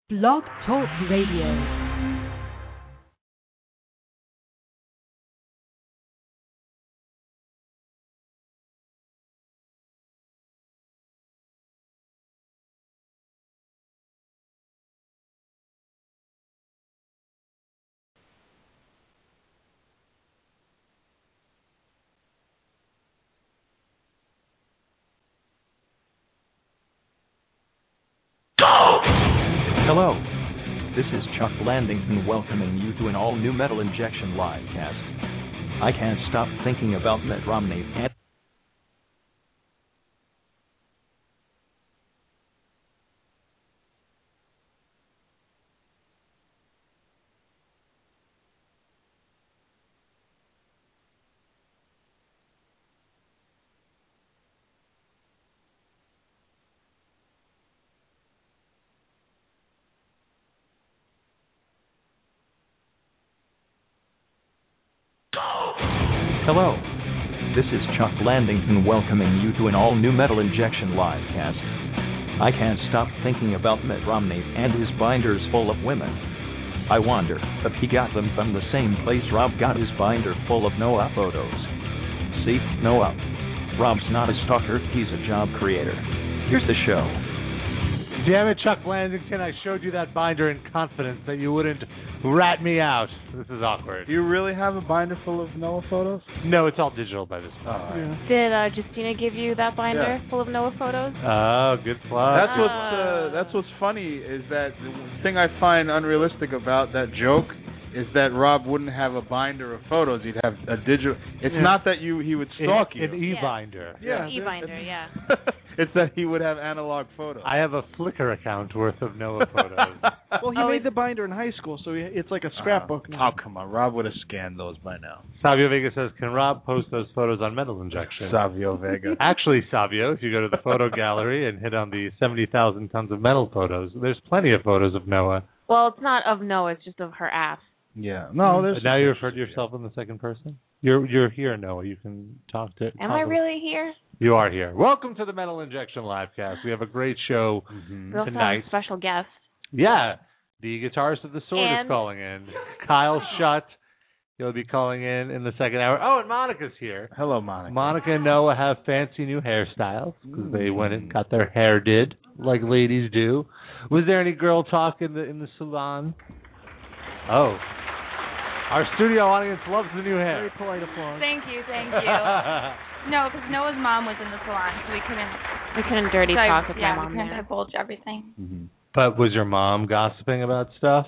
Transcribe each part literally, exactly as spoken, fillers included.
Blog Talk Radio. Hello, this is Chuck Landington welcoming you to an all-new Metal Injection livecast. I can't stop thinking about Mitt Romney and... Hello, this is Chuck Landington welcoming you to an all-new Metal Injection livecast. I can't stop thinking about Mitt Romney and his binders full of women. I wonder if he got them from the same place Rob got his binder full of Noah photos. See, Noah, Rob's not a stalker, he's a job creator. Here's the show. Damn it, Chuck Landington, I showed you that binder in confidence that you wouldn't rat me out. This is awkward. Do you really have a binder full of Noah photos? No, it's all digital by this point. Oh, yeah. Did uh, Justina give you that binder Yeah. full of Noah photos? Oh, good plug. That's what's uh, that's what's funny is that the thing I find unrealistic about that joke is that Rob wouldn't have a binder of photos. He'd have a digital. It's Yeah. not that you he would stalk An, you. an e-binder. Yeah. An e-binder, yeah. It's that he would have analog photos. I have a Flickr account worth of Noah photos. Well, he Oh, made the binder in high school, so he, it's like a scrapbook Uh, now. oh, come on. Rob would have scanned those by now. Savio Vega says, can Rob post those photos on Metal Injection? Savio Vega. Actually, Savio, if you go to the photo gallery and hit on the seventy thousand tons of metal photos, there's plenty of photos of Noah. Well, it's not of Noah, it's just of her ass. Yeah. No, there's. But now you refer to yourself in the second person? You're you're here, Noah. You can talk to... Am talk I to- really here? You are here. Welcome to the Metal Injection livecast. We have a great show Mhm. We also tonight. have a special guest. Yeah, the guitarist of the sword And- is calling in. Kyle Shutt. He'll be calling in in the second hour. Oh, and Monica's here. Hello, Monica. Monica and Noah have fancy new hairstyles because they went and got their hair did, like ladies do. Was there any girl talk in the in the salon? Oh. Our studio audience loves the new hair. Very polite applause. Thank you, thank you. No, because Noah's mom was in the salon, so we couldn't. We couldn't dirty so I- talk with yeah, my mom we couldn't there. divulge everything. Mm-hmm. But was your mom gossiping about stuff?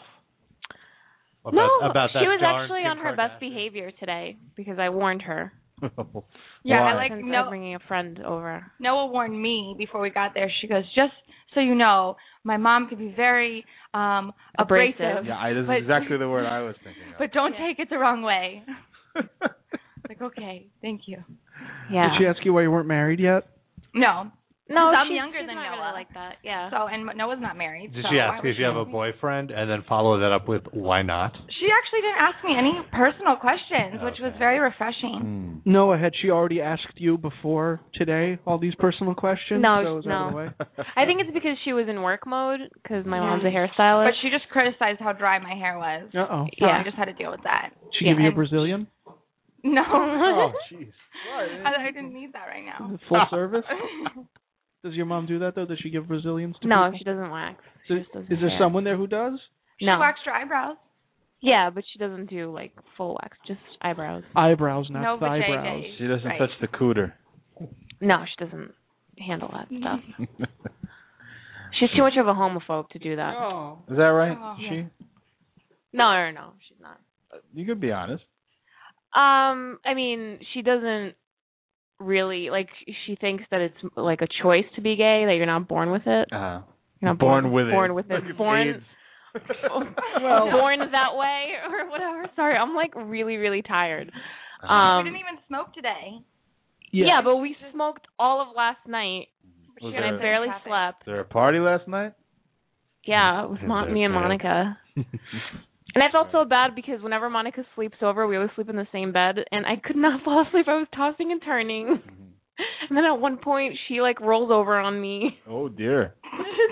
About, No, about that she was darn actually Kim on her best Kardashian? behavior today because I warned her. Yeah, Why? I like Since no. I'm bringing a friend over. Noah warned me before we got there. She goes, just so you know, my mom could be very um Abrasive. abrasive. Yeah, I, that's but, exactly the word I was thinking of. But don't take it the wrong way. Like, okay, thank you. Yeah. Did she ask you why you weren't married yet? No. No, 'Cause I'm she's, younger she's than not Noah. really like that. Yeah. So and Noah's not married. Did so she why ask would if you have a she- boyfriend and then follow that up with why not? She actually didn't ask me any personal questions, which was Okay. very refreshing. Hmm. Noah, had she already asked you before today all these personal questions? No, So is that no. the way? I think it's because she was in work mode because my Yeah. mom's a hairstylist. But she just criticized how dry my hair was. Uh-oh. So Yeah. I just had to deal with that. She Yeah, give you a and- Brazilian? No. Oh, jeez. I, I didn't need that right now. Full service? Does your mom do that, though? Does she give Brazilians to no, people? she doesn't wax. Is, She just does is there hair. someone there who does? She No. waxed her eyebrows. Yeah, but she doesn't do like full wax, just eyebrows. Eyebrows, not No eyebrows. vajayjay. She doesn't Right. touch the cooter. No, she doesn't handle that stuff. She's too much of a homophobe to do that. Oh. Is that right? Oh, she? No, no, no, she's not. You could be honest. Um, I mean, she doesn't really like. She thinks that it's like a choice to be gay, that you're not born with it. Uh, You're not born, born, with it. born with it. Like Born, AIDS. well, born that way or whatever. Sorry, I'm like really, really tired. Uh-huh. Um, we didn't even smoke today. yeah. but we smoked all of last night, Was and there, I barely traffic. slept. was there a party last night? Yeah, with Mon- me and Monica. And I felt so bad because whenever Monica sleeps over, we always sleep in the same bed, and I could not fall asleep. I was tossing and turning. And then at one point, she, like, rolls over on me. Oh, dear. That didn't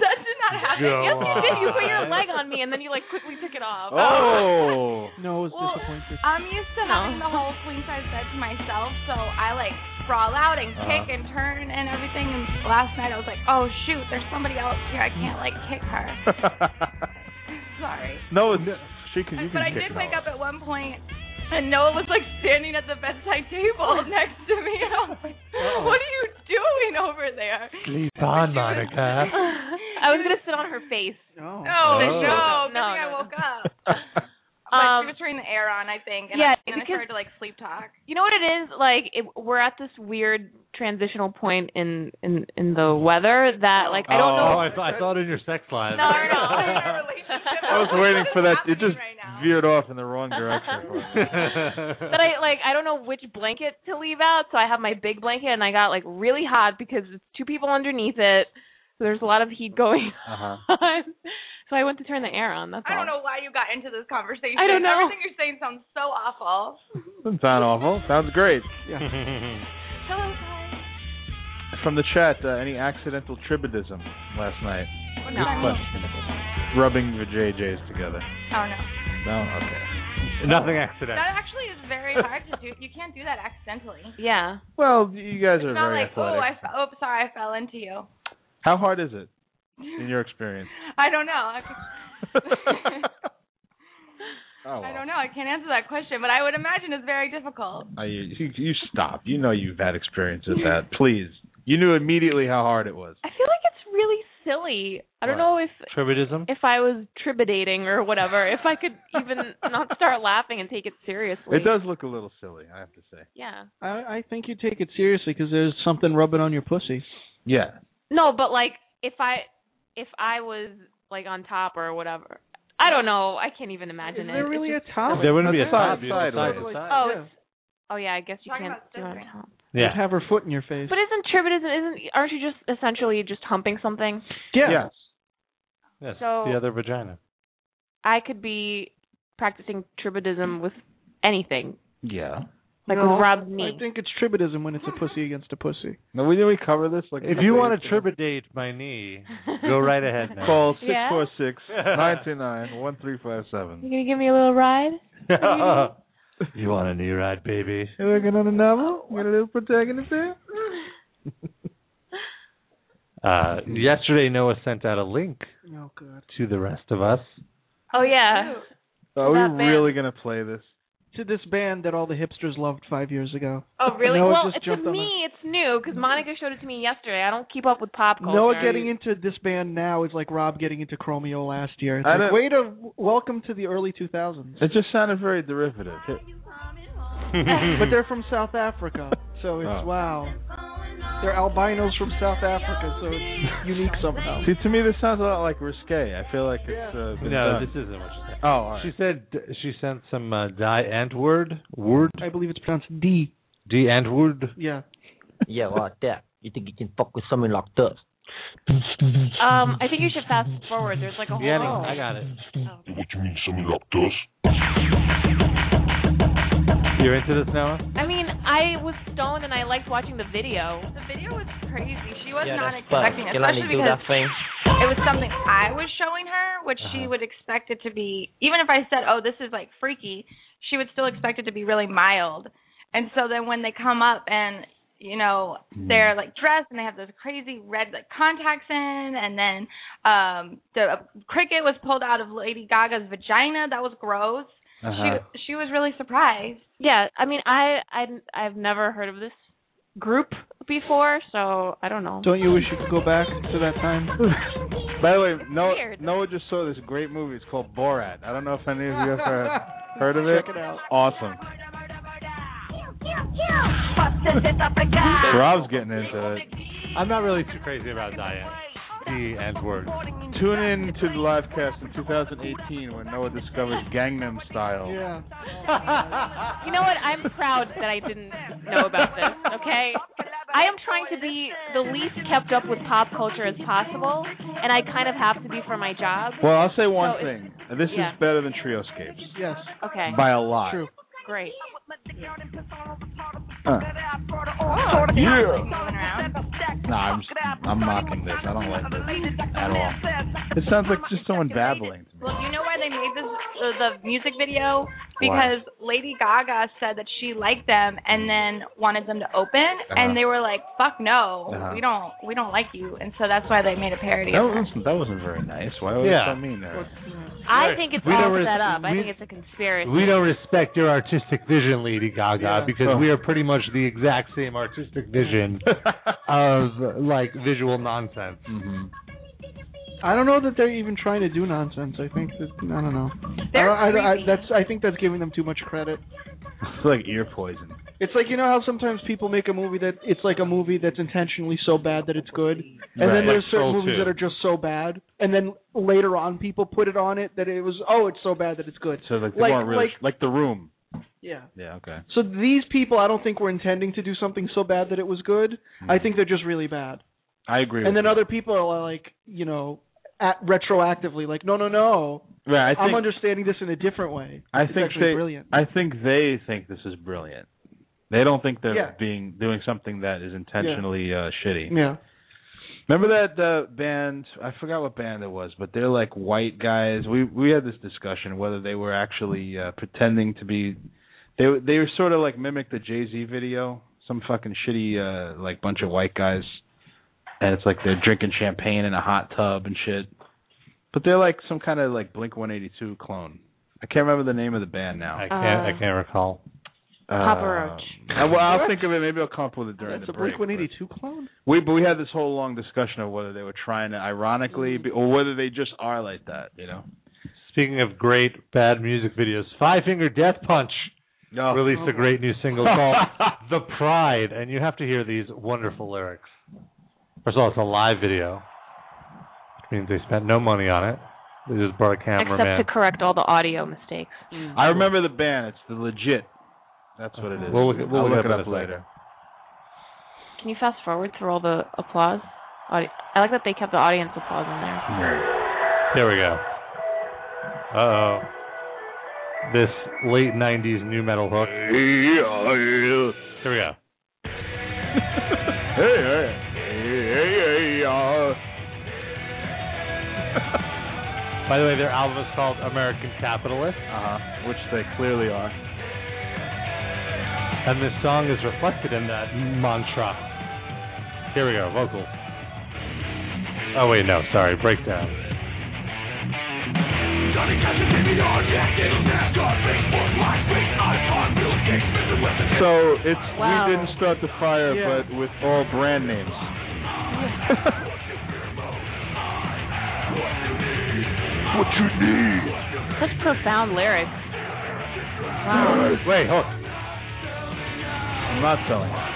not happen. Go Yes, you did. You put your on. leg on me, and then you like quickly took it off. Oh. No, I was Well, disappointed. I'm used to having the whole queen size bed to myself, so I like sprawl out and kick Uh-huh. and turn and everything. And last night I was like, oh shoot, there's somebody else here. I can't like kick her. Sorry. No, no, she can. You But can I kick did her wake off. up at one point, and Noah was like standing at the bedside table next to me. And I was like, what are you doing over there? Sleep on, Monica. I was gonna sit on her face. Oh. No, Oh. no, good No, thing I no, woke no. up. But Um, she was turning the air on, I think, and, yeah, I, and I because- started to like sleep talk. You know what it is? Like it, we're at this weird transitional point in in in the weather that like I don't Oh, know. I, thought I thought in your sex life. No, no. I was waiting for that. It just right now. veered off in the wrong direction. But I like I don't know which blanket to leave out, so I have my big blanket and I got like really hot because it's two people underneath it. So there's a lot of heat going Uh-huh. on. So I went to turn the air on. That's I don't all. know why you got into this conversation. I don't know. Everything you're saying sounds so awful. Doesn't sound awful. Sounds great. Hello, guys. From the chat, uh, any accidental tribadism last night? What Good does that mean? question. Rubbing the J Js together. Oh no. No? Okay. Nothing That accidental. actually is very hard to do. You can't do that accidentally. Yeah. Well, you guys are It's not very like, oh, I athletic. fe- oh, sorry, I fell into you. How hard is it, in your experience? I don't know. I, Oh, I well. don't know. I can't answer that question, but I would imagine it's very difficult. Oh, you, you, you stop. You know you've had experience with that. Please. You knew immediately how hard it was. I feel like it's really silly. I don't What? know if Tribadism? if I was tribidating or whatever, if I could even not start laughing and take it seriously. It does look a little silly, I have to say. Yeah. I, I think you take it seriously because there's something rubbing on your pussy. Yeah. No, but like if I if I was like on top or whatever. I don't know. I can't even imagine Is it. there It's really just a top? silly. There wouldn't be a That's top. side- You'd have sideways. side to side. Oh, Yeah. it's, oh yeah, I guess you Talking can't about do it on scissoring. top. You'd Yeah. have her foot in your face. But isn't tribadism? Isn't aren't you just essentially just humping something? yeah. Yes. Yes, So- the other vagina. I could be practicing tribadism with anything, Yeah. like No, with Rob's knee. I think it's tribadism when it's a pussy against a pussy. No, we didn't we cover this? Like If you want to tribadate my knee, go right ahead now. call six Yeah? four six, nine two nine, one three five You seven. gonna give me a little ride? You want a knee ride, baby? You looking on the novel? Get a little protagonist there? Uh, yesterday, Noah sent out a link Oh god. to the rest of us. Oh yeah. Are That we band. really gonna play this? To this band that all the hipsters loved five years ago. Oh really? Noah well, just it's jumped to on me, it's new because Monica showed it to me yesterday. I don't keep up with pop culture. Noah getting into this band now is like Rob getting into Chromeo last year. It's I like, don't- way to welcome to the early two thousands. It just sounded very derivative. But they're from South Africa, so it's Oh. wow. They're albinos from South Africa, so it's unique somehow. See, to me, this sounds a lot like risque. I feel like it's uh, been No, done. this isn't what she said. Oh, all right. She said she sent some uh, die Antwoord word. I believe it's pronounced D. D Antwoord. Yeah. Yeah, like that. You think you can fuck with something like this? Um, I think you should fast forward. There's like a whole. Yeah, I got it. What you mean something like this? You're into this, Noah? I mean, I was stoned and I liked watching the video. The video was crazy. She was Yeah, not that's fun. expecting it, Can I especially do because that thing? it was something I was showing her, which she Uh-huh. would expect it to be. Even if I said, "Oh, this is like freaky," she would still expect it to be really mild. And so then when they come up and you know they're like dressed and they have those crazy red like contacts in, and then um the cricket was pulled out of Lady Gaga's vagina. That was gross. Uh-huh. She she was really surprised. Yeah, I mean, I I I've never heard of this group before, so I don't know. Don't you wish you could go back to that time? By the way, Noah, Weird. Noah just saw this great movie. It's called Borat. I don't know if any of you have heard, heard of it. Check it out. Awesome. Rob's getting into it. I'm not really too crazy about Diane. D Antwoord. Tune in to the live cast in two thousand eighteen when Noah discovers Gangnam Style. Yeah. You know what? I'm proud that I didn't know about this, okay? I am trying to be the least kept up with pop culture as possible, and I kind of have to be for my job. Well, I'll say one So thing. This yeah. is better than Trioscapes. Yes. Okay, By a lot. True. great. Uh. Oh, Yeah. moving around. No, I'm just, I'm mocking this. I don't like this at all. It sounds like just someone babbling. Well, do you know why they made this uh, the music video? Because why? Lady Gaga said that she liked them and then wanted them to open, uh-huh. and they were like, "Fuck no, uh-huh. we don't, we don't like you," and so that's why they made a parody. That of wasn't that wasn't very nice. Why was yeah. that mean? There? I think it's we all res- set up. We, I think it's a conspiracy. We don't respect your artistic vision, Lady Gaga, yeah. because oh. we are pretty much the exact same artistic vision of like visual nonsense. Mm-hmm. I don't know that they're even trying to do nonsense. I think that I don't know. They're I, I, I, that's I think that's giving them too much credit. It's like ear poison. It's like, you know how sometimes people make a movie that it's like a movie that's intentionally so bad that it's good, and right. then there's like certain Troll movies two. that are just so bad, and then later on people put it on it that it was oh it's so bad that it's good. So like they like, weren't really like, like The Room. Yeah. Yeah. Okay. So these people, I don't think were intending to do something so bad that it was good. Mm. I think they're just really bad. I agree. And with then you. other people are like, you know, at retroactively like, no, no, no. Right. I think, I'm understanding this in a different way. I it's think actually they. brilliant. I think they think this is brilliant. They don't think they're yeah. being doing something that is intentionally yeah. uh, shitty. Yeah. Remember that uh, band? I forgot what band it was, but they're like white guys. We we had this discussion whether they were actually uh, pretending to be. They they were sort of like mimic the Jay-Z video. Some fucking shitty uh, like bunch of white guys, and it's like they're drinking champagne in a hot tub and shit. But they're like some kind of like Blink one eighty-two clone. I can't remember the name of the band now. I can't. Uh, I can't recall. Uh, Papa Roach. Uh, well, I'll think of it. Maybe I'll come up with it during That's the a break. Blink one eighty-two clone? We, but we had this whole long discussion of whether they were trying to ironically, be, or whether they just are like that, you know. Speaking of great bad music videos, Five Finger Death Punch oh. released a great new single called "The Pride," and you have to hear these wonderful lyrics. First of all, it's a live video, which means they spent no money on it. They just brought a cameraman. Except to correct all the audio mistakes. I remember the band. It's the Legit. That's what it is. We'll look, we'll I'll look, look it up up later. Can you fast forward through all the applause? Audi- I like that they kept the audience applause in there. Here we go. Uh-oh. This late nineties new metal hook. Here we go. Hey, hey. Hey, hey, uh. By the way, their album is called American Capitalist. Uh-huh. Which they clearly are. And this song is reflected in that mantra. Here we go, vocals. Oh, wait, no, sorry, breakdown. So it's wow. we didn't start the fire, yeah. but with all brand names. What you need? Such profound lyrics. Wow. Wait, hold. I'm not selling it.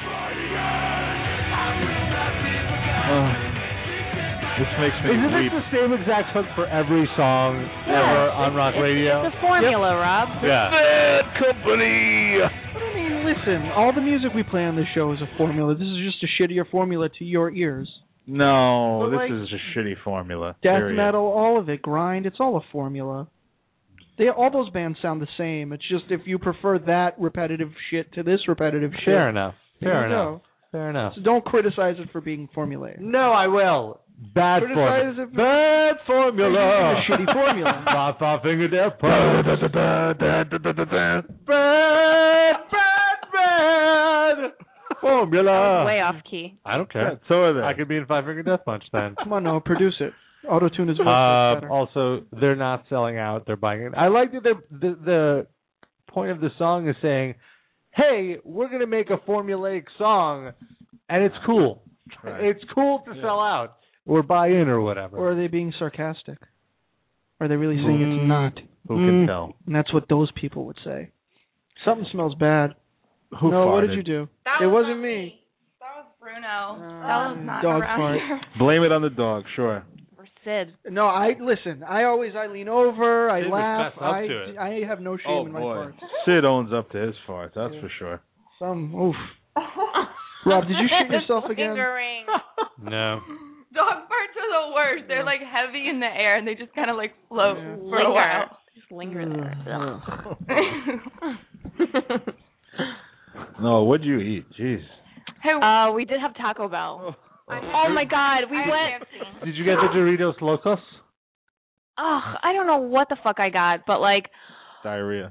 Uh, this makes me Isn't weep. this the same exact hook for every song Yeah, ever on it's, rock it's, radio? It's a formula, Yep. Rob. Yeah. Bad company. But I mean, listen, all the music we play on this show is a formula. This is just a shittier formula to your ears. No, But this like, is a shitty formula. Death period. metal, all of it, grind, it's all a formula. They all those bands sound the same. It's just if you prefer that repetitive shit to this repetitive shit. Fair enough. there Fair you enough. go. Fair enough. So don't criticize it for being formulaic. No, I will. Bad Criticize formula. it for Bad formula. a shitty formula. Five, five finger death punch. Bad, bad, bad formula. Way off key. I don't care. Yeah, so are they. I could be in Five Finger Death Punch then. Come on, no, produce it. Auto-tune is worth Uh, better. also, they're not selling out. They're buying it. I like that the the point of the song is saying, "Hey, we're gonna make a formulaic song, and it's cool. Right. It's cool to Yeah. sell out or buy in or whatever." Or are they being sarcastic? Are they really saying Mm. it's not? Who can Mm. tell? And that's what those people would say. Something smells bad. Who no, farted? what did you do? That it was wasn't not me. That was Bruno. Uh, that was not dog around fart. here. Blame it on the dog, sure. Or Sid. No, I listen. I always I lean over. I Sid would laugh. fess up I to it. I have no shame Oh in my boy, farts. Sid owns up to his farts. That's for sure. Some oof. Rob, did you shit yourself again? Lingering. No. Dog farts are the worst. They're like heavy in the air and they just kind of like float Yeah. for a while. Just linger there. No, what'd you eat? Jeez. Hey, uh, we did have Taco Bell. Oh my God, we I had went. K F C. Did you get the Doritos Locos? Oh, I don't know what the fuck I got, but like Diarrhea.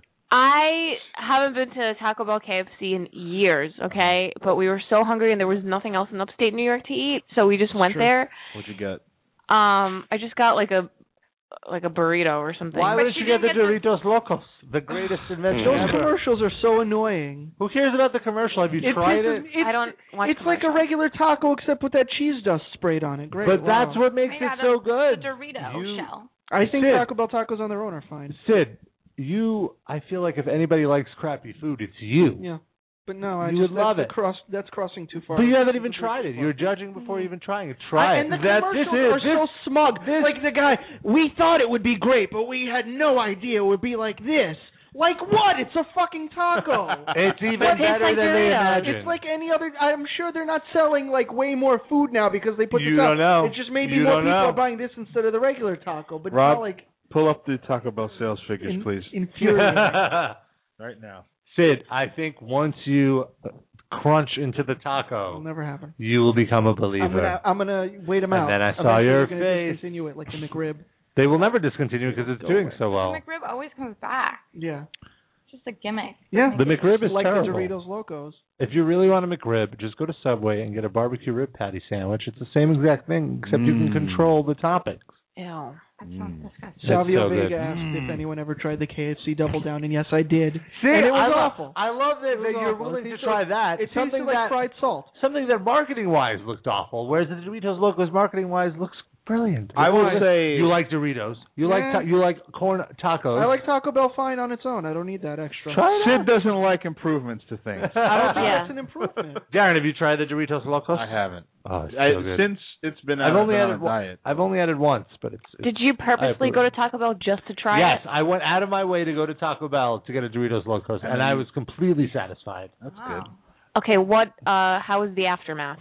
I haven't been to Taco Bell K F C in years, okay? But we were so hungry and there was nothing else in upstate New York to eat, so we just went True. there. What'd you get? Um, I just got like a like a burrito or something. Why But didn't she you get the didn't get Doritos Locos? The greatest invention Those ever. commercials are so annoying. Who cares about the commercial? Have you It tried pisses- it? It's, I don't watch It's like a commercials. regular taco except with that cheese dust sprayed on it. Great. But wow. that's what makes Yeah, it so the, good. The Dorito You- shell. I think Sid. Taco Bell tacos on their own are fine. Sid, you, I feel like if anybody likes crappy food, it's you. Yeah. But no, I You just would love that's it. the cross that's crossing too far. But you haven't That's even too tried it. far. You're judging before even trying it. Try I, it. and the That- commercials this is, are so this- smug. Like the guy, we thought it would be great, but we had no idea it would be like this. Like what? It's a fucking taco. It's even But it's better like than they Doritos. imagined. It's like any other. I'm sure they're not selling like way more food now because they put You this out. don't know. It's just maybe You more don't people know. are buying this instead of the regular taco. But Rob, not like Pull up the Taco Bell sales figures, in, please. infuriating. Right now. Sid, I think once you crunch into the It'll taco, never happen. you will become a believer. I'm gonna I'm gonna wait them And out. then I saw Eventually your they're gonna face. Discontinue it like the McRib. They will never discontinue because it's Go doing away. so well. The McRib always comes back. Yeah. It's just a gimmick. Yeah. The McRib is like terrible. the Doritos Locos. If you really want a McRib, just go to Subway and get a barbecue rib patty sandwich. It's the same exact thing, except you can Mm. control the toppings. Ew. That sounds disgusting. That's Savio so good. Vega asked Mm. if anyone ever tried the K F C Double Down, and yes, I did. See, and it was I lo- awful. I love that, It was that you're awful. willing It to tasted try like- that. It something tasted like that fried salt. something that marketing wise looked awful, whereas the Doritos Locos marketing wise looks brilliant. I will You- say- you like Doritos. You like Yeah. ta- you like corn tacos. I like Taco Bell fine on its own. I don't need that extra. Try it Sid out. doesn't like improvements to things. I don't think Yeah. that's an improvement. Darren, have you tried the Doritos Locos? I haven't. Oh, it's I, so good. since it's been out, I've only been had on it a one- diet. I've only had it once, but it's. it's Did you purposely approve. go to Taco Bell just to try yes, it? I went out of my way to go to Taco Bell to get a Doritos Locos, and, And I you- was completely satisfied. That's Wow. good. Okay, what? Uh, how was the aftermath?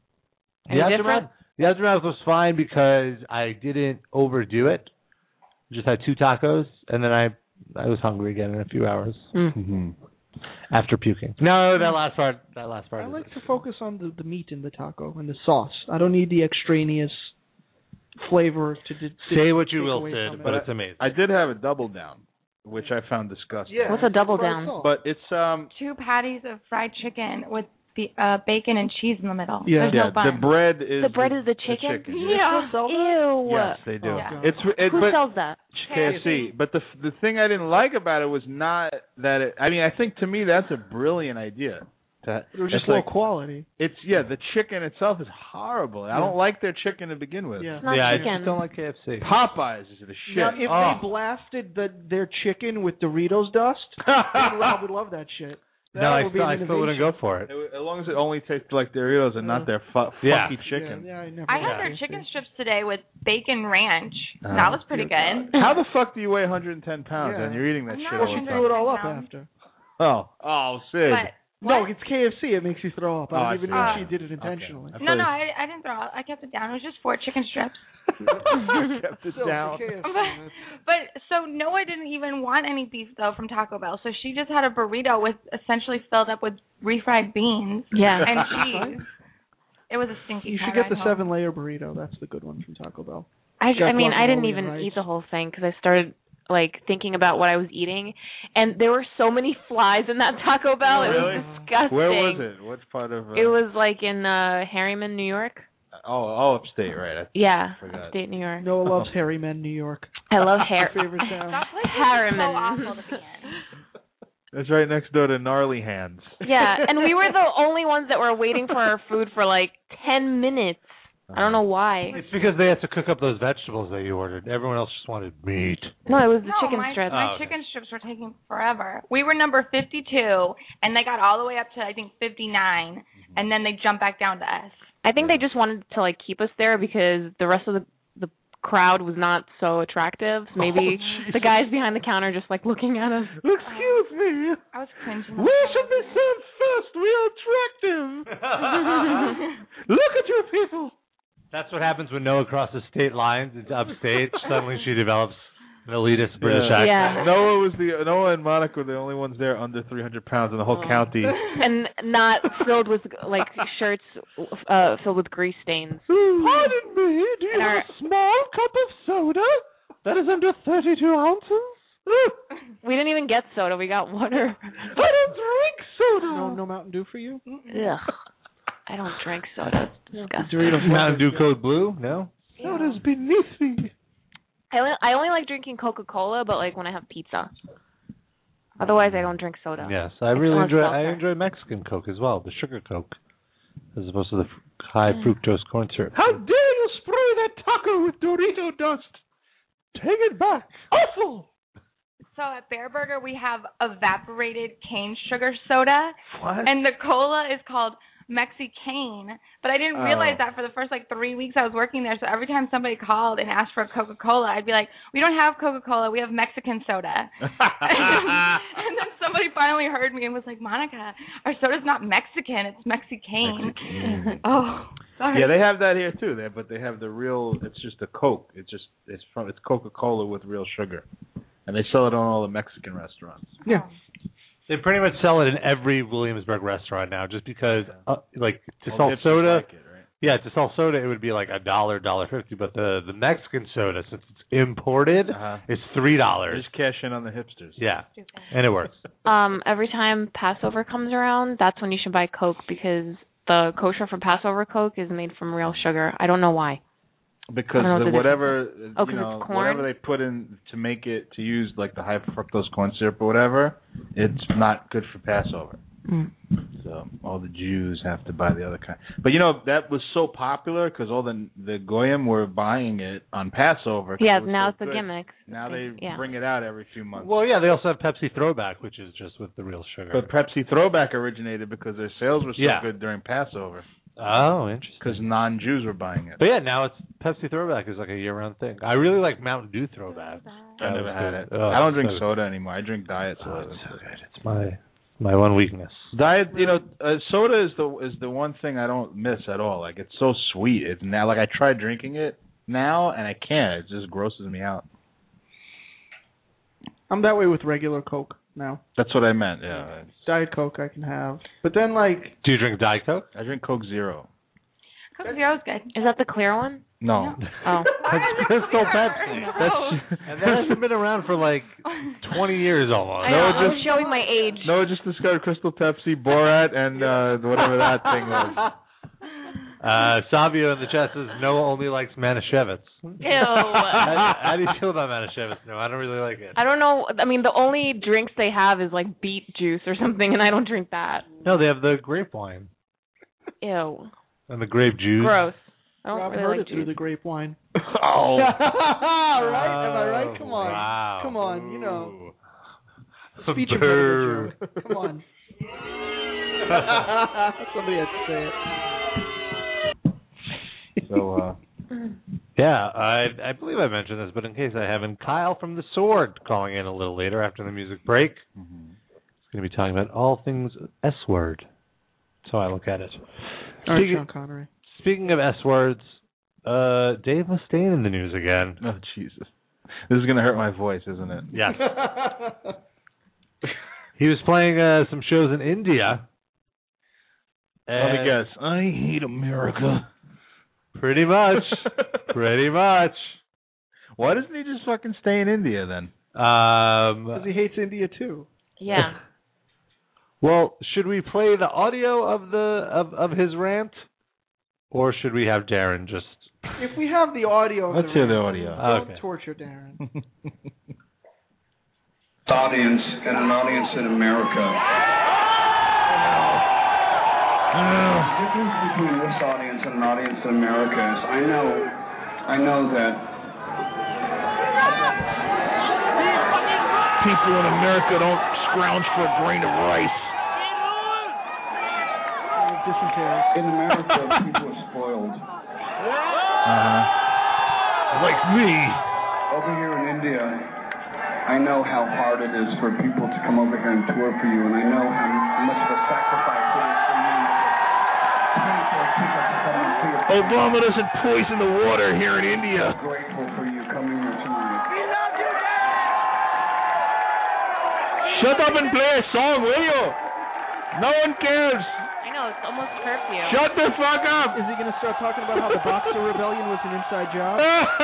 Any The different? aftermath, the aftermath was fine because I didn't overdo it. Just had two tacos, and then I I was hungry again in a few hours Mm. Mm-hmm. after puking. No, that last part. That last part. I is- like to focus on the, the meat in the taco and the sauce. I don't need the extraneous flavor to, to Say what you take will, away Sid, from it. but it's amazing. I did have a double down, which I found disgusting. Yeah, What's a double fried down? salt. But it's um Two patties of fried chicken with the uh, bacon and cheese in the middle. Yeah. There's yeah, no bun. the bread is The bread is the chicken? chicken. Yeah. Still sell that? Ew. Yes, they do. Oh, Yeah. God. It's it, Who but sells that? K F C. But the the thing I didn't like about it was not that it. I mean, I think to me that's a brilliant idea. To, It was just it's low like, quality. It's yeah, the chicken itself is horrible. I don't like their chicken to begin with. Yeah. It's not yeah, I chicken. just don't like K F C. Popeyes is the shit. Now, if oh. they blasted the, their chicken with Doritos dust, I would love that shit. That no, I would be still, an I still wouldn't go innovation. for it. It- as long as it only tastes like Doritos and not their fu- Yeah. funky chicken. Yeah, yeah, I never I liked had their it. chicken strips today with bacon ranch. Oh. That was pretty Dear good. How the fuck do you weigh one hundred ten pounds Yeah. and you're eating that I'm shit not all Well, the she time? threw it all up Pounds. after. Oh, oh, Sid. But No, what? it's K F C. It makes you throw up. I Oh, don't I even see. know if Oh. she did it intentionally. Okay. No, no, I, I didn't throw it. I kept it down. It was just four chicken strips. kept it Still, down. for K F C, But, that's- but so Noah didn't even want any beef though from Taco Bell, so she just had a burrito with essentially filled up with refried beans Yeah. and cheese. It was a stinky. you should car get the ride home. seven-layer burrito. That's the good one from Taco Bell. I, Chef I mean, I didn't guacamole even and rice. eat the whole thing because I started like thinking about what I was eating, and there were so many flies in that Taco Bell. It Really? was disgusting. Where was it? Which part of? Uh, It was like in uh Harriman, New York. Oh, oh, upstate, right? I Yeah, forgot. upstate New York. Noah loves Hairy Men, New York. I love hair. My favorite town. That place was Harriman. so awful to be in. It's right next door to Gnarly Hands. Yeah, and we were the only ones that were waiting for our food for like ten minutes. I don't know why. It's because they had to cook up those vegetables that you ordered. Everyone else just wanted meat. No, it was the No, chicken my, strips. my Oh, okay. chicken strips were taking forever. We were number fifty-two, and they got all the way up to I think fifty-nine, and then they jumped back down to us. I think they just wanted to like keep us there because the rest of the the crowd was not so attractive. So maybe Oh, the guys behind the counter just like looking at us. Excuse me. I was cringing. We should be served first. We are attractive. Look at you people. That's what happens when Noah crosses state lines. It's upstate. Suddenly she develops An elitist British Yeah. accent. Yeah. Noah was the Noah and Monica were the only ones there under three hundred pounds in the whole Oh. county. And not filled with like shirts uh filled with grease stains. Pardon me, do you And have our- a small cup of soda that is under thirty-two ounces? We didn't even get soda. We got water. I don't drink soda. No, no Mountain Dew for you. Ugh. I don't drink soda. It's disgusting. Doritos Mountain Dew Code Blue? No? Yeah. Soda's beneath me. I only, I only like drinking Coca-Cola, but like when I have pizza. Otherwise, I don't drink soda. Yes, I It's really on enjoy. I seltzer. enjoy Mexican Coke as well, the sugar Coke, as opposed to the f- high fructose corn syrup. How dare you spray that taco with Dorito dust? Take it back. Awful. So at Bear Burger, we have evaporated cane sugar soda, What? and the cola is called Mexicane. But I didn't realize Oh. that for the first like three weeks I was working there. So every time somebody called and asked for a Coca-Cola, I'd be like, "We don't have Coca-Cola. We have Mexican soda." And then somebody finally heard me and was like, "Monica, our soda's not Mexican. It's Mexicane." Mexicane. Oh, sorry. Yeah, they have that here too. There, but they have the real. It's just a Coke. It's just it's from it's Coca-Cola with real sugar, and they sell it on all the Mexican restaurants. Yeah. They pretty much sell it in every Williamsburg restaurant now, just because, uh, like, to All sell hipsters soda. like it, right? Yeah, to sell soda, it would be like a dollar, dollar fifty. But the the Mexican soda, since it's imported, Uh-huh. is three dollars. Just cash in on the hipsters. Yeah, and it works. Um, every time Passover comes around, that's when you should buy Coke because the kosher from Passover Coke is made from real sugar. I don't know why. Because I don't know the, what the whatever Oh, you 'cause know, it's corn? whatever they put in to make it to use like the high fructose corn syrup or whatever, it's not good for Passover. Mm. So all the Jews have to buy the other kind. But you know that was so popular because all the the goyim were buying it on Passover. 'cause Yeah, it was now so it's a good. gimmick. Now they Yeah. bring it out every few months. Well, yeah, they also have Pepsi Throwback, which is just with the real sugar. But Pepsi Throwback originated because their sales were so Yeah. good during Passover oh, interesting. because non-Jews were buying it. But yeah, now it's Pepsi Throwback is like a year-round thing. I really like Mountain Dew Throwback. I That never was had good. it. Oh, I don't drink so soda anymore. I drink diet Oh, soda. it's so good. It's my my one weakness. Diet, you know, uh, soda is the is the one thing I don't miss at all. Like it's so sweet. It's now like I tried drinking it now and I can't. It just grosses me out. I'm that way with regular Coke now. That's what I meant. Yeah, Diet Coke I can have, but then like Do you drink Diet Coke? I drink Coke Zero. Coke Zero's good. Is that the clear one? No, Oh. That's Crystal Pepsi. that's And that hasn't been around for like twenty years almost. I No, know, it I'm just- showing my age. no. Just discovered Crystal Pepsi, Borat, and uh whatever that thing was. Uh, Savio in the chat says Noah only likes Manischewitz. Ew. how, how do you feel about Manischewitz? No, I don't really like it. I don't know. I mean, the only drinks they have is like beet juice or something, and I don't drink that. No, they have the grape wine Ew. and the grape juice. Gross. I don't Rob really heard like it through juice. the grapevine. Oh, right? Am I right? Come on. Wow. Come on, you know. Ooh. Speech Brr. impediment joke. Come on. Somebody had to say it. so uh, Yeah, I I believe I mentioned this, but in case I haven't, Kyle from The Sword calling in a little later after the music break. mhm. He's going to be talking about all things S-word. That's how I look at it. All right, Speaking, Sean Connery. speaking of S-words, uh, Dave Mustaine in the news again. oh Jesus, this is gonna hurt my voice, isn't it? Yes. He was playing uh, some shows in India. Let me and- guess. I hate America. Pretty much. Pretty much. Why doesn't he just fucking stay in India then? Um, Because he hates India too. Yeah. well, should we play the audio of the of, of his rant, or should we have Darren just? If we have the audio, of Let's the hear the rant, audio. Don't Okay. torture Darren. audience and an audience in America. The difference between this audience and an audience in America is I know, I know that People in America don't scrounge for a grain of rice. Dysentery. in America people are spoiled. Uh-huh. Like me. Over here in India, I know how hard it is for people to come over here and tour for you, and I know how much of a sacrifice it is for you to pay for people to come and see it. Obama doesn't poison the water here in India. I'm grateful for you coming here tonight. Shut up and play a song, will you? No one cares. I know, it's almost curfew. Shut the fuck up. Is he going to start talking about how the Boxer Rebellion was an inside job?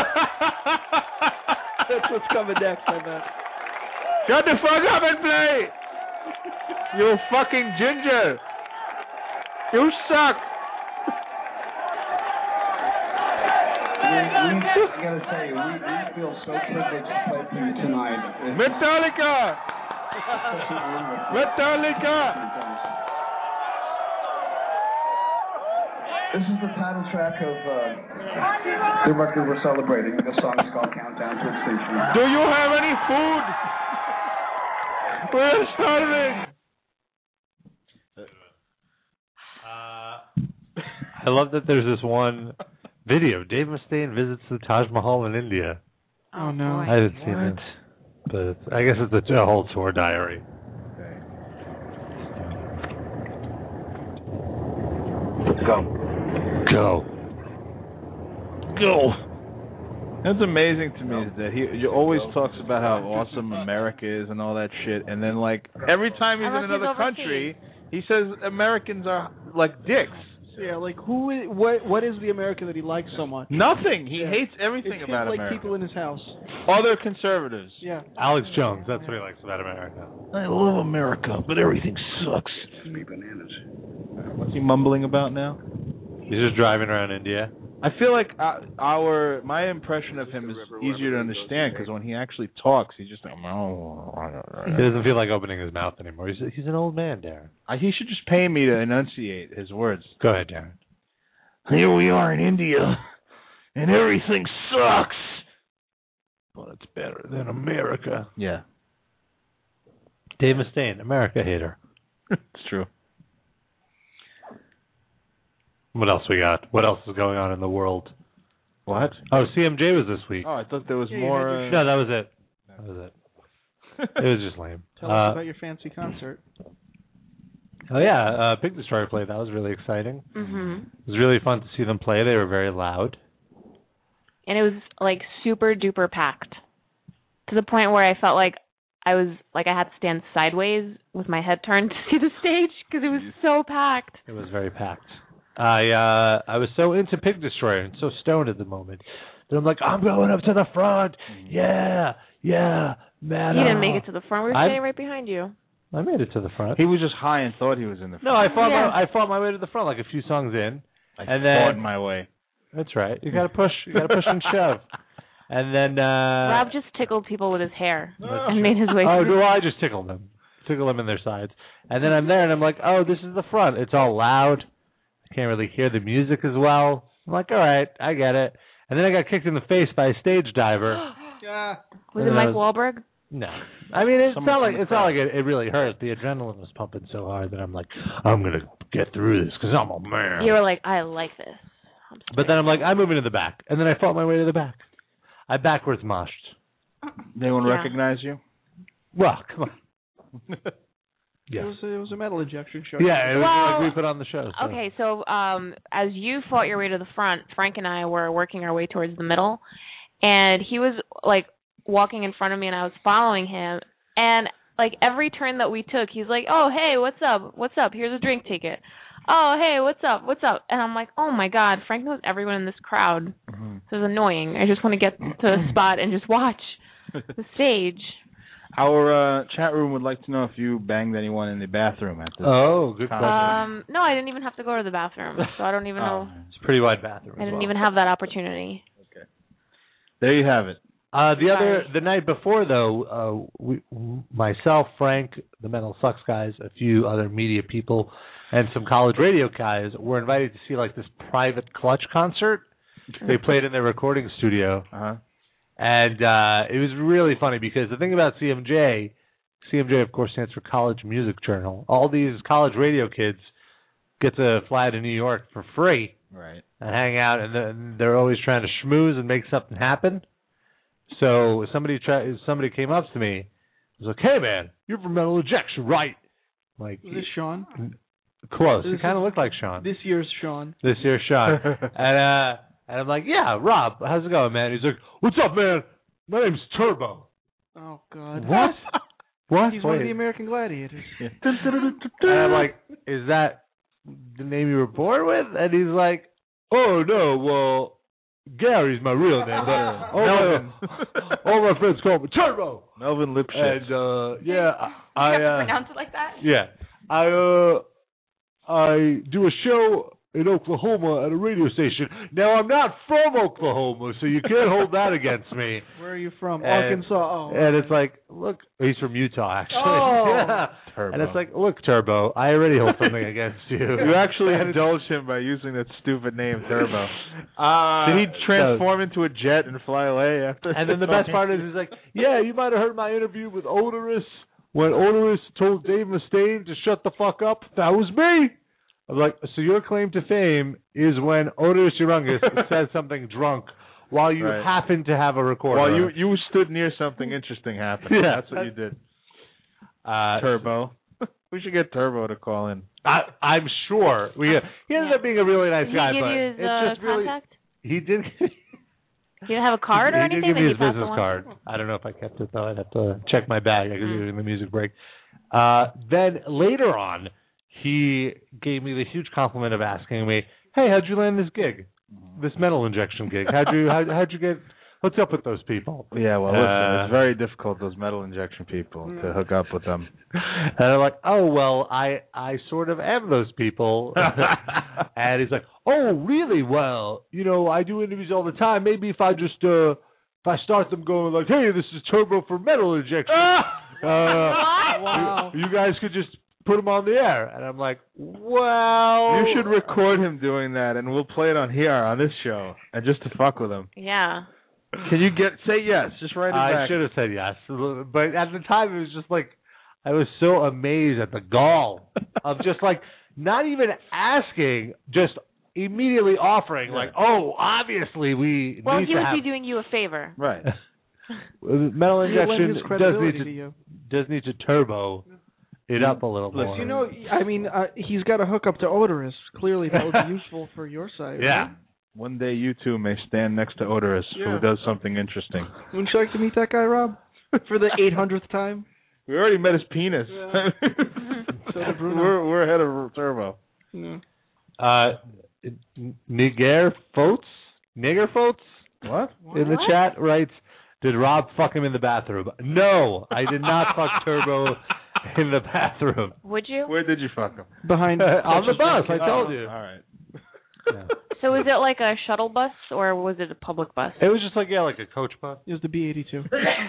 That's what's coming next, I bet. Shut the fuck up and play. You fucking ginger. You suck. We, we, I gotta tell you, we, we feel so privileged to play for you tonight. Metallica. Metallica. This is the title track of uh, the record we're celebrating. The song is called Countdown to Extinction. Do you have any food? We're starving. I love that there's this one video. Dave Mustaine visits the Taj Mahal in India. Oh, no. I haven't seen it, but it's, I guess it's a, a whole tour diary. Go. Go. Go. That's amazing to me is that he, he always talks about how awesome America is and all that shit, and then like every time he's Unless in he's another overseas. country, he says Americans are like dicks. Yeah, like who is, what what is the America that he likes so much? Nothing. He Yeah. hates everything It's about like America. people in his house. Other conservatives. Yeah. Alex Jones, that's what he likes about America. I love America, but everything sucks. Me bananas. What's he mumbling about now? He's just driving around India. I feel like uh, our my impression of him is easier to understand because when he actually talks, he's just like, He doesn't feel like opening his mouth anymore. He's he's an old man, Darren. I, he should just pay me to enunciate his words. Go ahead, Darren. Here we are in India, and everything sucks. Well, it's better than America. Yeah, Dave Mustaine, America hater. it's true. What else we got? What else is going on in the world? What? Oh, C M J was this week. Oh, I thought there was Yeah, you more. had Uh, No, that was it. That was it. It was just lame. Tell Uh, us about your fancy concert. Oh yeah, uh, Pig Destroyer played. That was really exciting. Mhm. It was really fun to see them play. They were very loud. And it was like super duper packed to the point where I felt like I was like I had to stand sideways with my head turned to see the stage because it was so packed. It was very packed. I uh, I was so into Pig Destroyer and so stoned at the moment that I'm like, I'm going up to the front. Yeah, yeah, man. You didn't make it to the front. We were I- standing right behind you. I made it to the front. he was just high and thought he was in the front. No, I fought Yeah. my I fought my way to the front like a few songs in. I and fought then my way. that's right. You gotta push. You gotta push and shove. And then uh, Rob just tickled people with his hair and made his way. Oh, through. do I just tickle them? Tickle them in their sides. And then I'm there and I'm like, oh, this is the front. It's all loud. I can't really hear the music as well. I'm like, all right, I get it. And then I got kicked in the face by a stage diver. Yeah. Was And it I Mike was- Wahlberg? No, I mean it's Someone not like from the it's not like it, it really hurt. The adrenaline was pumping so hard that I'm like, I'm gonna get through this because I'm a man. You were like, I like this. I'm But then I'm like, I'm moving to the back, and then I fought my way to the back. I backwards moshed. They won't Yeah. recognize you. Well, come on. It Yes. was it was a metal injection show. Yeah, it was Well, like we put on the show. So. Okay, so um, as you fought your way to the front, Frank and I were working our way towards the middle, and he was like walking in front of me, and I was following him. And like every turn that we took, he's like, "Oh, hey, what's up? What's up? Here's a drink ticket. Oh, hey, what's up? What's up?" And I'm like, "Oh my God, Frank knows everyone in this crowd. Mm-hmm. This is annoying. I just want to get to a spot and just watch the stage." Our uh, chat room would like to know if you banged anyone in the bathroom at the. Oh, good concert. question. Um, no, I didn't even have to go to the bathroom, so I don't even know. Oh, It's a pretty wide bathroom. I as didn't well. even have that opportunity. there you have it. Uh, the other, Sorry. the night before though, uh, we, myself, Frank, the Metal Sucks guys, a few other media people, and some college radio guys were invited to see like this private Clutch concert. They played in their recording studio, Uh-huh. and uh, it was really funny because the thing about C M J, C M J of course stands for College Music Journal. All these college radio kids get to fly to New York for free Right. and hang out, and then they're always trying to schmooze and make something happen. So somebody try, somebody came up to me, was like, "Hey man, you're from Metal Injection, right?" Like Was this Sean? close. This He kind of is- looked like Sean. This year's Sean. This year's Sean, and uh, and I'm like, "Yeah, Rob, how's it going, man?" He's like, "What's up, man? My name's Turbo." Oh God. What? What? He's one of Wait. the American Gladiators. And I'm like, is that the name you were born with? And he's like, oh, no, well, Gary's my real name. But all, Melvin. my, all my friends call me Turbo. Melvin Lipschitz. And, uh, yeah, I... You have to uh, pronounce it like that? Yeah. I, uh, I do a show in Oklahoma at a radio station. Now, I'm not from Oklahoma, so you can't hold that against me. Where are you from? And- Arkansas. Oh, And it's like, look, he's from Utah, actually. Oh. Yeah. Turbo. And it's like, look, Turbo, I already hold something against you. You actually indulged him by using that stupid name, Turbo. Uh, Did he transform into a jet and fly away after? And then the best part is, he's like, yeah, you might have heard my interview with Odorous when Odorous told Dave Mustaine to shut the fuck up. That was me. I was like, so your claim to fame is when Odorous Urungus says something drunk while you Right. happen to have a recorder. Well, you you stood near something interesting happening. Yeah. That's what you did. uh, Turbo. We should get Turbo to call in. I, I'm sure. We, he ended up being a really nice Did he guy, give but you his it's uh, just really. contact? He did. Do you have a card or he anything? did give that me you his passed business along? card. I don't know if I kept it though. I'd have to check my bag. I could Mm. do it in the music break. Uh, then later on, he gave me the huge compliment of asking me, "Hey, how'd you land this gig? This metal injection gig? How'd you how, how'd you get? What's up with those people?" Yeah, well, listen, Uh, it's very difficult, those metal injection people, to hook up with them. And I'm like, "Oh well, I I sort of am those people." And he's like, "Oh really? Well, you know, I do interviews all the time. Maybe if I just uh, if I start them going like, hey, this is Turbo for metal injection. uh, Wow. you, you guys could just put them on the air." And I'm like, well, You should record him doing that, and we'll play it on here on this show, and just to fuck with him. Yeah. Can you get say yes? Just write it I back. should have said yes, but at the time it was just like I was so amazed at the gall of just like not even asking, just immediately offering, like, oh, obviously we Well, need he to would have be doing you a favor. Right. metal He lent injection his does credibility need to to you. does need to turbo it up a little Listen, more. You know, I mean, uh, he's got to hook up to Odorous. Clearly, that would be useful for your site. yeah. Right? One day you two may stand next to Odorous, Yeah. who does something interesting. Wouldn't you like to meet that guy, Rob? For the eight hundredth time? We already met his penis. So did Bruno. we're we're ahead of Turbo. Yeah. Uh, Niger Fotes, Nigger Fotes What? in the What? chat writes, "Did Rob fuck him in the bathroom?" No, I did not fuck Turbo in the bathroom. Would you? Where did you fuck him? Behind On the bus, I told Oh, you. All right. Yeah. So was it like a shuttle bus or was it a public bus? It was just like yeah, like a coach bus. It was the B eighty-two.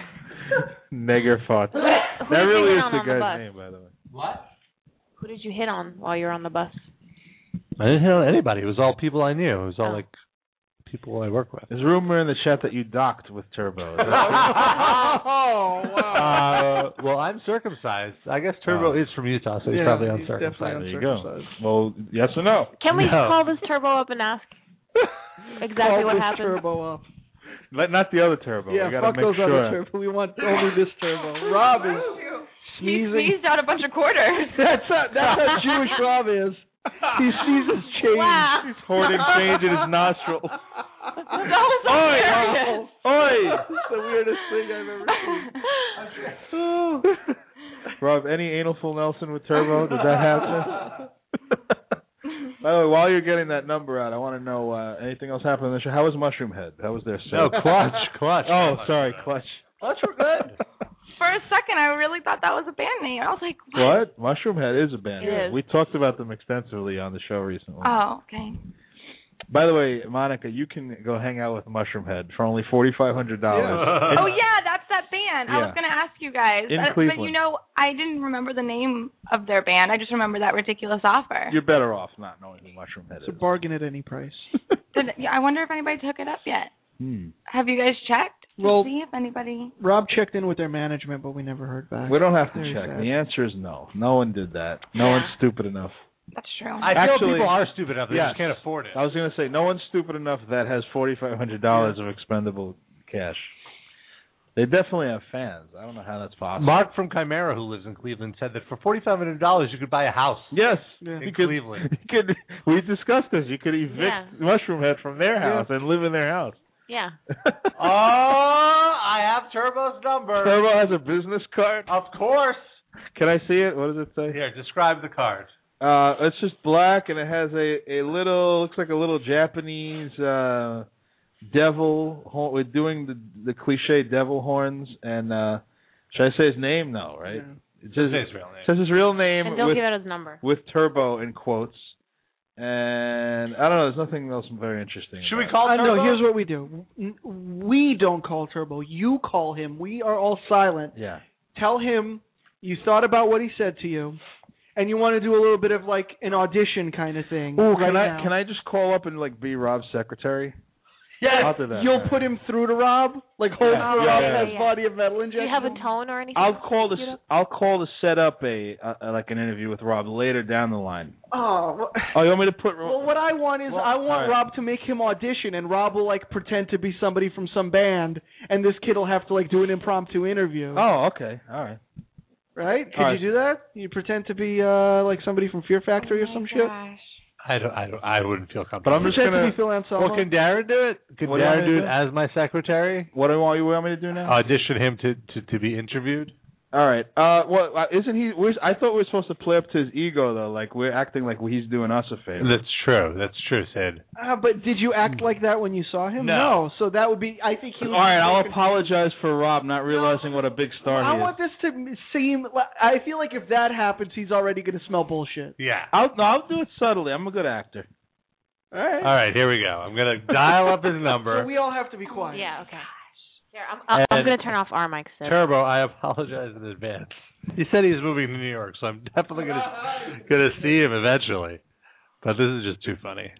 Neger fought. Who did, who That did you really hit is on the on the guy's bus? name, by the way. What? Who did you hit on while you were on the bus? I didn't hit on anybody. It was all people I knew. It was all Oh. like people I work with. There's rumor in the chat that you docked with Turbo. Is that Oh, wow. Uh, well, I'm circumcised. I guess Turbo Oh. is from Utah, so he's Yeah, probably he's uncircumcised. definitely There you go. uncircumcised. Well, yes or no? Can we No. call this Turbo up and ask exactly Call what this happened? Turbo up. Let not the other Turbo. Yeah, we gotta fuck make those sure. other Turbo. We want only this Turbo. Rob is He sneezing. sneezed out a bunch of quarters. That's how, that's how Jewish Rob is. He sneezes change. Wow. He's hoarding change in his nostril. That was so Oi! hilarious. Oi! It's the weirdest thing I've ever seen. Rob, any anal full Nelson with Turbo? Did that happen? By the way, while you're getting that number out, I want to know uh, anything else happened on the show. How was Mushroom Head? How was their set? No, Clutch, Clutch. Oh, sorry, Clutch. Clutch were good. For a second, I really thought that was a band name. I was like, what? What? Mushroom Head is a band. It is. We talked about them extensively on the show recently. Oh, okay. By the way, Monica, you can go hang out with Mushroom Head for only forty-five hundred dollars. Oh, yeah, that's that band. I Yeah. was going to ask you guys. In Uh, But, Cleveland. you know, I didn't remember the name of their band. I just remember that ridiculous offer. You're better off not knowing who Mushroom Head It's a is. bargain at any price. Did, yeah, I wonder if anybody took it up yet. Hmm. Have you guys checked to Well- see if anybody... Rob checked in with their management, but we never heard back. We don't have to Very check. sad. The answer is no. No one did that. No Yeah. one's stupid enough. That's true. I feel Actually- people are stupid enough. They Yes. just can't afford it. I was going to say, no one's stupid enough that has forty-five hundred dollars of expendable cash. They definitely have fans. I don't know how that's possible. Mark from Chimera, who lives in Cleveland, said that for forty-five hundred dollars you could buy a house. Yes, Yeah. In you could, Cleveland. You could, we discussed this. You could evict Yeah. Mushroom Head from their house and live in their house. Yeah. Oh, I have Turbo's number. Turbo has a business card. Of course. Can I see it? What does it say? Here, describe the card. Uh, it's just black, and it has a, a little, looks like a little Japanese uh, devil. Horn. We're doing the the cliche devil horns, and uh, should I say his name? No, right? Yeah. It says Say his real name. It says his real name And don't with, give out his number. with Turbo in quotes. And I don't know. There's nothing else very interesting. Should we about call Uh, Turbo? no, here's what we do. N- We don't call Turbo. You call him. We are all silent. it. Yeah. Tell him you thought about what he said to you, and you want to do a little bit of like an audition kind of thing. Ooh, right can I now. can I just call up and like be Rob's secretary? Yes. I'll do that. You'll put him through to Rob, like hold Yeah. through Yeah, Rob yeah, in his yeah. body of metal Do injection. you have a tone or anything? I'll call to You know? I'll call to set up a uh, like an interview with Rob later down the line. Oh. Well, Oh, you want me to put? well, what I want is Well, I want all right. Rob to make him audition, and Rob will like pretend to be somebody from some band, and this kid will have to like do an impromptu interview. Oh, okay, all right. Right? Could all right. you do that? You pretend to be uh like somebody from Fear Factory or some shit? Gosh. I don't. I don't. I wouldn't feel comfortable. But I'm just Pretend gonna. to be Phil Anselmo. Well, can Darren do it? Can What do you want Darren me do to it do? as my secretary? What do you want, you want me to do now? Audition him to, to, to be interviewed? All right. Uh, well, uh, isn't he? We're, I thought we were supposed to play up to his ego though. Like we're acting like he's doing us a favor. That's true. That's true, Sid. Uh, but did you act like that when you saw him? No. So that would be. I think he. All Would right. be I'll confused. apologize for Rob not realizing what a big star I he is. want this to seem. I feel like if that happens, he's already going to smell bullshit. Yeah. I'll no, I'll do it subtly. I'm a good actor. All right. All right, here we go. I'm going to dial up his number. So we all have to be quiet. Yeah, okay. Here, I'm, I'm, I'm And- going to turn off our mics. Sid. Turbo, I apologize in advance. He said he's moving to New York, so I'm definitely going to going to see him eventually. But this is just too funny.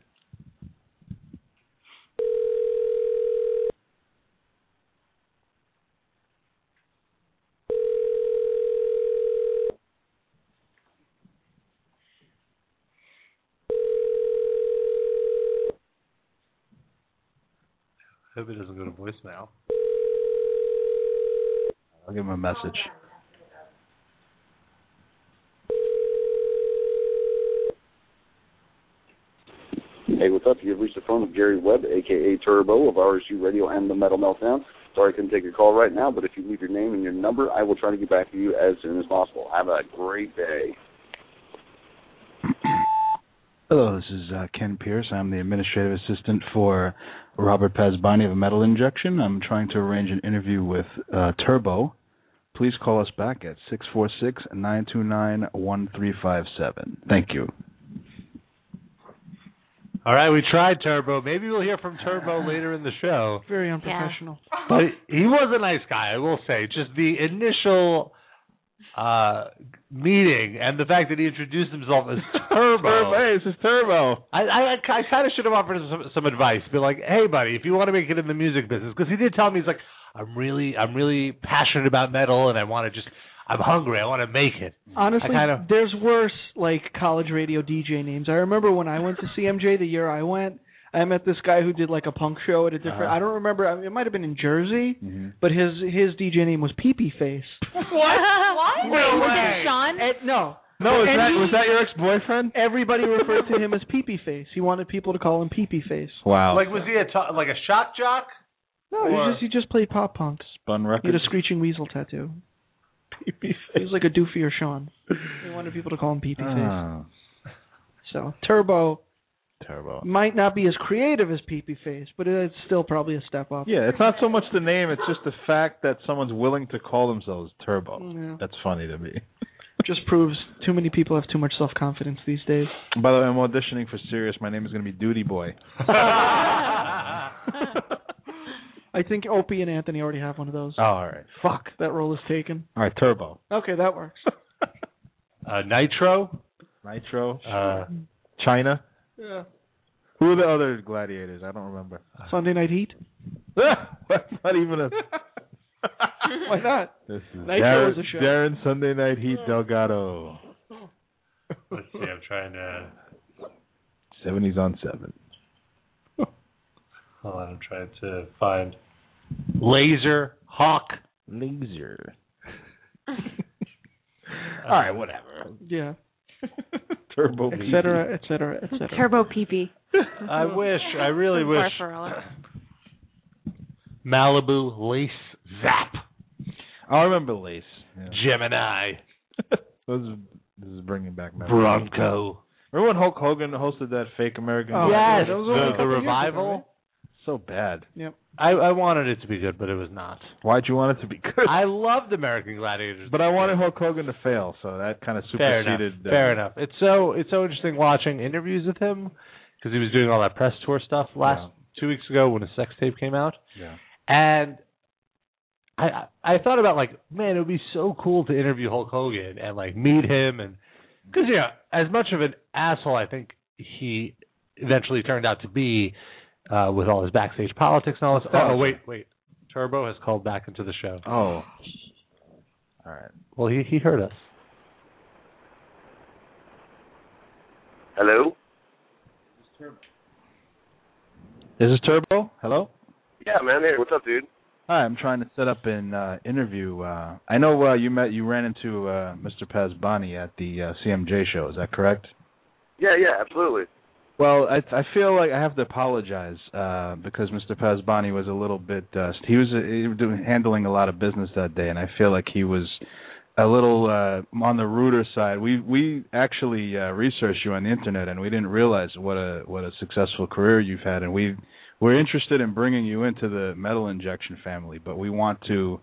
I hope it doesn't go to voicemail. I'll give him a message. Hey, what's up? You've reached the phone of Gary Webb, a k a. Turbo of R S U Radio and the Metal Meltdown. Sorry I couldn't take your call right now, but if you leave your name and your number, I will try to get back to you as soon as possible. Have a great day. Hello, this is uh, Ken Pierce. I'm the administrative assistant for Robert Pazbani of Metal Injection. I'm trying to arrange an interview with uh, Turbo. Please call us back at six four six, nine two nine, one three five seven. Thank you. All right, we tried Turbo. Maybe we'll hear from Turbo later in the show. Very unprofessional. But he was a nice guy, I will say. Just the initial uh, meeting and the fact that he introduced himself as Turbo. Turbo, hey, this is Turbo. I, I, I kind of should have offered him some, some advice. Be like, hey, buddy, if you want to make it in the music business, because he did tell me, he's like, I'm really, I'm really passionate about metal, and I want to just, I'm hungry, I want to make it. Honestly, I kinda, there's worse like college radio D J names. I remember when I went to C M J the year I went, I met this guy who did like a punk show at a different. Uh-huh. I don't remember. I mean, it might have been in Jersey, Mm-hmm. but his his D J name was Pee Pee Face. What? What? No Wait, was way. it Sean? And, no, No, is And that he- was that your ex-boyfriend? everybody referred to him as Pee Pee Face. He wanted people to call him Pee Pee Face. Wow. like, was he a to- like a shock jock? No, he Or- just he just played pop punk. Spun He records. had a screeching weasel tattoo. He was like a doofier Sean. He wanted people to call him Pee Pee Face. Oh, So Turbo Turbo. might not be as creative as Pee Pee Face, but it's still probably a step up. Yeah, it's not so much the name; it's just the fact that someone's willing to call themselves Turbo. Yeah. That's funny to me. Just proves too many people have too much self confidence these days. By the way, I'm auditioning for Sirius. My name is going to be Duty Boy. I think Opie and Anthony already have one of those. Oh, all right. Fuck, that role is taken. All right, Turbo. Okay, that works. Uh, Nitro? Nitro. Uh, China. Yeah. Who are the other gladiators? I don't remember. Sunday Night Heat. That's not even a. Why not? This is Nitro Darren, is a show. Darren Sunday Night Heat Delgado. let's see, I'm trying to... Seventies on seven. Hold on, I'm trying to find... Laser Hawk. Laser. All right, whatever. Yeah. Turbo. Et cetera, et cetera, et cetera. Turbo Pee Pee. I wish, I really wish. Farfarella. Malibu, Lace, Zap. I remember Lace. Yeah. Gemini. this, is, this is bringing back memories. Bronco. Remember when Hulk Hogan hosted that fake American? Oh, yes, that was the, the ago, revival. right? So bad. Yep. I, I wanted it to be good, but it was not. Why'd you want it to be good? I loved American Gladiators, but I wanted Hulk Hogan to fail, so that kind of Fair superseded. enough. Uh, Fair enough. It's so it's so interesting watching interviews with him because he was doing all that press tour stuff last yeah. two weeks ago when his sex tape came out. Yeah. And I I thought about like, man, it would be so cool to interview Hulk Hogan and like meet him, and because yeah, as much of an asshole I think he eventually turned out to be. Uh, with all his backstage politics and all this. Oh, wait, wait. Turbo has called back into the show. Oh. All right. Well, he, he heard us. Hello? Is this Turbo? Hello? Yeah, man. Hey, what's up, dude? Hi, I'm trying to set up an uh, interview. Uh, I know uh, you met, you ran into uh, Mister Pazbani at the uh, C M J show. Is that correct? Yeah, yeah, absolutely. Well, I, I feel like I have to apologize uh, because Mister Pazbani was a little bit. Uh, he was, uh, he was doing, handling a lot of business that day, and I feel like he was a little uh, on the ruder side. We we actually uh, researched you on the internet, and we didn't realize what a what a successful career you've had, and we we're interested in bringing you into the Metal Injection family, but we want to.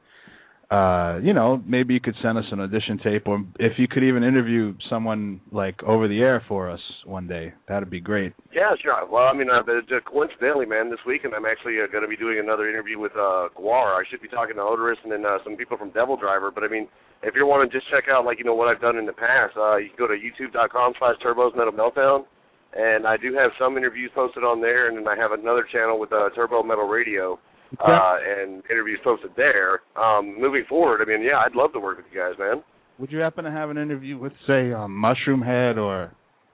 Uh, you know, maybe you could send us an audition tape, or if you could even interview someone like over the air for us one day, that'd be great. Yeah, sure. Well, I mean, uh, coincidentally, man, this weekend I'm actually uh, going to be doing another interview with uh, Guar. I should be talking to Odorous and then uh, some people from Devil Driver. But I mean, if you want to just check out, like, you know, what I've done in the past, uh, you can go to youtube.com slash Turbo's Metal Meltdown, and I do have some interviews posted on there, and then I have another channel with uh, Turbo Metal Radio. Uh, and interviews posted there. Um, moving forward, I mean, yeah, I'd love to work with you guys, man. Would you happen to have an interview with, say, um, Mushroom Head or,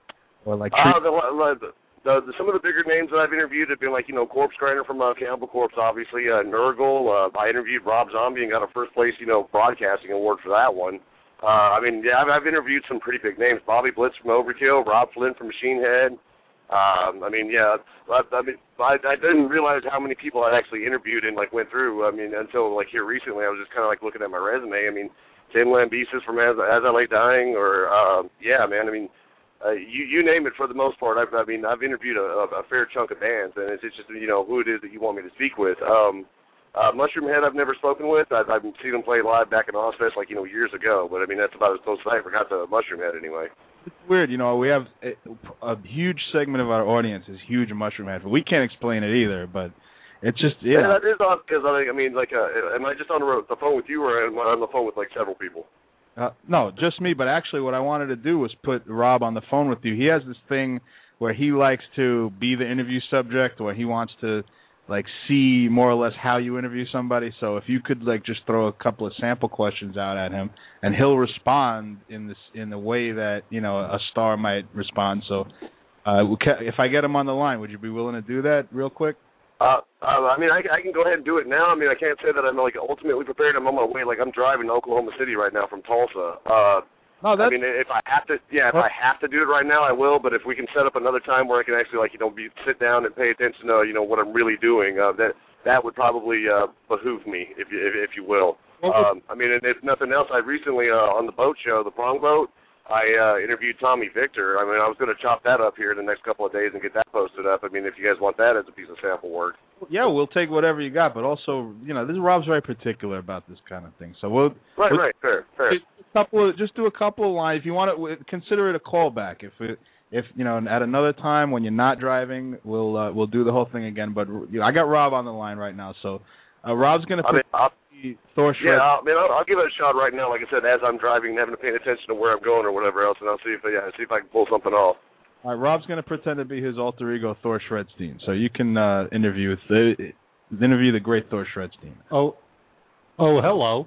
or like? Uh, the, the, the, the, some of the bigger names that I've interviewed have been like, you know, Corpse Grinder from uh, Cannibal Corpse, obviously. Uh, Nurgle. Uh, I interviewed Rob Zombie and got a first place, you know, broadcasting award for that one. Uh, I mean, yeah, I've, I've interviewed some pretty big names. Bobby Blitz from Overkill, Rob Flynn from Machine Head. Um, I mean, yeah, I, I mean, I, I didn't realize how many people I'd actually interviewed and like went through. I mean, until like here recently, I was just kind of like looking at my resume. I mean, Tim Lambesis from As, As I Lay Dying, or uh, yeah, man. I mean, uh, you you name it for the most part. I've, I mean, I've interviewed a, a fair chunk of bands, and it's just you know who it is that you want me to speak with. Um, uh, Mushroom Head, I've never spoken with. I've, I've seen them play live back in Ozfest like you know years ago, but I mean that's about as close as I ever got to Mushroom Head anyway. It's weird, you know, we have a, a huge segment of our audience is huge Mushroom Head. We can't explain it either, but it's just, yeah. Yeah, that is odd because, I mean, like, uh, am I just on the, road, the phone with you or am I on the phone with, like, several people? Uh, no, just me, but actually what I wanted to do was put Rob on the phone with you. He has this thing where he likes to be the interview subject, or he wants to, like, see more or less how you interview somebody. So if you could, like, just throw a couple of sample questions out at him, and he'll respond in this in the way that, you know, a star might respond. So uh, if I get him on the line, would you be willing to do that real quick? Uh, uh, I mean, I, I can go ahead and do it now. I mean, I can't say that I'm, like, ultimately prepared. I'm on my way. Like, I'm driving to Oklahoma City right now from Tulsa. Uh, no, that's... I mean, if I have to, yeah, if I have to do it right now, I will. But if we can set up another time where I can actually, like, you know, be, sit down and pay attention to, you know, what I'm really doing, uh, that that would probably uh, behoove me, if you, if, if you will. Um, I mean, and if nothing else, I recently uh, on the boat show, the Prong Boat, I uh, interviewed Tommy Victor. I mean, I was going to chop that up here in the next couple of days and get that posted up. I mean, if you guys want that as a piece of sample work. Yeah, we'll take whatever you got, but also, you know, this Rob's very particular about this kind of thing. So we'll right, we'll, right, fair, fair. Just, a couple of, just do a couple of lines. If you want to consider it a callback. If it, if you know, at another time when you're not driving, we'll uh, we'll do the whole thing again. But you know, I got Rob on the line right now, so uh, Rob's going to put I mean, Thor Shred. Yeah, I mean, I'll, I'll give it a shot right now. Like I said, as I'm driving and having to pay attention to where I'm going or whatever else, and I'll see if yeah, see if I can pull something off. All right, Rob's going to pretend to be his alter ego, Thor Shredstein. So you can uh, interview the interview the great Thor Shredstein. Oh, oh, hello.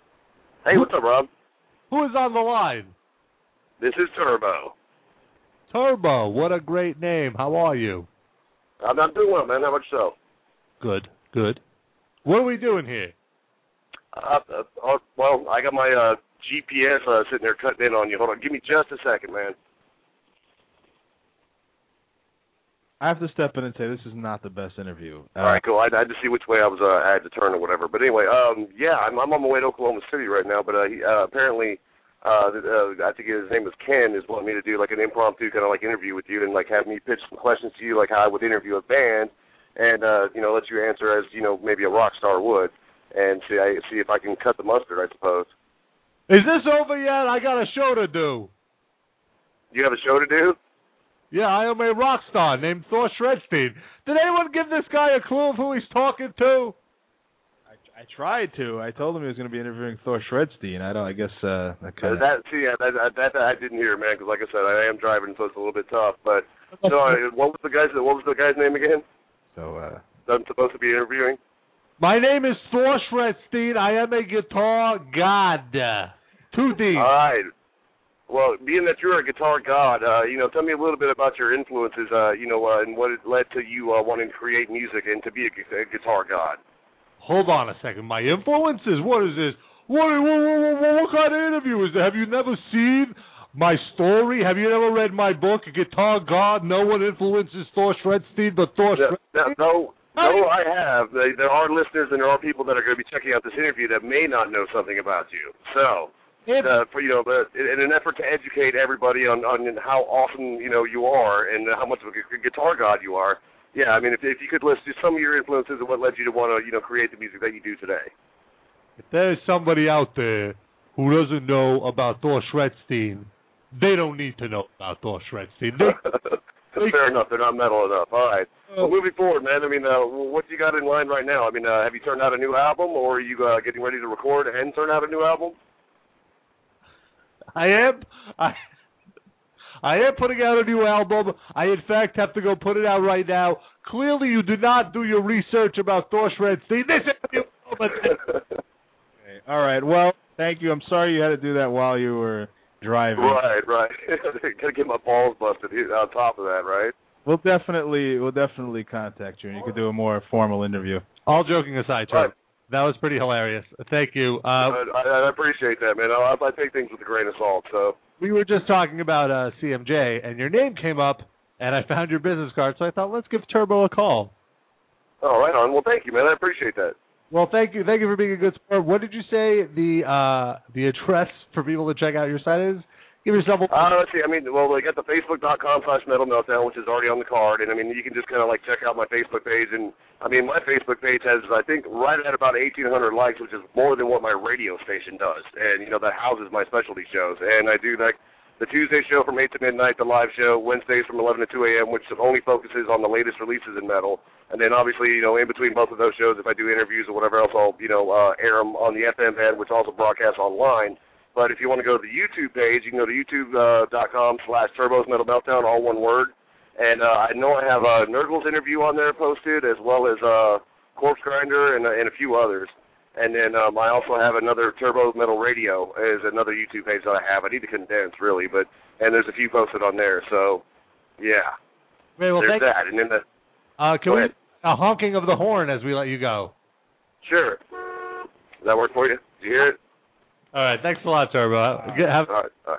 Hey, what's up, Rob? Who is on the line? This is Turbo. Turbo, what a great name. How are you? I'm not doing well, man. How about yourself? Good, good. What are we doing here? Uh, uh, uh, well, I got my uh, G P S uh, sitting there cutting in on you. Hold on. Give me just a second, man. I have to step in and say this is not the best interview. Uh, All right, cool. I, I had to see which way I was. Uh, I had to turn or whatever. But anyway, um, yeah, I'm, I'm on my way to Oklahoma City right now. But uh, he, uh, apparently, uh, uh, I think his name is Ken, is wanting me to do like an impromptu kind of like interview with you and like have me pitch some questions to you, like how I would interview a band, and uh, you know, let you answer as you know maybe a rock star would, and see I, see if I can cut the mustard, I suppose. Is this over yet? I got a show to do. You have a show to do? Yeah, I am a rock star named Thor Shredstein. Did anyone give this guy a clue of who he's talking to? I, I tried to. I told him he was going to be interviewing Thor Shredstein. I don't. I guess uh, that kind of. That see, yeah, that, that, that I didn't hear, man. Because like I said, I am driving, so it's a little bit tough. But so, uh, what was the guy's what was the guy's name again? So uh, that I'm supposed to be interviewing. My name is Thor Shredstein. I am a guitar god. two D. All right. Well, being that you're a guitar god, uh, you know, tell me a little bit about your influences, uh, you know, uh, and what it led to you uh, wanting to create music and to be a, a guitar god. Hold on a second. My influences? What is this? What, what, what, what, what kind of interview is that? Have you never seen my story? Have you never read my book, Guitar God? No one influences Thor Shredstein but Thor no, Shredstein? No, no, no, I have. There are listeners and there are people that are going to be checking out this interview that may not know something about you. So... Uh, for you know, but in an effort to educate everybody on, on how awesome you know you are and how much of a guitar god you are, yeah, I mean, if if you could list just some of your influences and what led you to want to you know create the music that you do today. If there's somebody out there who doesn't know about Thor Shredstein, they don't need to know about Thor Shredstein. They, they, Fair enough, they're not metal enough. All right. Uh, well, moving forward, man. I mean, uh, what you got in line right now? I mean, uh, have you turned out a new album, or are you uh, getting ready to record and turn out a new album? I am. I, I am putting out a new album. I, in fact, have to go put it out right now. Clearly, you did not do your research about Thor Shredstein. This is okay. All right. Well, thank you. I'm sorry you had to do that while you were driving. Right, right. Gotta get my balls busted on top of that, right? We'll definitely, we'll definitely contact you, and you can do a more formal interview. All joking aside, Charlie. Right. That was pretty hilarious. Thank you. Uh, I, I appreciate that, man. I, I take things with a grain of salt. So we were just talking about uh, C M J, and your name came up, and I found your business card, so I thought, let's give Turbo a call. Oh, right on. Well, thank you, man. I appreciate that. Well, thank you. Thank you for being a good sport. What did you say the uh, the address for people to check out your site is? Give yourself a... Uh, let's see. I mean, well, they got the Facebook.com slash Metal Meltdown, which is already on the card. And, I mean, you can just kind of, like, check out my Facebook page. And, I mean, my Facebook page has, I think, right at about eighteen hundred likes, which is more than what my radio station does. And, you know, that houses my specialty shows. And I do, like, the Tuesday show from eight to midnight, the live show, Wednesdays from eleven to two a.m., which only focuses on the latest releases in metal. And then, obviously, you know, in between both of those shows, if I do interviews or whatever else, I'll, you know, uh, air them on the F M band, which also broadcasts online. But if you want to go to the YouTube page, you can go to youtube.com slash Turbo's Metal Meltdown, all one word. And uh, I know I have a Nurgle's interview on there posted, as well as uh, Corpse Grinder and, uh, and a few others. And then um, I also have another Turbo Metal Radio is another YouTube page that I have. I need to condense, really, but and there's a few posted on there. So, yeah, Great, well, there's that. And then the uh, can go we ahead. A honking of the horn as we let you go? Sure. Does that work for you? Did you hear it? All right, thanks a lot, Turbo. Uh, Get, have... all, right, all right.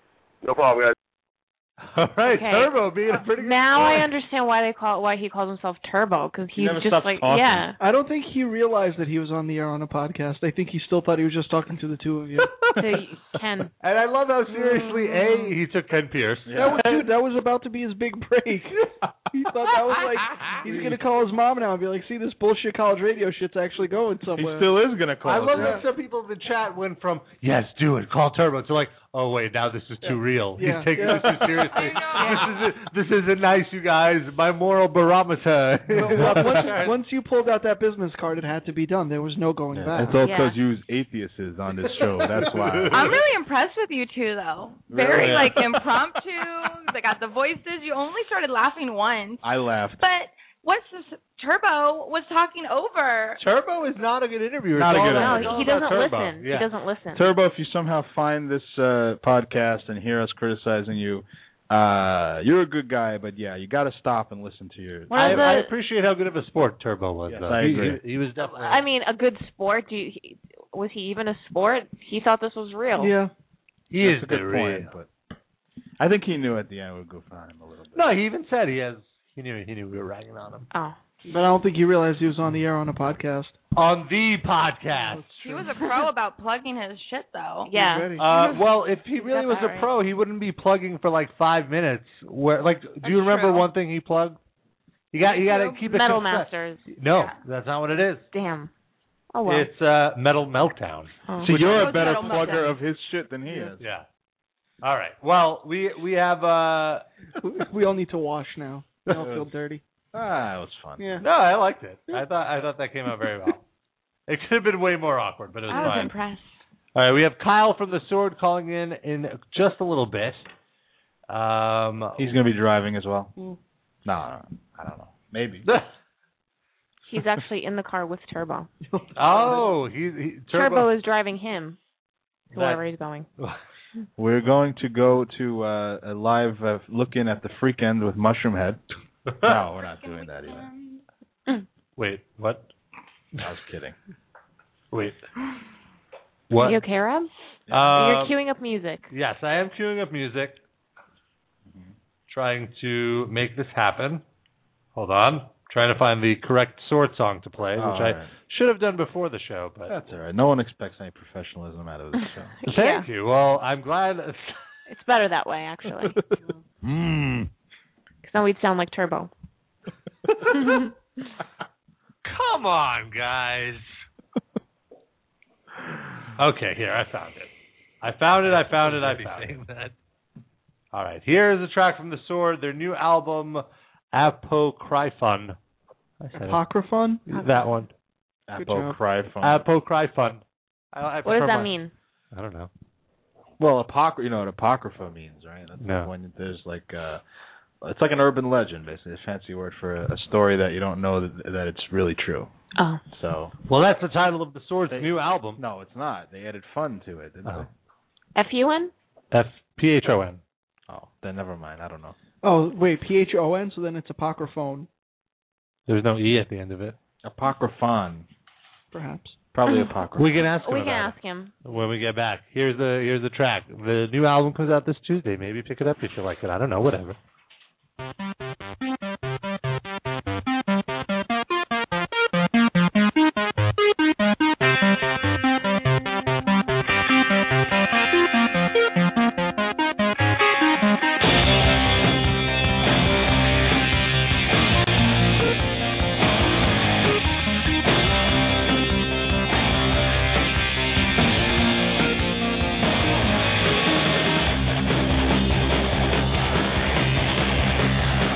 No problem, guys. All right, okay. Turbo being a pretty good Now guy. I understand why they call why he calls himself Turbo, because he's never just like talking. yeah. I don't think he realized that he was on the air on a podcast. I think he still thought he was just talking to the two of you. So Ken. And I love how seriously A he took Ken Pierce. Yeah. That was, dude, that was about to be his big break. He thought that was like he's gonna call his mom now and be like, "See, this bullshit college radio shit's actually going somewhere." He still is gonna call. I love yeah. that some people in the chat went from yes, do it, call Turbo to like, oh wait, now this is too yeah. real. Yeah. He's taking yeah. this too seriously. This isn't this isn't nice, you guys. My moral barometer. Well, once, once you pulled out that business card, it had to be done. There was no going Yeah. back. It's all Yeah. because you use atheists on this show. That's why. I'm really impressed with you two, though. Very, Really? like, impromptu. They got the voices. You only started laughing once. I laughed. But what's this? Turbo was talking over. Turbo is not a good interviewer. Not It's a all good about- No, it's all he about doesn't Turbo. listen. Yeah. He doesn't listen. Turbo, if you somehow find this uh, podcast and hear us criticizing you, uh, you're a good guy, but yeah, you got to stop and listen to your. One I, of the- I appreciate how good of a sport Turbo was. Yes, though. I He- agree. He, he was definitely. I mean, a good sport. Do you, he, was he even a sport? He thought this was real. Yeah. he is That's a good the point, real. but I think he knew at the end it would go for him a little bit. No, he even said he has He knew he knew we were ragging on him. Oh. But I don't think he realized he was on the air on a podcast. On the podcast. He was a pro about plugging his shit, though. Yeah. Uh, well, if he really Got was that a right. pro, he wouldn't be plugging for like five minutes. Where, like, do That's you remember true. one thing he plugged? You got, you got to keep it Metal concise. Masters. No, Yeah. that's not what it is. Damn. Oh well. It's uh, Metal Meltdown. Oh. So you're Which- a better Metal plugger Meltdown. of his shit than he is. Yeah. All right. Well, we we have. Uh, We all need to wash now. We all feel dirty. Ah, it was fun. Yeah. no, I liked it. I thought I thought that came out very well. It could have been way more awkward, but it was I was fine. impressed. All right, we have Kyle from the Sword calling in in just a little bit. Um, He's going to be driving as well. Mm. No, no, I don't know. Maybe. He's actually in the car with Turbo. oh, he, he Turbo, Turbo. is driving him to That- wherever he's going. We're going to go to uh, a live uh, look-in at the Freak End with Mushroom Head. No, we're not doing that either. Wait, what? I was kidding. Wait. What? You okay, Rob? Uh, You're queuing up music. Yes, I am queuing up music. Trying to make this happen. Hold on. Trying to find the correct Sword song to play, Oh, which I right. should have done before the show, but That's all right. No one expects any professionalism out of this show. thank you. Well, I'm glad. It's better that way, actually. Mmm. Because then we'd sound like Turbo. Come on, guys. Okay, here, I found it. I found it, I found it, I found it. All right, here is a track from The Sword, their new album, Apocryphon. I said it. Apocryphon? That one. Apocryphon. Apocryphon. I, I What does prefer that my- mean? I don't know. Well, apocry- you know what apocrypha means, right? That's No. like when there's like uh it's like an urban legend, basically, a fancy word for a, a story that you don't know that, that it's really true. Oh. So, Well, that's the title of The Sword's They- new album. no, it's not. They added fun to it, didn't Oh. F U N? F P H O N. they? Oh, then never mind. I don't know. Oh, wait, P H O N, so then it's apocryphone, There's no E at the end of it. Apocryphon. perhaps. Probably apocryphon. We can ask him We can about ask him. it when we get back. Here's the here's the track. The new album comes out this Tuesday. Maybe pick it up if you like it. I don't know. Whatever. Thank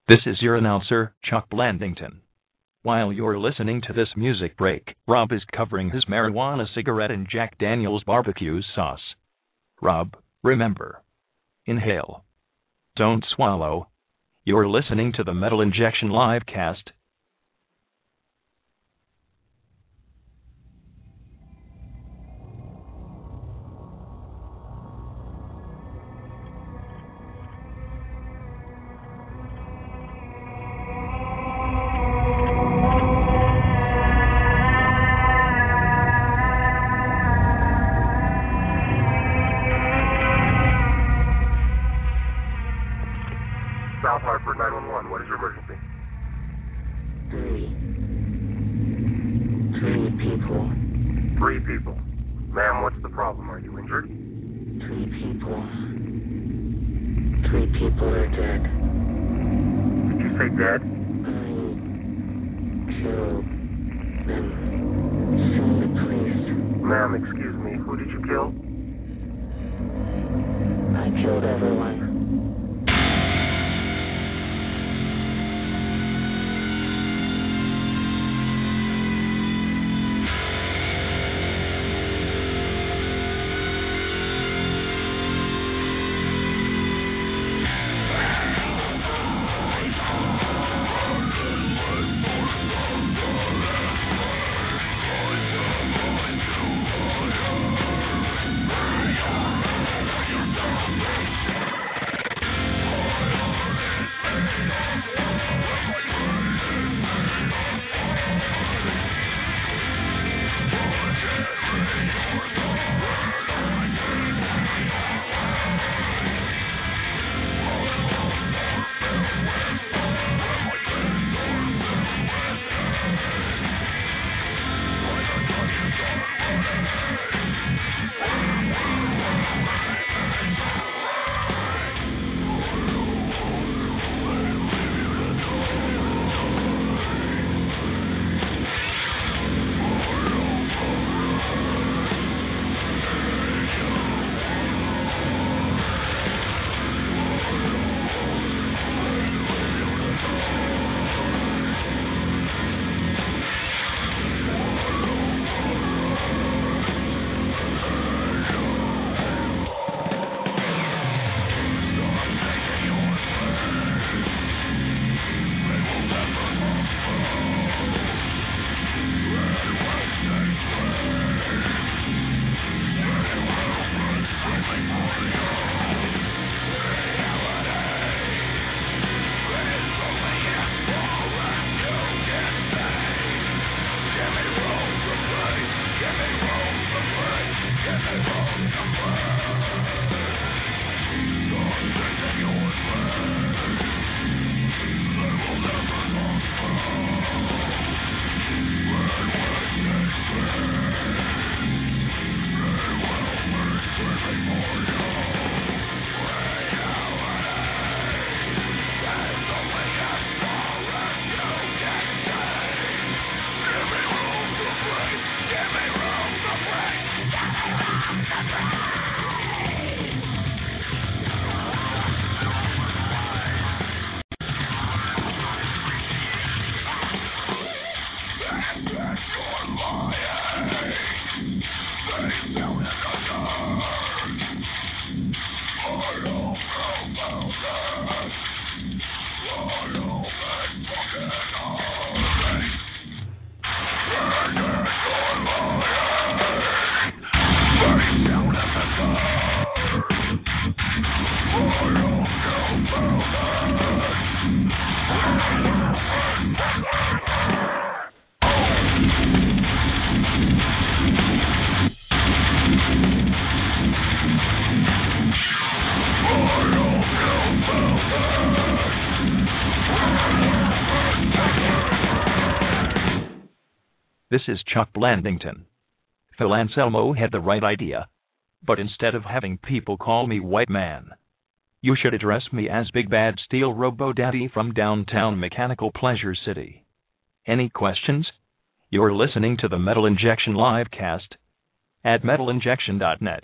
This is your announcer, Chuck Blandington. While you're listening to this music break, Rob is covering his marijuana cigarette in Jack Daniel's barbecue sauce. Rob, remember. Inhale. Don't swallow. You're listening to the Metal Injection Livecast. South Hartford nine one one, what is your emergency? Three. Three people. Three people. Ma'am, what's the problem? Are you injured? Three people. Three people are dead. Did you say dead? I killed them. Send the police. Ma'am, excuse me, who did you kill? I killed everyone. This is Chuck Blandington. Phil Anselmo had the right idea. But instead of having people call me White Man, you should address me as Big Bad Steel Robo Daddy from downtown Mechanical Pleasure City. Any questions? You're listening to the Metal Injection Livecast at metal injection dot net.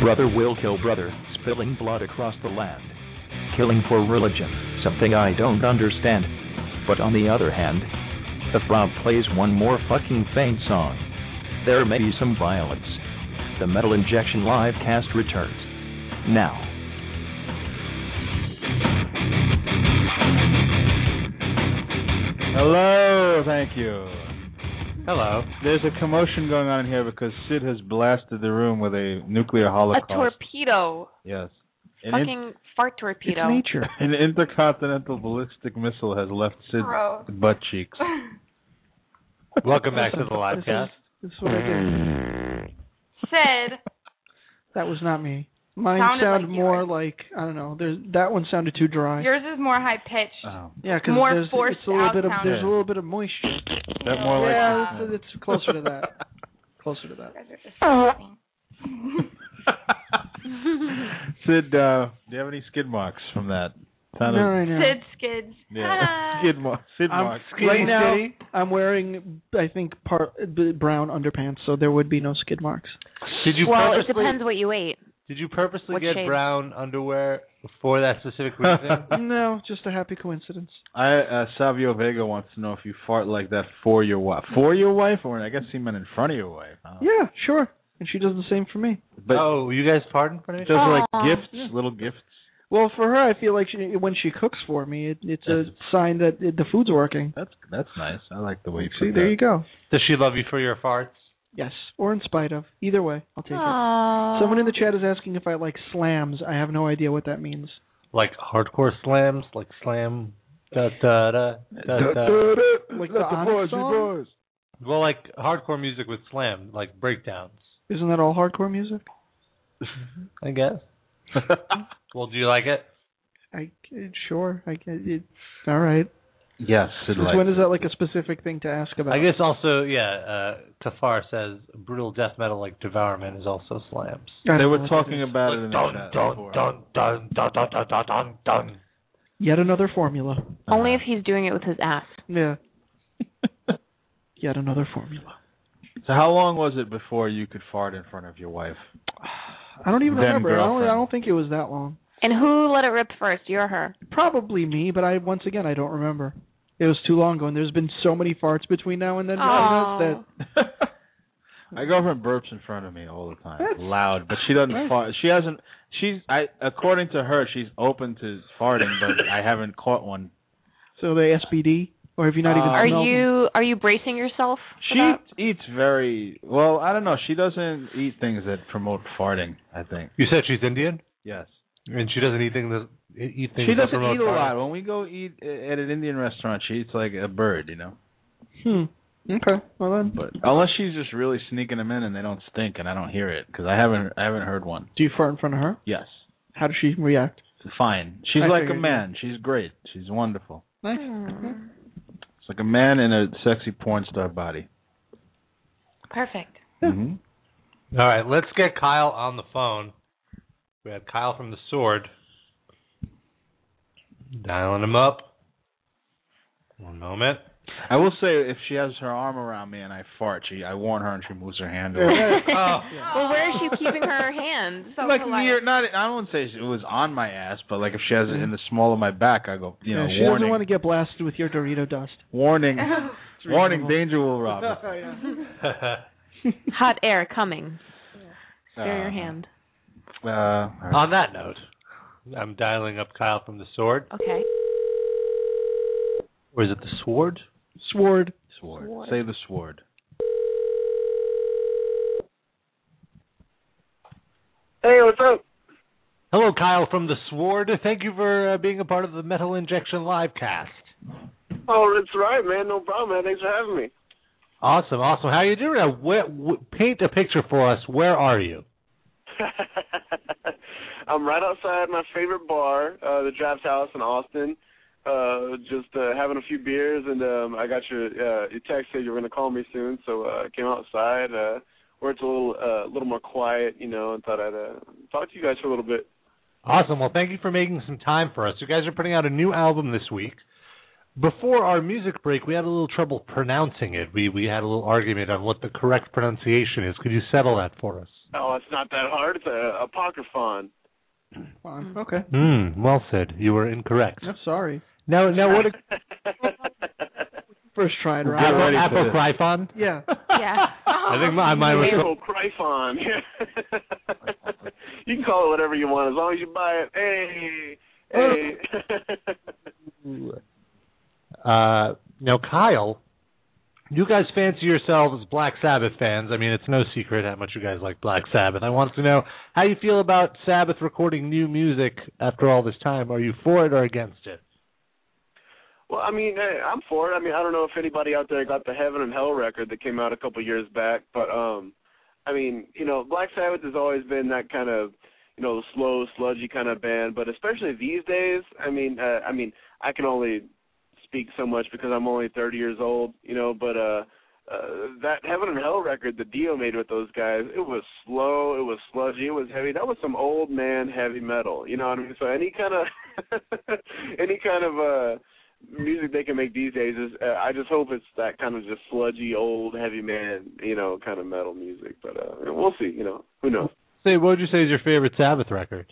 Brother will kill brother, spilling blood across the land. Killing for religion, something I don't understand. But on the other hand, if Rob plays one more fucking faint song, there may be some violence. The Metal Injection live cast returns now. Hello, thank you. Hello. There's a commotion going on in here because Sid has blasted the room with a nuclear holocaust. A torpedo. Yes. An Fucking in- fart torpedo. It's nature. An intercontinental ballistic missile has left Sid's Gross. butt cheeks. Welcome back to the live cast. This is what I did. Sid. That was not me. Mine Sounded sounded like more yours. like, I don't know. There's that one sounded too dry. Yours is more high pitched. Oh. Yeah, because more there's forced it's a little out bit of sound. there's a little bit of moisture. That more like Yeah, it's, it's closer to that. Closer to that. Sid, uh, do you have any skid marks from that? Kind No, of, right now. Sid skids. yeah. skid marks. Sid I'm, marks. right now, I'm wearing, I think, part b- brown underpants, so there would be no skid marks. Did you Well, it purposely, depends what you ate. Did you purposely What get shade? brown underwear for that specific reason? No, just a happy coincidence. I uh, Savio Vega wants to know if you fart like that for your wife. For your wife, or I guess he meant in front of your wife. I don't know. Yeah, sure. And she does the same for me. But oh, you guys pardon for me? just like Aw. gifts, Yeah. little gifts. Well, for her, I feel like she, when she cooks for me, it, it's a sign that it, the food's working. That's that's nice. I like the way you See, put there that. you go. Does she love you for your farts? Yes, or in spite of. Either way, I'll take Aww. it. Someone in the chat is asking if I like slams. I have no idea what that means. Like hardcore slams, like slam, da da da da da. Like the Onyx song? Well, like hardcore music with slam, like breakdowns. Isn't that all hardcore music? I guess. Well, do you like it? I sure. I it, all right. Yes, Sid Since likes when is it. that like a specific thing to ask about? I guess also, yeah. Uh, Kafar says brutal death metal like Devourment is also slams. I They don't were know what talking that is. about it in the Dun chat dun before. dun dun dun dun dun dun dun dun. Yet another formula. Only if he's doing it with his ass. Yeah. Yet another formula. So how long was it before you could fart in front of your wife? I don't even Then remember. I don't, girlfriend. I don't think it was that long. And who let it rip first, you or her? Probably me, but I once again I don't remember. It was too long ago, and there's been so many farts between now and then. Oh. That My girlfriend burps in front of me all the time, loud, but she doesn't fart. She hasn't. She's. I. According to her, she's open to farting, but I haven't caught one. so the S B D, or have you not even? Uh, Are smelled them? you are you bracing yourself for She that? eats very well. I don't know. She doesn't eat things that promote farting. I think. You said she's Indian, Yes. and she doesn't eat things that eat things. She that doesn't promote eat a farting. lot. When we go eat at an Indian restaurant, she eats like a bird, you know. Hmm. Okay. Well then. But unless she's just really sneaking them in and they don't stink and I don't hear it, because I haven't I haven't heard one. Do you fart in front of her? Yes. How does she react? Fine. She's I like a figured, man. She's great. She's wonderful. Nice. It's like a man in a sexy porn star body. Perfect. Mm-hmm. All right, let's get Kyle on the phone. We have Kyle from the Sword. Dialing him up. One moment. I will say, if she has her arm around me and I fart, she I warn her and she moves her hand away. Oh. Well, where is she keeping her hand? So like polite. near, not I don't want to say it was on my ass, but like if she has it in the small of my back, I go, you know, Yeah, she warning, doesn't want to get blasted with your Dorito dust. warning, warning, reasonable. danger will rob us. Hot air coming. Spare your Uh, hand. Uh, all right. On that note, I'm dialing up Kyle from the Sword. Okay. Or is it the Sword? Sword. Sword. Sword. Say the sword. Hey, what's up? Hello, Kyle from the Sword. Thank you for uh, being a part of the Metal Injection livecast. Oh, that's right, man. No problem, man. Thanks for having me. Awesome, awesome. How you doing? Now, where, w- paint a picture for us. Where are you? I'm right outside my favorite bar, uh, the Draft House in Austin. Uh, just uh, having a few beers, and um, I got your uh, your text said you were going to call me soon, so uh, I came outside uh, where it's a little uh, little more quiet, you know, and thought I'd uh, talk to you guys for a little bit. Awesome. Well, thank you for making some time for us. You guys are putting out a new album this week. Before our music break, we had a little trouble pronouncing it. We we had a little argument on what the correct pronunciation is. Could you settle that for us? Oh, it's not that hard. It's a apocryphon. Fine. Okay. Hmm. Well said. You were incorrect. I'm sorry. Now, now what? A, First try it, Apocryphon? right? Apocryphon? Yeah. Yeah. I think my mine was. Apocryphon. You can call it whatever you want as long as you buy it. Hey, hey. uh, now, Kyle, you guys fancy yourselves Black Sabbath fans. I mean, it's no secret how much you guys like Black Sabbath. I want to know how you feel about Sabbath recording new music after all this time. Are you for it or against it? Well, I mean, hey, I'm for it. I mean, I don't know if anybody out there got the Heaven and Hell record that came out a couple years back, but um, I mean, you know, Black Sabbath has always been that kind of, you know, slow, sludgy kind of band. But especially these days, I mean, uh, I mean, I can only speak so much because I'm only thirty years old, you know. But uh, uh, that Heaven and Hell record that Dio made with those guys, it was slow, it was sludgy, it was heavy. That was some old man heavy metal, you know what I mean? So any kind of, any kind of uh. music they can make these days is uh, I just hope it's that kind of just sludgy old heavy man, you know, kind of metal music. But uh, we'll see, you know, who knows. Say, what would you say is your favorite Sabbath record?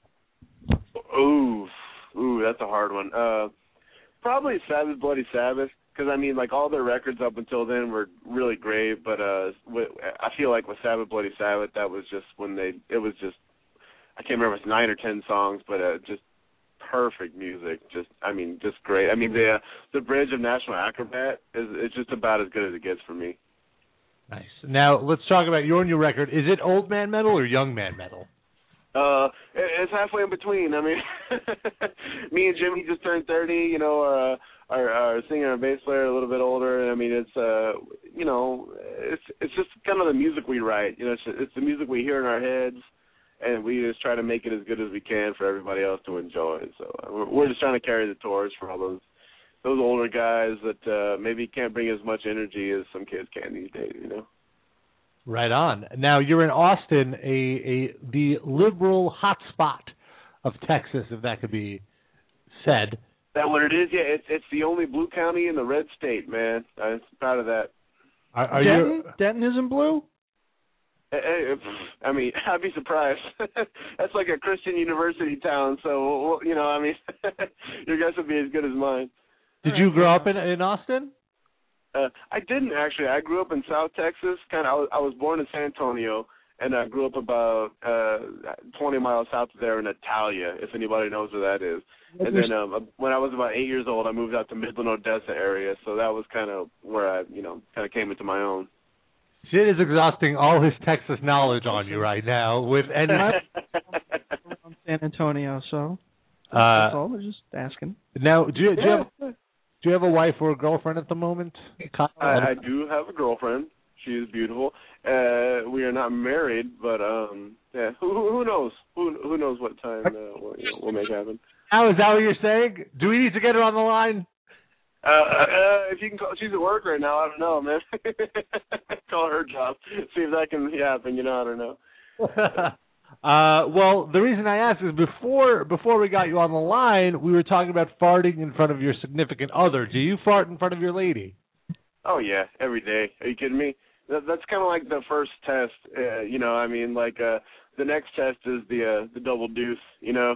Ooh, ooh, that's a hard one. Uh, probably Sabbath, Bloody Sabbath, because I mean, like all their records up until then were really great. But uh, I feel like with Sabbath, Bloody Sabbath, that was just when they, it was just, I can't remember if it's nine or ten songs, but uh, just. Perfect music, just I mean, just great. I mean, the uh, the Bridge of National Acrobat is it's just about as good as it gets for me. Nice. Now let's talk about your new record. Is it old man metal or young man metal? Uh, it's halfway in between. I mean, me and Jimmy just turned thirty. You know, uh, our our singer and bass player a little bit older. And I mean, it's uh, you know, it's it's just kind of the music we write. You know, it's, it's the music we hear in our heads. And we just try to make it as good as we can for everybody else to enjoy. So uh, we're, we're just trying to carry the torch for all those those older guys that uh, maybe can't bring as much energy as some kids can these days. You know. Right on. Now you're in Austin, a a the liberal hotspot of Texas, if that could be said. That what it is? Yeah, it's it's the only blue county in the red state, man. I'm proud of that. Are, are Denton? you? Denton isn't blue? I mean, I'd be surprised. That's like a Christian university town, so, you know, I mean, your guess would be as good as mine. Did you grow up in in Austin? Uh, I didn't, actually. I grew up in South Texas. Kind of, I was, I was born in San Antonio, and I grew up about uh, twenty miles south of there in Italia, if anybody knows where that is. And then um, when I was about eight years old, I moved out to Midland, Odessa area, so that was kind of where I, you know, kind of came into my own. Sid is exhausting all his Texas knowledge on you right now with any from San Antonio, so that's uh, all. We're just asking. Now, do you, do you have do you have a wife or a girlfriend at the moment? I, I do have a girlfriend. She is beautiful. Uh, we are not married, but um, yeah, who, who knows? Who who knows what time uh, we'll, you know, we'll make happen. How is that what you're saying? Do we need to get her on the line? Uh, uh, if you can call, she's at work right now. I don't know, man. Call her job. See if that can happen. You know, I don't know. uh, well, the reason I asked is before before we got you on the line, we were talking about farting in front of your significant other. Do you fart in front of your lady? Oh yeah, every day. Are you kidding me? That, that's kind of like the first test. Uh, you know, I mean, like uh, the next test is the uh, the double deuce. You know.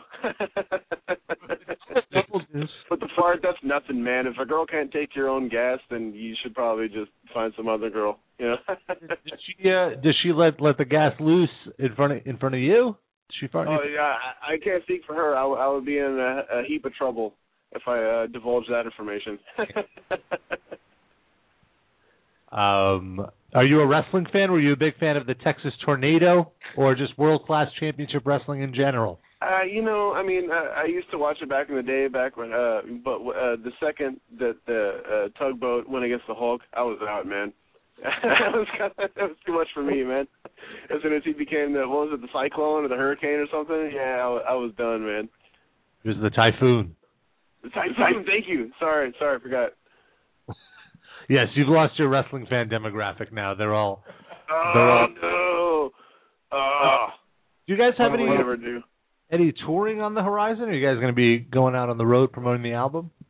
Double deuce. But the fart, that's nothing, man. If a girl can't take your own gas, then you should probably just find some other girl. You know. Does she uh, does she let let the gas loose in front of in front of you? Does she fart? Oh yeah, I, I can't speak for her. I, w- I would be in a, a heap of trouble if I uh, divulged that information. um, are you a wrestling fan? Were you a big fan of the Texas Tornado, or just world class championship wrestling in general? Uh, you know, I mean, uh, I used to watch it back in the day, back when, uh, but uh, the second that the uh, tugboat went against the Hulk, I was out, man. that was kind of, that was too much for me, man. As soon as he became the, what was it, the cyclone or the hurricane or something? Yeah, I, I was done, man. It was the typhoon. The typhoon. Thank you. Sorry, sorry, I forgot. Yes, you've lost your wrestling fan demographic now. They're all. Oh they're all, no! Oh. Do you guys have what any? will I ever do? Any touring on the horizon? Are you guys going to be going out on the road promoting the album?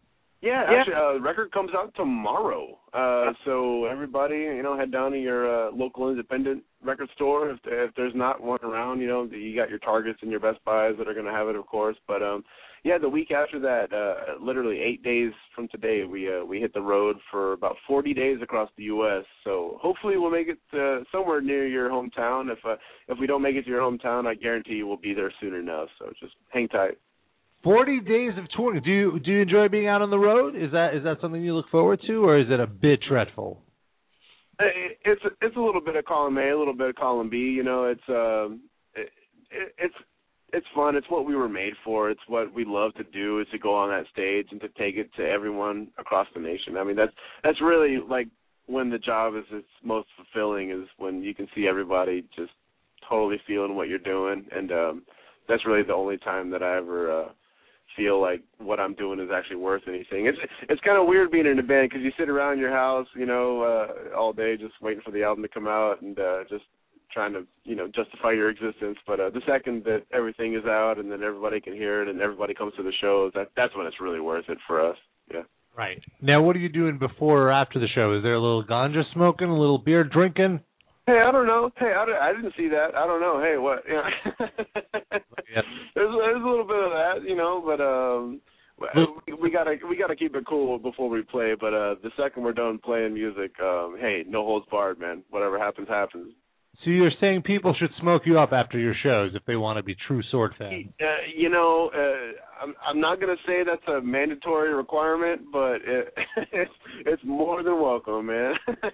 Yeah, actually, uh, the record comes out tomorrow. Uh, so everybody, you know, head down to your uh, local independent record store. If, if there's not one around, you know, you got your Targets and your Best Buys that are going to have it, of course. But um, yeah, the week after that, uh, literally eight days from today, we uh, we hit the road for about forty days across the U S. So hopefully we'll make it uh, somewhere near your hometown. If uh, if we don't make it to your hometown, I guarantee you we'll be there soon enough. So just hang tight. Forty days of touring. Do you do you enjoy being out on the road? Is that is that something you look forward to, or is it a bit dreadful? It's it's a little bit of column A, a little bit of column B. You know, it's um, it, it, it's it's fun. It's what we were made for. It's what we love to do. Is to go on that stage and to take it to everyone across the nation. I mean, that's that's really like when the job is its most fulfilling, is when you can see everybody just totally feeling what you're doing, and um, that's really the only time that I ever. Uh, feel like what I'm doing is actually worth anything. It's it's kind of weird being in a band because you sit around your house, you know, uh, all day just waiting for the album to come out and uh, just trying to, you know, justify your existence. But uh, the second that everything is out and then everybody can hear it and everybody comes to the shows, that that's when it's really worth it for us. Yeah. Right. Now, what are you doing before or after the show? Is there a little ganja smoking, a little beer drinking? Hey, I don't know. Hey, I, don't, I didn't see that. I don't know. Hey, what? You know, yeah. there's there's a little bit of that, you know, but um, we, we gotta we gotta keep it cool before we play. But uh, the second we're done playing music, um, hey, no holds barred, man. Whatever happens, happens. So you're saying people should smoke you up after your shows if they want to be true Sword fans? Uh, you know, uh, I'm I'm not gonna say that's a mandatory requirement, but it, it's it's more than welcome, man.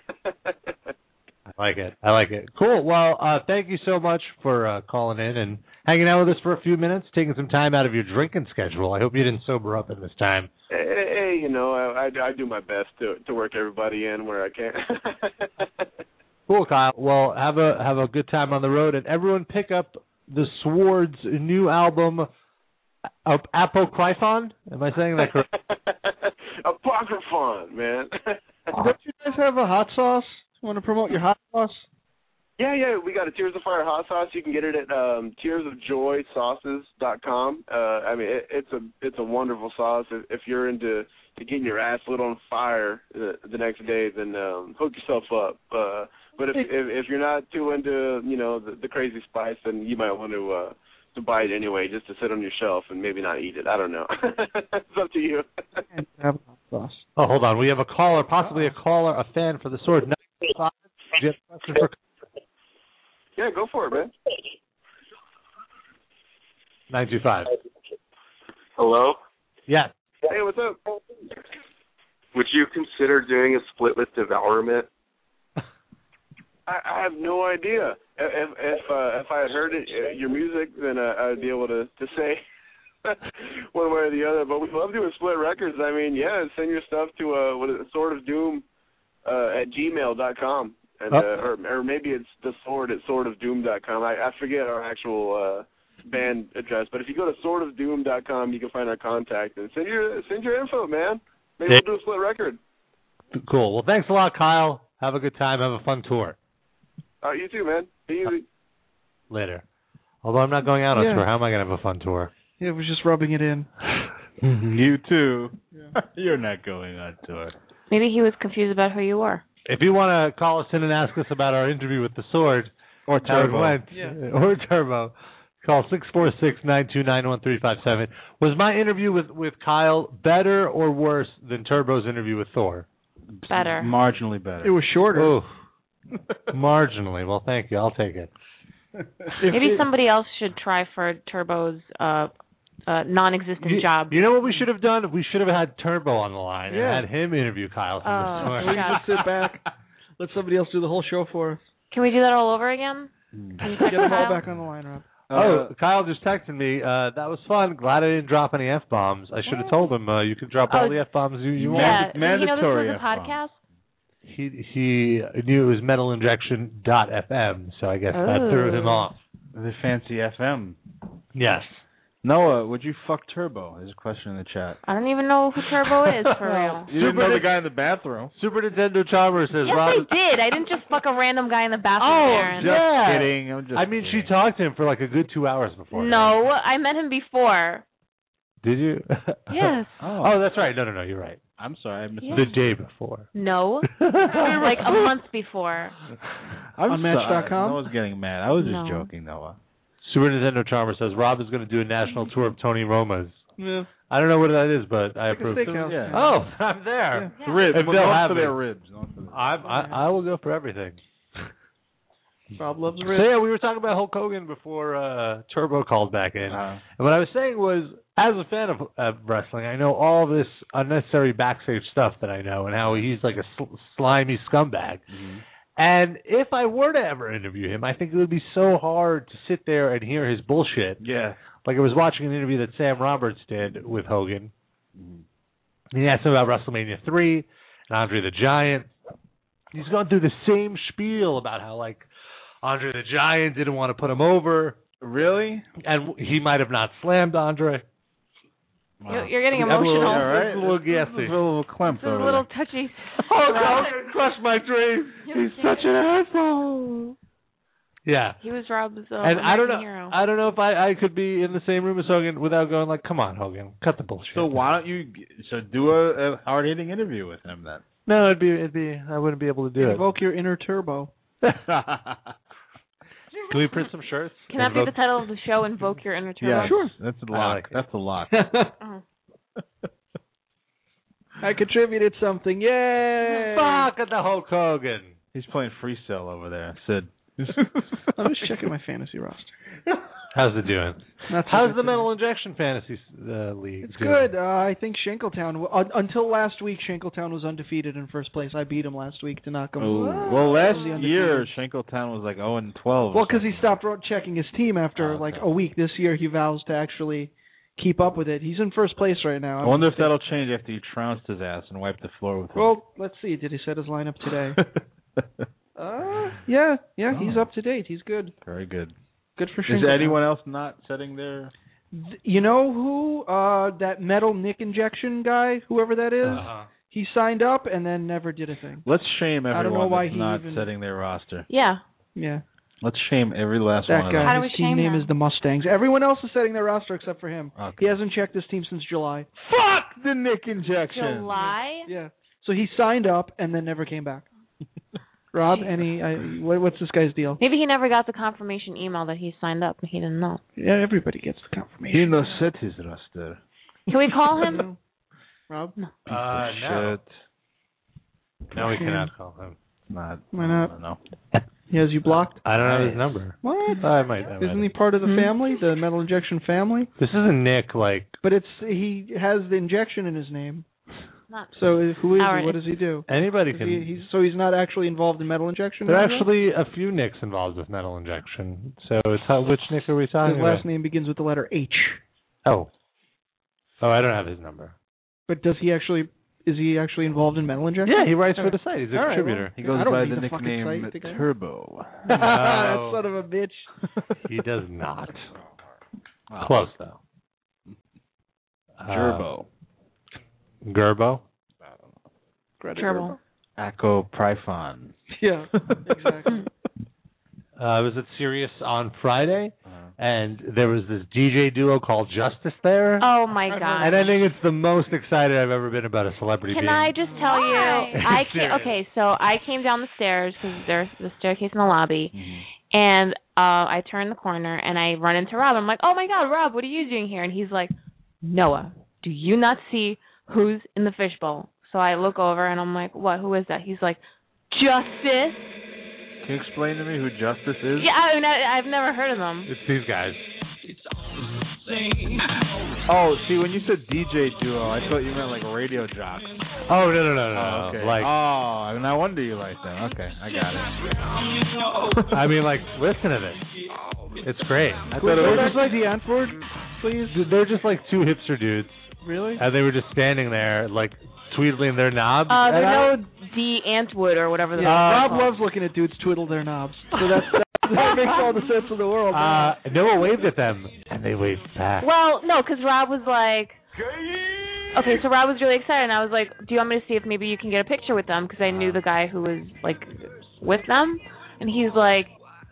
I like it. I like it. Cool. Well, uh, thank you so much for uh, calling in and hanging out with us for a few minutes, taking some time out of your drinking schedule. I hope you didn't sober up in this time. Hey, hey you know, I, I, I do my best to to work everybody in where I can. Cool, Kyle. Well, have a have a good time on the road, and everyone pick up the Sword's new album, uh, Apocryphon. Am I saying that correct? Apocryphon, man. Don't you guys have a hot sauce? Want to promote your hot sauce? Yeah, yeah, we got a Tears of Fire hot sauce. You can get it at um, tears of joy sauces dot com. Uh, I mean, it, it's a it's a wonderful sauce. If, if you're into to getting your ass lit on fire the, the next day, then um, hook yourself up. Uh, but if, if if you're not too into you know the, the crazy spice, then you might want to uh, to buy it anyway, just to sit on your shelf and maybe not eat it. I don't know. It's up to you. Have hot sauce. Oh, hold on. We have a caller, possibly a caller, a fan for the Sword. Yeah, go for it, man. nine two five. Hello? Yes. Hey, what's up? Would you consider doing a split with Devourment? I, I have no idea. If if uh, if I had heard it, uh, your music, then uh, I'd be able to, to say one way or the other. But we love doing split records. I mean, yeah, send your stuff to uh, what is it, Sword of Doom uh, at gmail dot com. And, uh, or, or maybe it's the Sword at sword of doom dot com. I, I forget our actual uh, band address, but if you go to sword of doom dot com, you can find our contact and send your send your info, man. Maybe we'll do a split record. Cool. Well, thanks a lot, Kyle. Have a good time. Have a fun tour. All right, you too, man. Be easy. Later. Although I'm not going out on Yeah. tour, how am I going to have a fun tour? Yeah, it was just rubbing it in. You too. Yeah. You're not going on tour. Maybe he was confused about who you were. If you want to call us in and ask us about our interview with the Sword, or how it Turbo, went, Yeah. or Turbo, call six four six, nine two nine, one three five seven. Was my interview with, with Kyle better or worse than Turbo's interview with Thor? Better. Marginally better. It was shorter. Oh, marginally. Well, thank you. I'll take it. Maybe it- somebody else should try for Turbo's uh, uh, non-existent You, job. you know what we should have done? We should have had Turbo on the line Yeah. and had him interview Kyle from Oh, the Sword. We can just sit back, let somebody else do the whole show for us. Can we do that all over again? Can you text Get them all Kyle? back on the line, Rob. Oh, Kyle just texted me. Uh, that was fun. Glad I didn't drop any F bombs. I should have told him uh, you could drop all Oh, the F bombs you, you Yeah. want. Did you know this mandatory was a F-bomb. podcast? He he knew it was metal injection dot f m, so I guess that threw him Oh. off. The fancy F M. Yes. Noah, would you fuck Turbo? There's a question in the chat. I don't even know who Turbo is, for real. You didn't know the guy in the bathroom. Super Nintendo Charmer says, Yes, Rob. I did. I didn't just fuck a random guy in the bathroom, Oh, Aaron. Just Yeah. kidding. I'm just I mean, kidding. she talked to him for like a good two hours before. No, I met him before. Did you? Yes. Oh. oh, that's right. No, no, no. You're right. I'm sorry. I missed Yeah. The day before. No. Like a month before. I'm On Match dot com? No one's getting mad. I was just No. joking, Noah. Super Nintendo Charmer says Rob is going to do a national tour of Tony Roma's. Yeah. I don't know what that is, but I Like a approve. steakhouse. Yeah. Oh, I'm there. The ribs. If Well, they'll not have for me. their ribs. Not for their- I, I I will go for everything. Rob loves So ribs. yeah, we were talking about Hulk Hogan before uh, Turbo called back in, Uh-huh. and what I was saying was, as a fan of uh, wrestling, I know all this unnecessary backstage stuff that I know, and how he's like a sl- slimy scumbag. Mm-hmm. And if I were to ever interview him, I think it would be so hard to sit there and hear his bullshit. Yeah. Like I was watching an interview that Sam Roberts did with Hogan. Mm-hmm. He asked him about WrestleMania three and Andre the Giant. He's going through the same spiel about how, like, Andre the Giant didn't want to put him over. Really? And he might have not slammed Andre. Wow. You're, you're getting I'm a little- emotional. yeah, right? It's a little This is gassy. a little Klempt This is a over little there. touchy. Oh, God, crushed my dream. He's such an asshole. Yeah. He was Rob's uh, And I don't know. hero. I don't know if I, I could be in the same room as Hogan without going like, "Come on, Hogan, cut the bullshit." So why don't you so do a, a hard hitting interview with him then? No, it'd be it'd be I wouldn't be able to do Invoke your inner turbo. it. Can we print some shirts? Can that be the title of the show? Invoke your inner turbo. Yeah, Sure. That's a I lock. like it. That's a lock. Oh. I contributed something. Yay! Fuck at the Hulk Hogan. He's playing freestyle over there. Sid. I'm just checking my fantasy roster. How's it doing? Not so How's good the today. Metal Injection Fantasy uh, League? It's doing? good. Uh, I think Shankletown. Uh, until last week, Shankletown was undefeated in first place. I beat him last week to knock him. Oh, well, last from the year undefeated. Shankletown was like oh and twelve. Well, because he stopped ro- checking his team after Oh, okay. like a week. This year, he vows to actually keep up with it. He's in first place right now. I wonder if that'll change after you trounced his ass and wiped the floor with him. Well, let's see. Did he set his lineup today? uh, yeah, yeah. He's Oh. up to date. He's good. Very good. Good for Is Shankletown. anyone else not setting their? Th- You know who? Uh, that metal Nick injection guy, whoever that is. Uh-huh. He signed up and then never did a thing. Let's shame everyone I don't know why that's he not even- setting their roster. Yeah. Yeah, Let's shame every last that one of guy. them. How do we his team shame name him? is the Mustangs. Everyone else is setting their roster except for him. Okay. He hasn't checked his team since July. Fuck the Nick injection. July? Yeah. So he signed up and then never came back. Rob, any? I, what, what's this guy's deal? Maybe he never got the confirmation email that he signed up and he didn't know. Yeah, everybody gets the confirmation. He no set his roster. Can we call him? Rob? No. Uh, no. Shit. No, we cannot call him. Not. Why not? No. He has you blocked? I don't have his number. What? I might. I might. Isn't he part of the Hmm? family, the metal injection family? This isn't Nick. Like But it's he has the injection in his name. Not. So who is Howard, he? What does he do? anybody Is can. he, he's, so he's not actually involved in metal injection? There are anymore? actually a few Nicks involved with metal injection. So it's how, which Nick are we talking His about? last name begins with the letter H. Oh. Oh, I don't have his number. But does he actually? Is he actually involved in metal injection? Yeah, he writes All for right. the site. He's a All right, contributor. well, He goes I don't by need the the fucking nickname site, the guy. Turbo. that son of a bitch. He does not. Wow. Close though. Gerbo. Uh, Gerbo. Trouble. Acco Pryphon. Yeah, exactly. Uh, I was at Sirius on Friday, Uh-huh. and there was this D J duo called Justice there. Oh my god. And I think it's the most excited I've ever been about a celebrity Can being. I just tell you? I came, Serious. okay, so I came down the stairs because there's the staircase in the lobby, Mm-hmm. and uh I turn the corner and I run into Rob. I'm like, "Oh my God, Rob, what are you doing here?" And he's like, "Noah, do you not see who's in the fishbowl?" So I look over and I'm like, "What? Who is that?" He's like, "Justice." Can you explain to me who Justice is? Yeah, I mean, I, I've never heard of them. It's these guys. Oh, see, when you said D J duo, I thought you meant like radio jocks. Oh no no no no! Oh, no. okay. Like oh, no wonder you like them. Okay, I got it. I mean, like listen to this. It's great. I thought it Who was does like the Antwoord, please? They're just like two hipster dudes, Really? and they were just standing there, like tweedling their knobs. Uh, And there's I- no D. Antwood or whatever the Yeah, fuck Rob it's called. loves looking at dudes twiddle their knobs. So that's, that, that makes all the sense in the world. Uh, Noah waved at them, and they waved back. Well, no, because Rob was like, okay, so Rob was really excited, and I was like, do you want me to see if maybe you can get a picture with them? Because I knew the guy who was, like, with them. And he's like,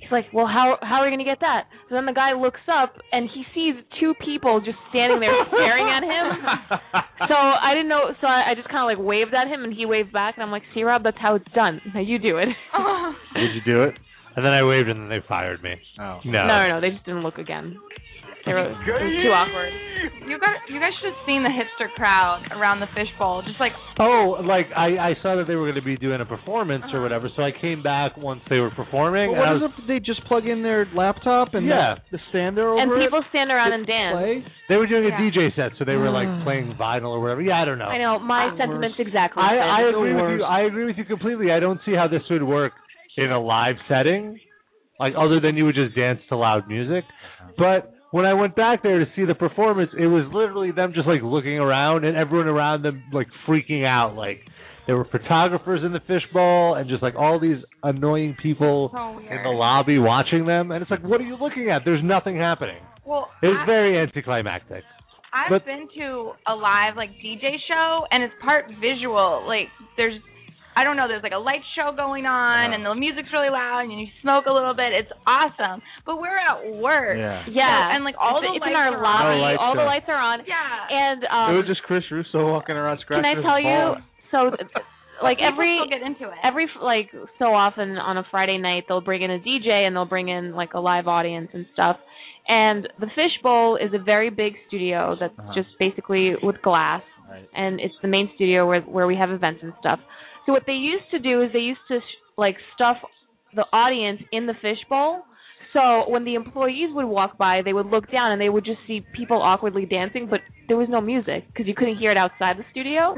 He's like, well, how how are we gonna get that? So then the guy looks up and he sees two people just standing there staring at him. So I didn't know. So I, I just kind of like waved at him and he waved back and I'm like, see, Rob, that's how it's done. Now you do it. Did you do it? And then I waved and then they fired me. Oh. No. No, no, no. They just didn't look again. They were, it was too awkward. You guys, you guys should have seen the hipster crowd around the fishbowl. Just like, Oh, like I, I saw that they were going to be doing a performance or whatever, so I came back once they were performing. Well, what and I is was, it? They just plug in their laptop and Yeah. the, the stand there over And people it, stand around hit and dance. play? They were doing a Yeah. D J set, so they were like playing vinyl or whatever. Yeah, I don't know. I know. My sentiments exactly. I, Sid. I It's agree the with you. worst. I agree with you completely. I don't see how this would work in a live setting, like other than you would just dance to loud music. But when I went back there to see the performance, it was literally them just like looking around and everyone around them like freaking out. Like there were photographers in the fishbowl and just like all these annoying people So in the lobby watching them. And it's like, what are you looking at? There's nothing happening. well, It's I, very anticlimactic. I've but- been to a live like D J show, and it's part visual. Like, there's, I don't know, there's like a light show going on, and the music's really loud, and you smoke a little bit. It's awesome. But we're at work. Yeah. Yeah, So- and like all it's, the it's lights in our are lobby. on. No lights all the are- lights are on. Yeah. And um, it was just Chris Russo walking around can scratching I his tell you? balls. So, like People every still get into it. every like so often on a Friday night, they'll bring in a D J and they'll bring in like a live audience and stuff. And the Fishbowl is a very big studio that's Uh-huh. just basically with glass, Right. and it's the main studio where where we have events and stuff. So what they used to do is they used to sh- like stuff the audience in the fishbowl. So when the employees would walk by, they would look down and they would just see people awkwardly dancing, but there was no music because you couldn't hear it outside the studio.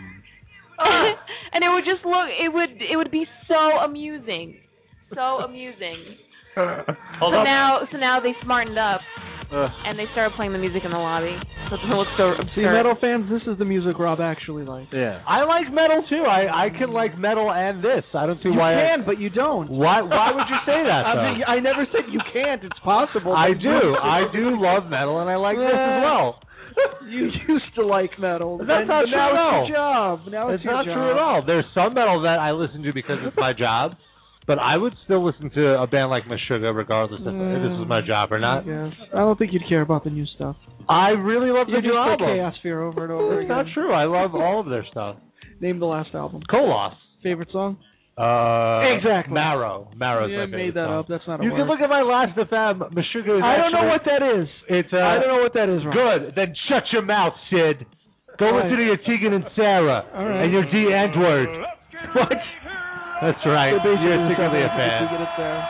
And it would just look, it would it would be so amusing, so amusing. Hold so up. now, so now they smartened up Ugh. and they started playing the music in the lobby. So it doesn't look so See, absurd. metal fans, this is the music Rob actually likes. Yeah. I like metal too. I, I can like metal and this. I don't see You why. can, but you don't. I, why? Why would you say that I, though? mean, I never said you can't. It's possible. I but do. you- I do love metal, and I like this as well. You used to like metal. That's and not but true now at all. it's your job. Now it's, It's your not job. true at all. There's some metal that I listen to because it's my job, but I would still listen to a band like Meshuggah regardless if, if this was my job or not. Yes. I don't think you'd care about the new stuff. I really love You the new just album. say Chaos Fear over and over It's again. not true. I love all of their stuff. Name the last album. Kolos. Favorite song? Uh, Exactly. Marrow. Marrow's Yeah, my made favorite that song. up. That's not a You word. can look at my last F M. Meshuggah is I don't know actually- what that is. It's, uh, I don't know what that is, Ron. Good. Then shut your mouth, Sid. Go All listen right. to your Tegan and Sarah All right. and your D N-word. What? That's right. So basically You're the secretly a South Africans, we fan. get it there.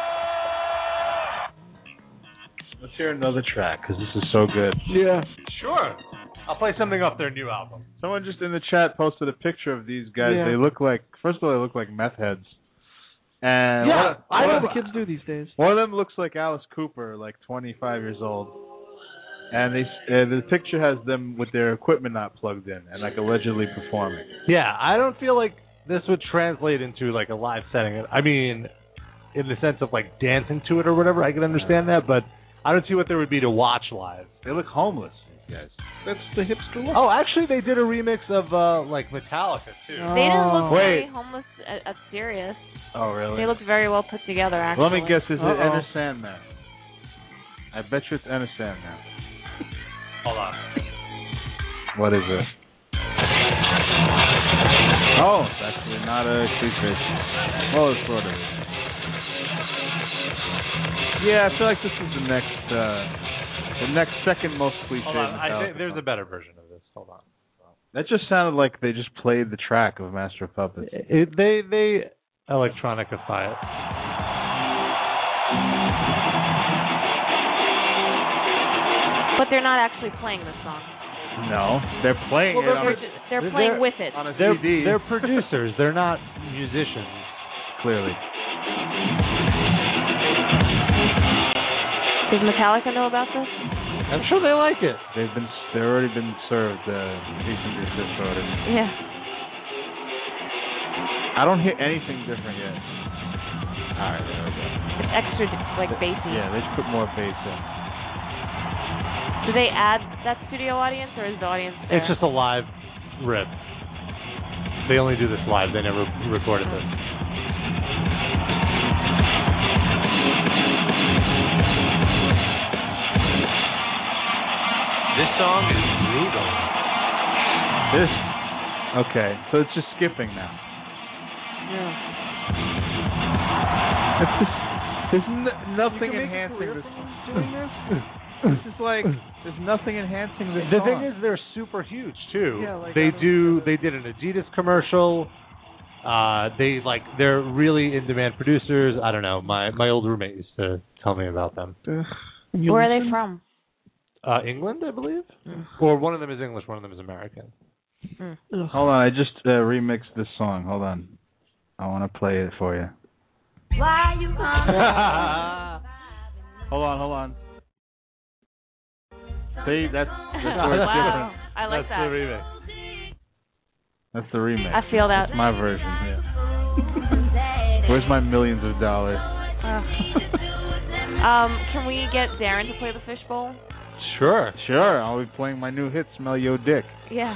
Let's hear another track because this is so good. Yeah. Sure. I'll play something off their new album. Someone just in the chat posted a picture of these guys. Yeah. They look like, first of all, they look like meth heads. And Yeah, one, I know one, the kids do these days. one of them looks like Alice Cooper, like twenty-five years old. And they, uh, the picture has them with their equipment not plugged in and like allegedly performing. Yeah, I don't feel like this would translate into like a live setting. I mean, in the sense of like dancing to it or whatever, I can understand that, but I don't see what there would be to watch live. They look homeless, these guys. That's the hipster look. Oh, actually, they did a remix of uh, like Metallica too. They didn't look Wait. very homeless at, at Sirius. Oh, really? They looked very well put together, actually. Let me guess, is it Uh-oh. Enter Sandman? I bet you it's Enter Sandman. Hold on. What is it? Oh, it's actually not a cliche. Well, it's sort of. Yeah, I feel like this is the next, uh, the next second most cliche. Hold on. I Metallica think there's song. a better version of this. Hold on. That just sounded like they just played the track of Master of Puppets. It, they they electronicify it. But they're not actually playing the song. No, they're playing Well, it on they're, a, they're they're- playing with it. on a They're C D. they're producers. They're not musicians. Clearly. Does Metallica know about this? I'm sure they like it. They've been they've already been served uh, cease and desist order. Yeah. I don't hear anything different yet. All right, there we go. It's extra, like, bassy. Yeah, they just put more bass in. Do they add that studio audience, or is the audience there? It's just a live rip. They only do this live. They never recorded this. This. Okay, so it's just skipping now. Yeah. It's just, there's n- nothing enhancing this. Doing this? It's just like there's nothing enhancing this. The song. thing is, they're super huge too. Yeah, like, they I don't do. They did an Adidas commercial. Uh, they like they're really in demand producers. I don't know. My my old roommate used to tell me about them. Where are they from? Uh, England, I believe. Mm. Or one of them is English, one of them is American. Mm. Hold on, I just uh, remixed this song. Hold on, I want to play it for you. Why you Hold on, hold on. See, that's, that's where it's Wow, different. I like That's that. the remix. That's the remix. I feel that. That's my version. Yeah. Where's my millions of dollars? Uh, um, can we get Darren to play the fishbowl? Sure, sure. I'll be playing my new hit, "Smell Yo Dick." Yeah.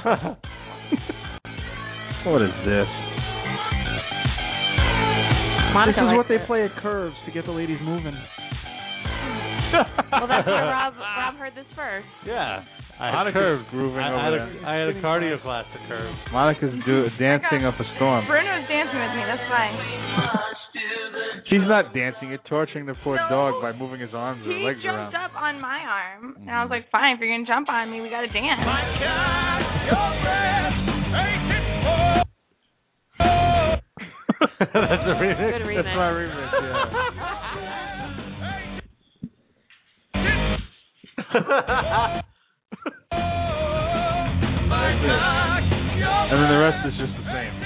What is this? Monica this is likes what they it. play at Curves to get the ladies moving. Well, that's where Rob Rob heard this first. Yeah. I had Monica's curves. grooving I, over I had there. a, I had a cardio class to curves. Monica's do, dancing up a storm. Bruno's dancing with me. That's fine. She's not dancing. You're torturing the poor dog by moving his arms or He legs jumped around. up on my arm, and I was like, "Fine, if you're gonna jump on me, we gotta dance." That's a remix. Good remix. That's my remix. Yeah. And then the rest is just the same.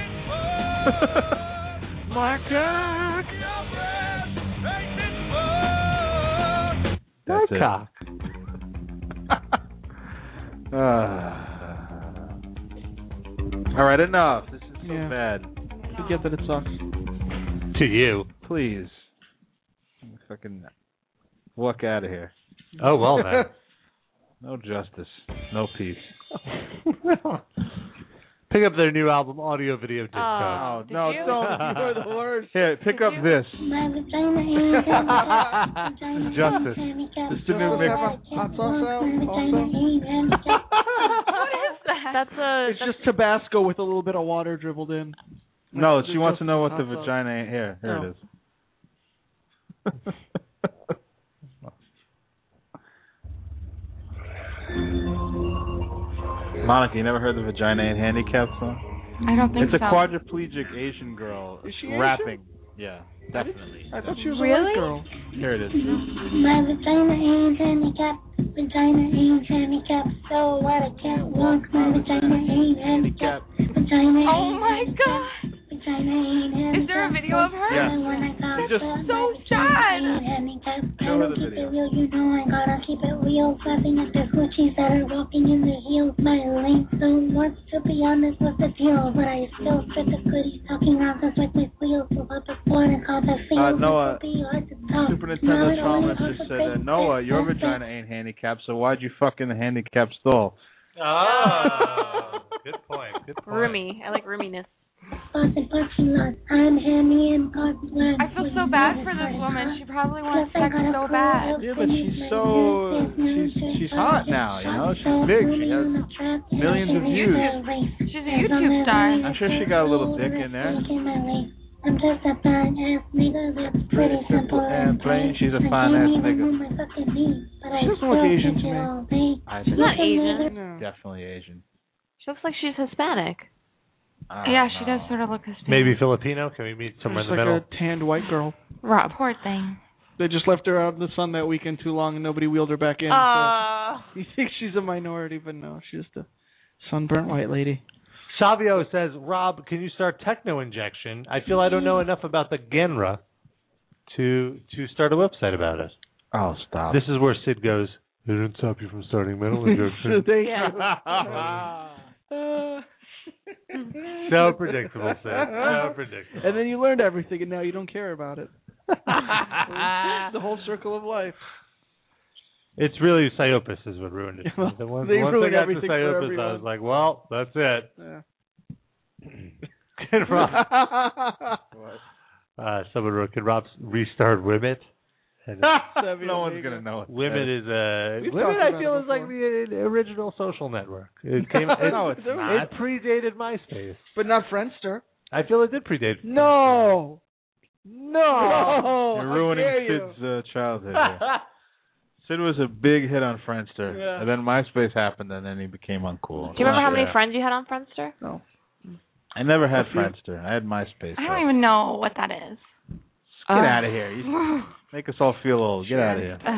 My cock. That's My it. cock. Uh, all right, enough. This is so Yeah. bad. I get that it sucks. To you. Please. Fucking walk out of here. Oh, well then. No justice. No peace. Pick up their new album, Audio Video Disco. Oh, Oh, no, you? don't. You're the worst. Here, pick up this. Justice. It's the new mix. Hot sauce out also? What is that? That's a. It's just Tabasco with a little bit of water dribbled in. No, Like, she wants to know what hot the sauce. vagina ain't. Here, here Oh. it is. Monica, you never heard the Vagina Ain't Handicapped song? I don't think It's a so. quadriplegic Asian girl Is she Asian? rapping. Yeah, definitely. I thought she was Really? a white girl. Here it is. My vagina ain't handicapped. Vagina ain't handicapped. So what? I can't walk. My vagina ain't handicapped. Vagina ain't Oh my handicapped. god! Vagina ain't handicapped. Is there a video of her? Yeah. That's just so sad. Show her the keep video. it real, you know I gotta keep it real. Flapping at the hoochies that are walking in the heels. My lane so much, to be honest, what's the deal? But I still spit the goodies, talking nonsense like my wheels. So up the floor and call the Uh, field. Noah, Be hard to talk. Super Nintendo Now it only Trauma just costs said, a uh, big Noah, your bit. vagina ain't handicapped, so why'd you fuck in the handicapped stall? Oh, good point. Good point. Roomy. I like roominess. I'm handy and God's word. I feel so bad for this woman. She probably wants sex so bad. Yeah, but she's so she's she's hot now, you know. She's big. She has millions of views. She's a YouTube star. I'm sure she got a little dick in there. I'm just a fine ass nigga that's pretty simple and plain. She's a fine ass nigga. She doesn't look Asian to me. I She's not Asian. No. definitely Asian. She looks like she's Hispanic. I don't Yeah, she know. does sort of look Hispanic. Maybe Filipino? Can we meet somewhere She's in the like middle? a tanned white girl. Rob, poor thing. They just left her out in the sun that weekend too long and nobody wheeled her back in. Oh. So you think she's a minority, but no, she's just a sunburnt white lady. Savio says, Rob, can you start Techno Injection? I feel I don't know enough about the genre to to start a website about it. Oh, stop. This is where Sid goes, it didn't stop you from starting Metal Injection. Thank Yeah. So predictable, Sid. So predictable. And then you learned everything, and now you don't care about it. The whole circle of life. It's really Psyopus is what ruined it. The one, They the one ruined thing after everything for Psyopus, I everyone. was like, well, that's it. Yeah. Can Rob, uh, someone wrote, can Rob restart Wimit? No one's gonna know it. Women is a We've Women. talked I about feel it is like the, the original social network. It came. It, No, it's not. It predated MySpace. But not Friendster. I feel it did predate. No. No. You're How ruining dare you. Sid's uh, childhood. Here. Sid was a big hit on Friendster, Yeah. and then MySpace happened, and then he became uncool. Do you remember how many Yeah. friends you had on Friendster? No. I never had A few. Friendster. I had MySpace. I though. don't even know what that is. Get Uh, out of here. You make us all feel old. Get out of here.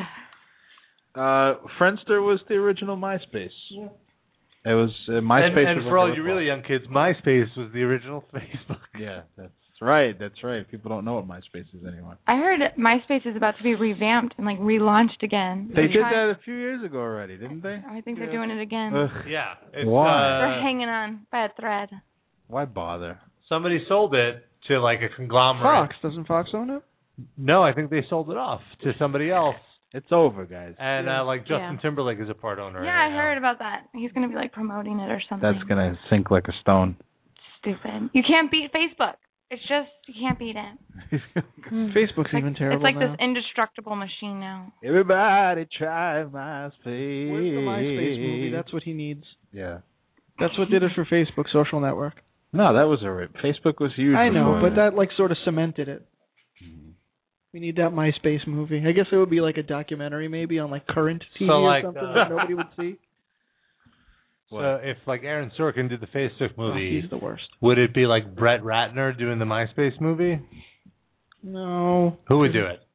Uh, Friendster was the original MySpace. Yeah. It was uh, MySpace. And, and was for all what you it really was. young kids, MySpace was the original Facebook. Yeah, that's right. That's right. People don't know what MySpace is anymore. I heard MySpace is about to be revamped and like relaunched again. They They're did trying- that a few years ago already, didn't they? I think they're doing it again. Ugh. Yeah. It's, Why? They're Uh, hanging on by a thread. Why bother? somebody sold it to like a conglomerate. Fox. Doesn't Fox own it? No, I think they sold it off to somebody else. It's over, guys. And Yeah. uh, like Justin Yeah. Timberlake is a part owner. Yeah, I heard about that. He's going to be like promoting it or something. That's gonna sink like a stone. Stupid. You can't beat Facebook. It's just, you can't beat it. Facebook's even terrible It's like now. this indestructible machine now. Everybody try MySpace. Where's the MySpace movie? That's what he needs. Yeah. That's what did it for Facebook social network. No, that was a rip. Facebook was huge. I know, before but that like sort of cemented it. We need that MySpace movie. I guess it would be like a documentary, maybe on like current T V So, or like, something uh, that nobody would see. So if like Aaron Sorkin did the Facebook Oh, movie, he's the worst. would it be like Brett Ratner doing the MySpace movie? No. Who would do it?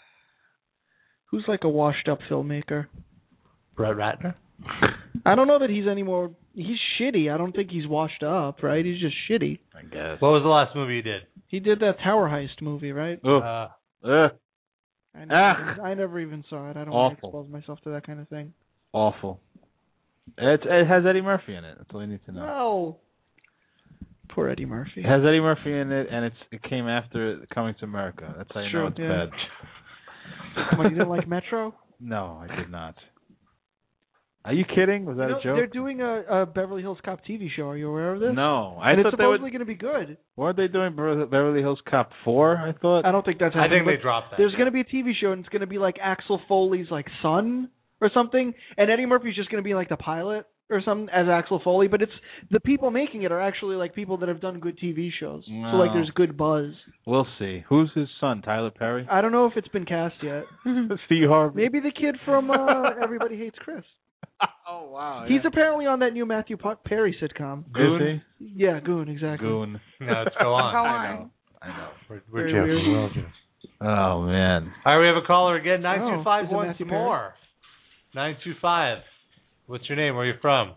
Who's like a washed-up filmmaker? Brett Ratner? I don't know that he's any more. He's shitty. I don't think he's washed up, right? He's just shitty. I guess. What was the last movie he did? He did that Tower Heist movie, right? Ugh. Uh, Ugh. I never, Ah. I never even saw it. I don't want to Awful. expose myself to that kind of thing. Awful. It, it has Eddie Murphy in it. That's all you need to know. No. Poor Eddie Murphy. It has Eddie Murphy in it, and it's it came after Coming to America. That's how you Sure, know it's yeah. bad. Come on, you didn't like Metro? No, I did not. Are you kidding? Was that You know, a joke? They're doing a, a Beverly Hills Cop T V show. Are you aware of this? No, I and it's thought they would. supposedly going to be good. Weren't they doing Ber- Beverly Hills Cop four? I thought. I don't think that's I happening. think they but dropped that. There's going to be a T V show, and it's going to be like Axel Foley's like son or something, and Eddie Murphy's just going to be like the pilot or something as Axel Foley. But it's the people making it are actually like people that have done good T V shows. So like No. there's good buzz. We'll see. Who's his son? Tyler Perry? I don't know if it's been cast yet. Steve Harvey? Maybe the kid from uh, Everybody Hates Chris. Oh wow. He's apparently on that new Matthew P- Perry sitcom. Goon? Yeah, Goon, exactly. Goon. No, it's go on. Go I on. know. I know. We're, we're Very joking. weird. We're all joking. Oh man. All right, we have a caller again. Nine two Oh, five is it wants Matthew some Perry? more. Nine two five. What's your name? Where are you from?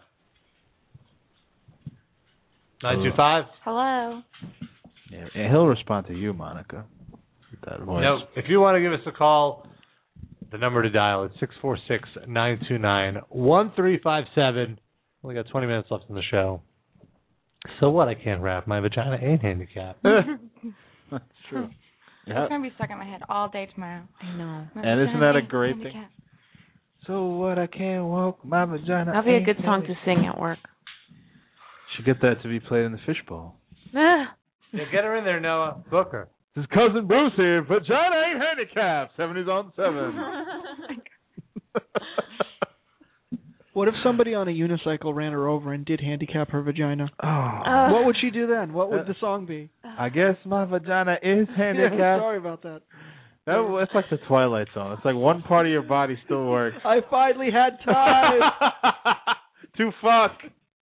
Nine two five. Hello. Yeah, yeah, he'll respond to you, Monica. With that voice. No, if you want to give us a call, the number to dial is six four six, nine two nine, one three five seven. Only got twenty minutes left in the show. So what? I can't rap. My vagina ain't handicapped. That's true. It's Yeah. going to be stuck in my head all day tomorrow. I know. And isn't that a great thing? So what? I can't walk. My vagina. That'd be a ain't good song to handicapped. sing at work. Should get that to be played in the fishbowl. Ah. Yeah, get her in there, Noah. Book her. This is cousin Bruce here. Vagina ain't handicapped. Seventies on seven. What if somebody on a unicycle ran her over and did handicap her vagina? Oh. What would she do then? What would the song be? I guess my vagina is Yeah, handicapped. sorry about that. That, that's like the Twilight Zone. It's like one part of your body still works. I finally had time. To fuck.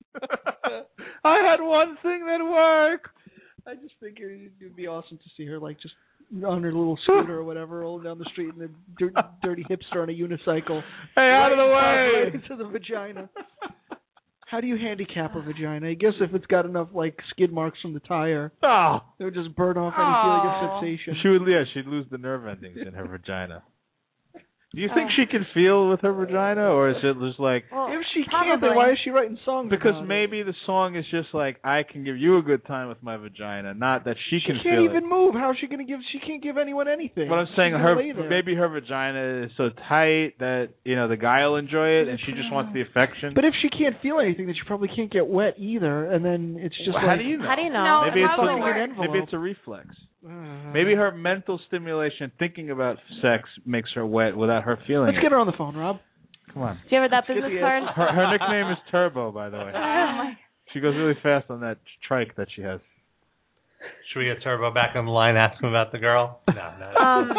I had one thing that worked. I just figured it would be awesome to see her like just on her little scooter or whatever, rolling down the street, and the dirty, dirty hipster on a unicycle. Hey, out of the Right way. into the vagina. How do you handicap a vagina? I guess if it's got enough like skid marks from the tire, Oh. it would just burn off any feeling of sensation. She would, yeah, she'd lose the nerve endings in her vagina. Do you think she can feel with her vagina, or is it just like... Well, If she can't, probably. then why is she writing songs Because about it? maybe the song is just like, I can give you a good time with my vagina, not that she She can can't feel even it. move. How is she going to give? She can't give anyone anything. But I'm saying She's her gonna lay there. maybe her vagina is so tight that, you know, the guy will enjoy it and she just wants the affection. But if she can't feel anything, then she probably can't get wet either. And then it's just Well, like how do you know? How do you know? No, maybe it it's probably a, works. maybe it's a reflex. Maybe her mental stimulation, thinking about sex, makes her wet without her feeling Let's it. get her on the phone, Rob. Come on. Do you have that Let's get business the card? Her, her nickname is Turbo, by the way. She goes really fast on that trike that she has. Should we get Turbo back on the line, ask him about the girl? No, no. Um,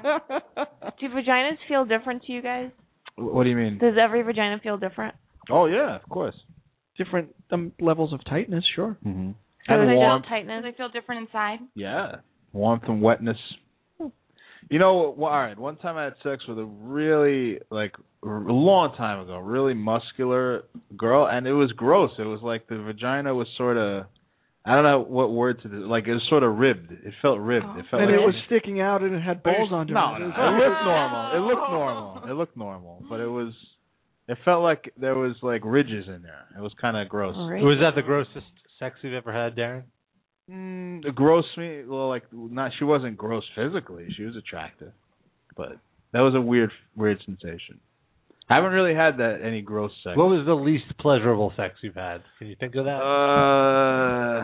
do vaginas feel different to you guys? What do you mean? Does every vagina feel different? Oh, yeah, of course. Different um, levels of tightness, sure. Mm-hmm. So And they warmth. feel tightness? Do they feel different inside? Yeah. Warmth and wetness. You know, well, all right, one time I had sex with a really, like, a long time ago, really muscular girl, and it was gross. It was like the vagina was sort of, I don't know what word to do, like it was sort of ribbed. It felt ribbed. It felt And like it was sticking out and it had balls under no, it. no, It it was- looked normal. It looked normal. It looked normal, but it was, it felt like there was like ridges in there. It was kind of gross. Was that the grossest sex you've ever had, Darren? Mm, the gross me, well, like not. She wasn't gross physically. She was attractive, but that was a weird, weird sensation. I haven't really had that any gross sex. What was the least pleasurable sex you've had? Can you think of that? Uh,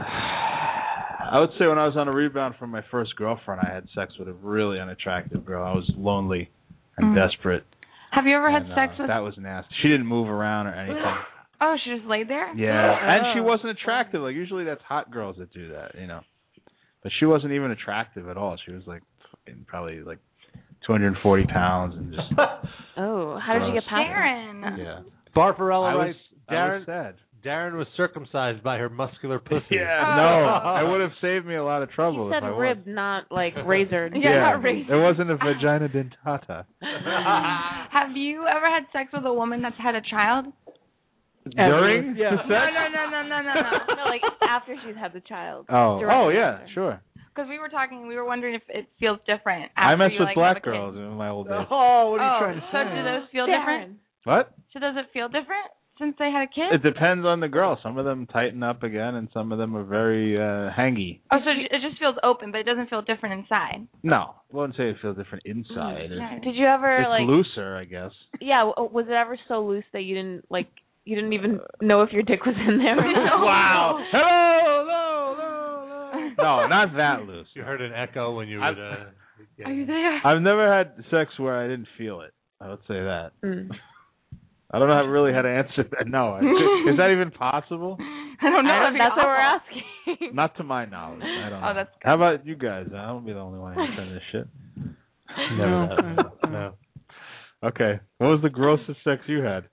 I would say when I was on a rebound from my first girlfriend, I had sex with a really unattractive girl. I was lonely and Mm. desperate. Have you ever had and, uh, sex with? That was nasty. She didn't move around or anything. Oh, she just laid there. Yeah, and she wasn't attractive. Like usually, that's hot girls that do that, you know. But she wasn't even attractive at all. She was like fucking probably like two hundred forty pounds and just. Oh, how did you get past Darren? Yeah. Barbarella I was- writes, I Darren, was sad. Darren was circumcised by her muscular pussy. Yeah, no, it would have saved me a lot of trouble You if I said was. ribbed, not like razored. Yeah, it wasn't a vagina dentata. Have you ever had sex with a woman that's had a child? During Yeah. the No, sex? no, no, no, no, no, no. No, like after she's had the child. Oh, Direct oh yeah, after. sure. Because we were talking, we were wondering if it feels different. After I messed you, with like, black have a kid. girls in my old days. Oh, what are you Oh, trying to so say? do those feel Darren. different? What? So does it feel different since they had a kid? It depends on the girl. Some of them tighten up again, and some of them are very uh, hangy. Oh, so it just feels open, but it doesn't feel different inside. No, I wouldn't say it feels different inside. It's, Yeah. Did you ever it's like? looser, I guess. Yeah. w- Was it ever so loose that you didn't like? You didn't even know if your dick was in there. Wow. Hello, hello, hello, hello. No, not that loose. You heard an echo when you would. Uh, Are you there? I've never had sex where I didn't feel it. I would say that. Mm. I don't know how really how to answer that. No, is that even possible? I don't know. I don't- That'd be that's what we're awful. asking. Not to my knowledge. I don't know. Oh, that's good. How about you guys? I don't be the only one answering this shit. Never that. No. Okay. What was the grossest sex you had?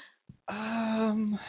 Um,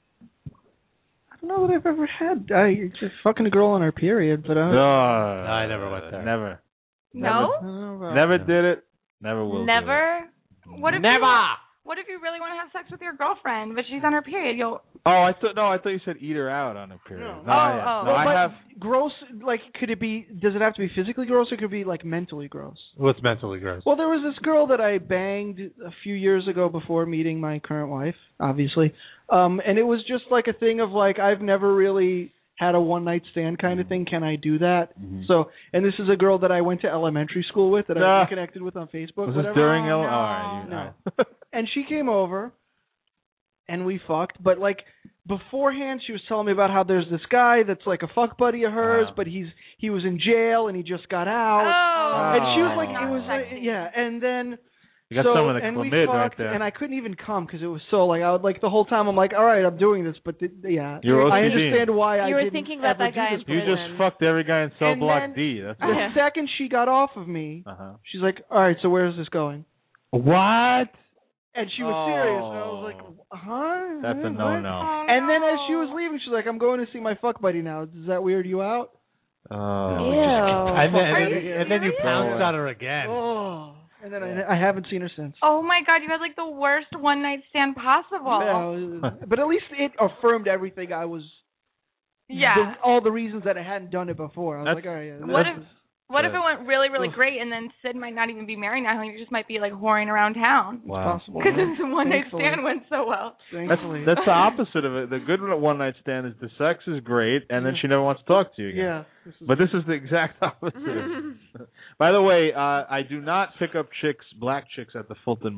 I don't know that I've ever had. I just fucking a girl on her period, but uh, No, I never went there. Never. No? I don't know about- Never did it. Never will. do Never? What if Never. You, what if you really want to have sex with your girlfriend, but she's on her period? You'll. it. Oh, I thought no. I thought you said eat her out on a period. No, No. I, Oh, oh. no, But I have. gross. Like, could it be? Does it have to be physically gross, or could it be like mentally gross? What's mentally gross? Well, there was this girl that I banged a few years ago before meeting my current wife, obviously. Um, and it was just like a thing of like I've never really had a one night stand kind of thing. Can I do that? Mhm. So, and this is a girl that I went to elementary school with that Ah. I connected with on Facebook. Was this whatever. during Oh, L? no. All right, you No. know. And she came over, and we fucked. But like beforehand, she was telling me about how there's this guy that's like a fuck buddy of hers, Uh-huh. but he's he was in jail and he just got out. Oh. And she was like, Not it was uh, sexy. yeah. And then You got so some of the and we chlamyd fucked, right there. and I couldn't even come because it was so like I would like the whole time I'm like, all right, I'm doing this, but th- yeah, You're I O C D. understand why I You were didn't thinking about ever that do guy this in You before. prison. just fucked every guy in cell And block then- D. That's The it. Yeah. second she got off of me, Uh-huh. she's like, all right, so where's this going? What? And she was serious, and I was like, huh? That's a What? no-no. And then as she was leaving, she's like, I'm going to see my fuck buddy now. Does that weird you out? Oh. Ew. And then, Are and, you then- and then you serious? pounced on her again. Oh. And then I, I haven't seen her since. Oh my God! You had like the worst one night stand possible. No, but at least it affirmed everything I was. Yeah. the- all the reasons that I hadn't done it before. I was That's- like, all right. Yeah, What this if is- What if Good. it went really, really Ugh. great, and then Sid might not even be married now? He just might be like whoring around town. Wow. possible? Because the one night Thankfully. stand went so well. That's, Thankfully. that's the opposite of it. The good one night stand is the sex is great, and then she never wants to talk to you again. yeah. This is, But this is the exact opposite. By the way, uh, I do not pick up chicks, black chicks, at the Fulton Mall.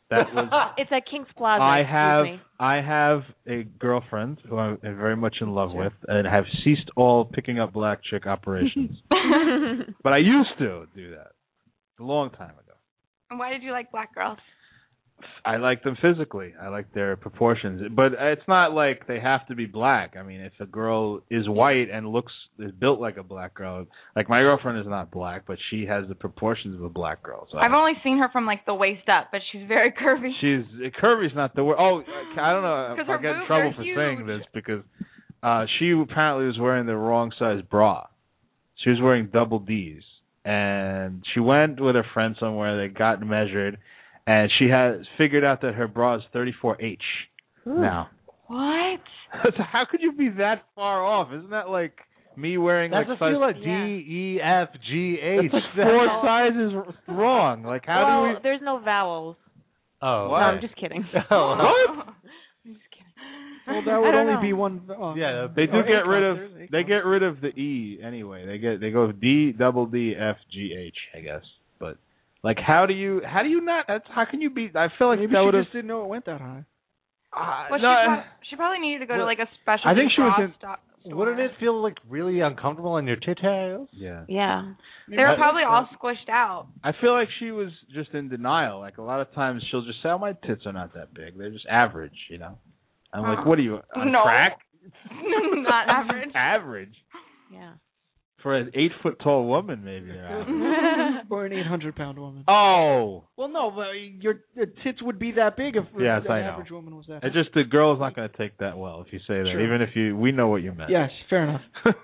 That was. It's at King's Plaza. I excuse have me. I have a girlfriend who I'm very much in love with, and have ceased all picking up black chick operations. But I used to do that a long time ago. And why did you like black girls? I like them physically. I like their proportions, but it's not like they have to be black. I mean, if a girl is white and looks is built like a black girl, like my girlfriend is not black, but she has the proportions of a black girl. So I've only seen her from like the waist up, but she's very curvy. she's curvy's not the word. Oh, I don't know if 'Cause I her get in boobs trouble are for huge. saying this because uh she apparently was wearing the wrong size bra. She was wearing double D's, and she went with her friend somewhere. They got measured. And she has figured out that her bra is thirty-four H now. What? So how could you be that far off? Isn't that like me wearing That's like a feel size like D, E, F, G, H. That's like four sizes wrong. Like how well, do we? there's no vowels. Oh, No, I'm just kidding. Oh, what? Well, that I would don't only know. be one. Oh, Yeah, They do or get eight rid of clusters, eight they get rid of the E anyway. They get they go D double D F G H I guess. But like how do you how do you not? That's how can you be? I feel like Maybe that she would have. just didn't know it went that high. Uh, Well, no, she, prob- she probably needed to go to Well, like a special I think she was bra in- sto- store. Wouldn't it feel like really uncomfortable on your titties? yeah. Yeah. They were I- probably all squished out. I feel like she was just in denial. Like a lot of times she'll just say, "Oh, my tits are not that big. They're just average," you know. I'm like, Huh. "What are you on No. crack?" Not average. Average Yeah. for an eight foot tall woman, maybe. they're average. Or an eight hundred pound woman. Oh, Well, no, but your, your tits would be that big if Yes, an I know. average woman was that. it's just the girl's not going to take that well if you say that. Sure. Even if you, we know what you meant. Yes, fair enough.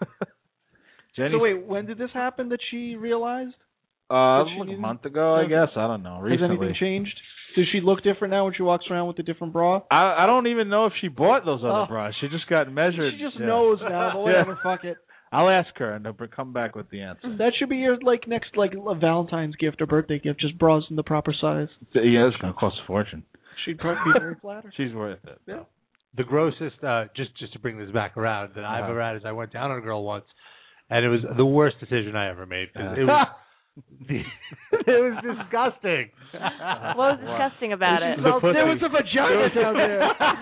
Jenny, So wait, when did this happen that she realized? uh, did she like a need- month ago, I guess. I don't know. Has Recently, anything changed? Does she look different now when she walks around with a different bra? I, I don't even know if she bought those other Oh. bras. She just got measured. She just Yeah. knows now, but whatever, Yeah. fuck it. I'll ask her and they'll come back with the answer. That should be your like next like a Valentine's gift or birthday gift, just bras in the proper size. Yeah, it's going to cost a fortune. She'd probably be very flattered. She's worth it. Yeah. The grossest, uh, just just to bring this back around, that I've Uh-huh. ever had is I went down on a girl once, and it was the worst decision I ever made because Uh-huh. it was the, it was disgusting. What was disgusting about it? The pussy. There was a vagina down there.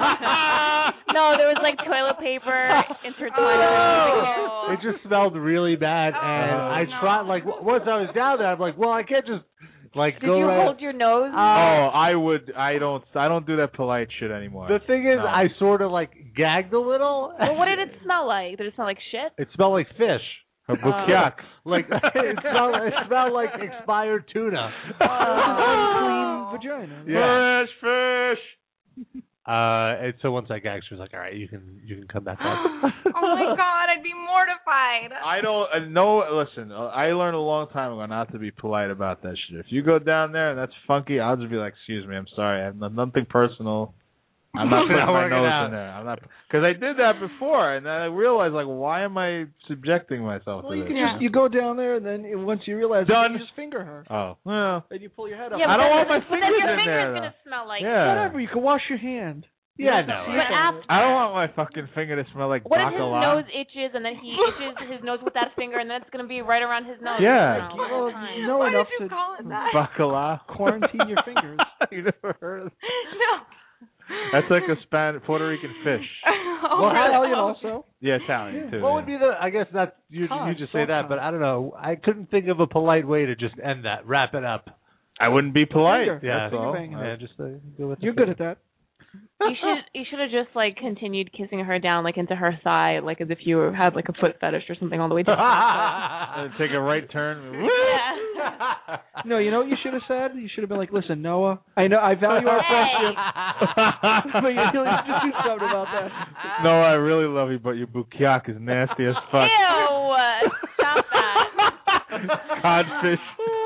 No, there was like toilet paper intertwined with It just smelled really bad, and Oh, I no. tried. Like w- once I was down there, I'm like, well, I can't just like Did go. you right- hold your nose? Oh, I would. I don't. I don't do that polite shit anymore. The thing is, No. I sort of like gagged a little. Well, what did it smell like? Did it smell like shit? It smelled like fish. Her bukyak. Like it smelled, it smelled like expired tuna. Unclean vagina. Yeah. Fish, fish. Uh, and so once I gagged, she was like, "All right, you can you can come back up." Oh my god, I'd be mortified. I don't. Uh, no, listen. Uh, I learned a long time ago not to be polite about that shit. If you go down there and that's funky, I'll just be like, "Excuse me, I'm sorry. I have no- nothing personal. I'm not putting Not my working nose out." in there. I'm not because I did that before, and then I realized like, why am I subjecting myself Well, to you this? can just you go down there and then once you realize Done. you just finger her. Oh well. And you pull your head up. Yeah, I but don't then, want my but then fingers your in finger's there, gonna though. smell like. Yeah. Whatever, you can wash your hand. Yeah, You no. see But it. after, I don't want my fucking finger to smell like what if his bacala. nose itches and then he itches his nose with that finger and then it's gonna be right around his nose? Yeah. No, Well, all the time. you know Why enough did you to call it that? Bacala. quarantine your fingers. You never heard of No. That's like a Span Puerto Rican fish. Oh, Well, really? Italian also. Yeah, Italian too. What yeah. would be the? I guess that's you. Cod, you just say salt that, cod. but I don't know. I couldn't think of a polite way to just end that. Wrap it up. I wouldn't be polite. Finger. Yeah, That's all. banging. Yeah, just uh, go with the You're good at that. You should you should have just like continued kissing her down like into her thigh, like as if you had like a foot fetish or something all the way down. Uh, take a right turn. Yeah. No, you know what you should have said? You should have been like, listen, Noah, I know I value our friendship, but you really just do something about that. No, I really love you, but your bukyak is nasty as fuck. Ew! Stop that. Codfish.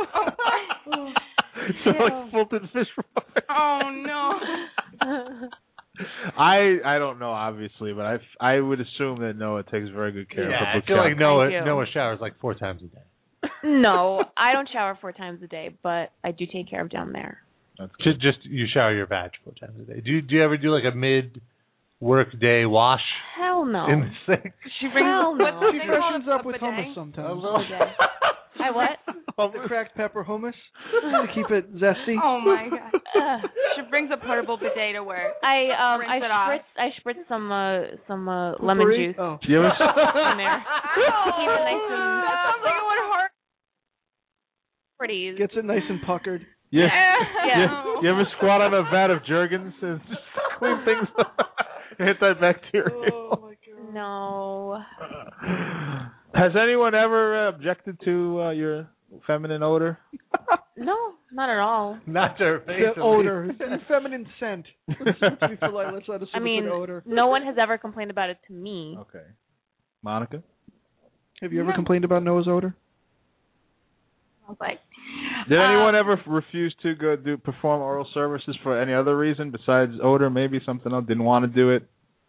Smell like Fulton fish fry. Oh no. I I don't know, obviously, but I, I would assume that Noah takes very good care Yeah, of I her feel like bukyak. Noah Thank you. Noah showers like four times a day. No, I don't shower four times a day, but I do take care of down there. That's good. Just just you shower your badge four times a day. Do you do you ever do like a mid work day wash Hell no. in the sink? She brings Hell what's no. the She thing called freshens a up with bidet? hummus sometimes. I what? The cracked pepper hummus to keep it zesty. Oh my god. Uh, she brings a portable bidet to work. I um Rinse I it off. spritz I spritz some uh some uh, lemon Potpourri? juice Oh. Do you ever s- in there. Keep it nice and That sounds like it would hurt. pretty. Gets it nice and puckered. Yeah. Yeah. You, you ever squat on a vat of Jergens and just clean things up? Hit that bacteria. Oh my god. No. Has anyone ever uh, objected to uh, your feminine odor? No, not at all. Not to her face. The at odor, least. the feminine scent. Let's, let's be polite. Let's not assume I mean, it's an odor. no one has ever complained about it to me. Okay. Monica? Have you ever complained about Noah's odor? I was like, Did Um, anyone ever f- refuse to go do perform oral services for any other reason besides odor? Maybe something else. Didn't want to do it.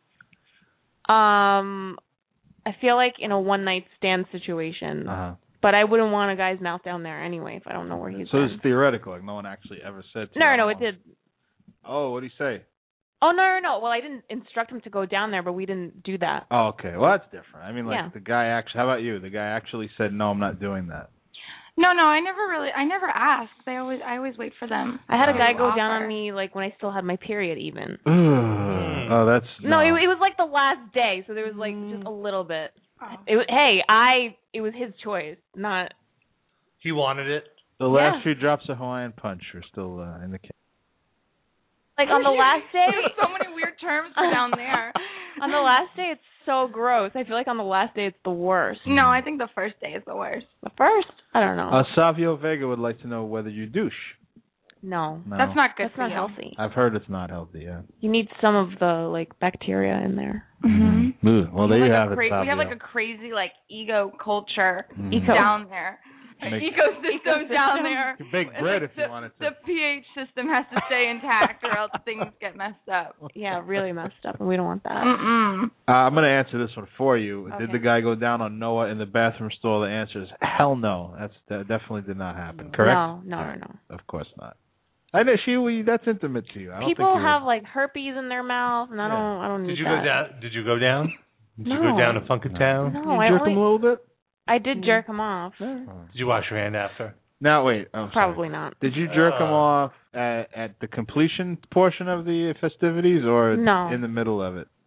Um, I feel like in a one night stand situation, Uh-huh. but I wouldn't want a guy's mouth down there anyway if I don't know where he's So been. it's theoretical. Like no one actually ever said. To No, you, no, "Oh, it did. Oh, what did he say? Oh no, no, no. Well, I didn't instruct him to go down there, but we didn't do that. Oh, okay. Well, that's different. I mean, like Yeah. the guy actually. How about you? The guy actually said, "No, I'm not doing that." no, no, I never really, I never asked. I always, I always wait for them. I had a to guy go offer. down on me like when I still had my period, even. Oh, that's No, it, it was like the last day, so there was like just a little bit. It was, hey, I. It was his choice, not. He wanted it. the last Yeah. few drops of Hawaiian Punch are still uh, in the can. Like on the last day. There's so many weird terms for down there. On the last day, it's so gross. I feel like on the last day, it's the worst. No, I think the first day is the worst. The first, I don't know. Uh, Savio Vega would like to know whether you douche. no, No. That's not good that's for not you. healthy. I've heard it's not healthy. Yeah. You need some of the like bacteria in there. Mm-hmm. Ooh, well, there we you have, have like, it. a cra- we have Savio. like a crazy like ego culture Mhm. Eco. down there. Make- Ecosystem down there. You bake And, bread like, if you the, wanted to. The pH system has to stay intact, or else things get messed up. Yeah, really messed up, and we don't want that. Mm-mm. Uh, I'm going to answer this one for you. Okay. Did the guy go down on Noah in the bathroom stall? The answer is hell no. That's that definitely did not happen. Correct? No, no, no, no. Of course not. I know she. We, that's intimate to you. I don't People think you have like herpes in their mouth, and I don't. I don't need Did you that. go down? Did you go down? Did you No. go down to Funkin' No, you I jerk only. him a little bit? I did jerk him off. Did you wash your hand after? Now wait. Oh, sorry. Probably not. Did you jerk him Uh. off at, at the completion portion of the festivities, or No. in the middle of it?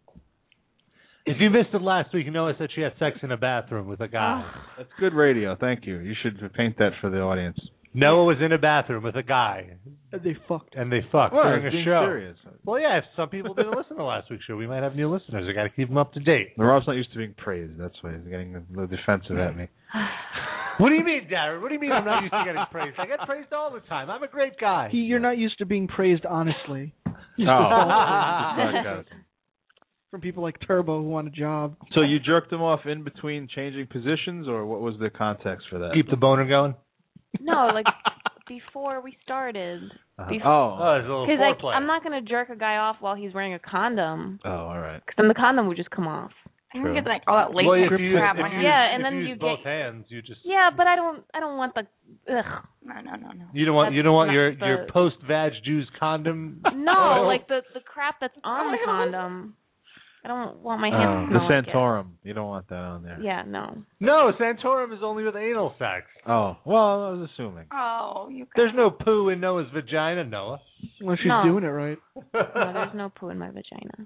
If you missed it last week, Noah said she had sex in a bathroom with a guy. That's good radio. Thank you. You should paint that for the audience. Noah was in a bathroom with a guy, And they fucked. and they fucked Well, during I was a being show. serious. Well, yeah, if some people didn't listen to last week's show, we might have new listeners. I got to keep them up to date. The Rob's not used to being praised. That's why he's getting a little defensive at me. What do you mean, Darren? What do you mean I'm not used to getting praised? I get praised all the time. I'm a great guy. He, you're not used to being praised honestly. Oh, got it. From people like Turbo who want a job. So you jerked him off in between changing positions, or what was the context for that? Keep the boner going. No, like before we started. Uh-huh. Bef- Oh. Oh, there's a little Because like foreplay. I'm not gonna jerk a guy off while he's wearing a condom, Oh, all right. because then the condom would just come off. And you get like all that latex well, if you, crap if on you, your Yeah, and if then you you use get- both hands, you just Yeah, but I don't. I don't want the. Ugh. No, no, no, no. you don't want you That's don't want not your the- your post vag juice condom. No, oil. like the the crap that's on the condom. I don't want my Oh, hands to the smell like it. Santorum. You don't want that on there. Yeah, no. No, Santorum is only with anal sex. Oh, well, I was assuming. Oh, you. Guys. There's no poo in Noah's vagina, Noah. Unless she's No. doing it right. No, there's no poo in my vagina.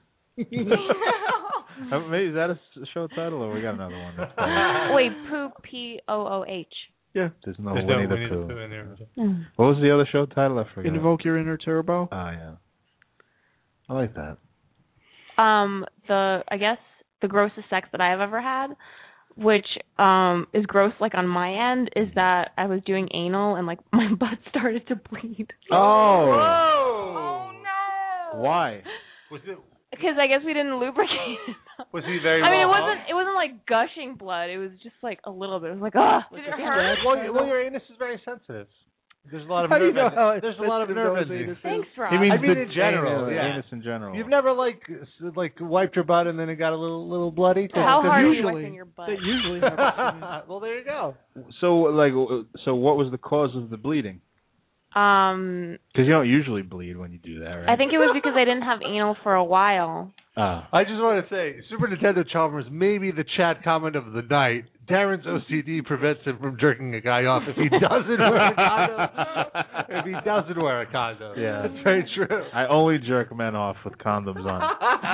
Uh, maybe is that a s- show title, or we got another one? That's fine. Wait, poo, P O O H. Yeah. There's no There's Winnie no the Winnie Pooh. the Pooh in there. Mm. What was the other show title? I forgot. Invoke your inner Turbo. Oh yeah, I like that. Um, the I guess the grossest sex that I've ever had, which um is gross like on my end, is that I was doing anal and like my butt started to bleed. Oh. Oh no. Why? Was it? Because I guess we didn't lubricate it. Was he very? I mean, it well wasn't. It wasn't like gushing blood. It was just like a little bit. It was like, ah. Did it hurt? Well, y- well, your anus is very sensitive. There's a lot of How do you nerve. know how endings. There's a lot of sensitive nerve those endings. anuses? Thanks, Rob. He means I mean the in general, anus, yeah. anus in general. You've never like s- like wiped your butt and then it got a little little bloody. How Because hard are you usually, wiping your butt? That usually happens. Well, there you go. So like, so what was the cause of the bleeding? Um, Because you don't usually bleed when you do that, right? I think it was because I didn't have anal for a while. Oh. I just want to say, Super Nintendo Chalmers may be the chat comment of the night. Darren's O C D prevents him from jerking a guy off if he doesn't wear a condom. If he doesn't wear a condom. Yeah. That's very true. I only jerk men off with condoms on.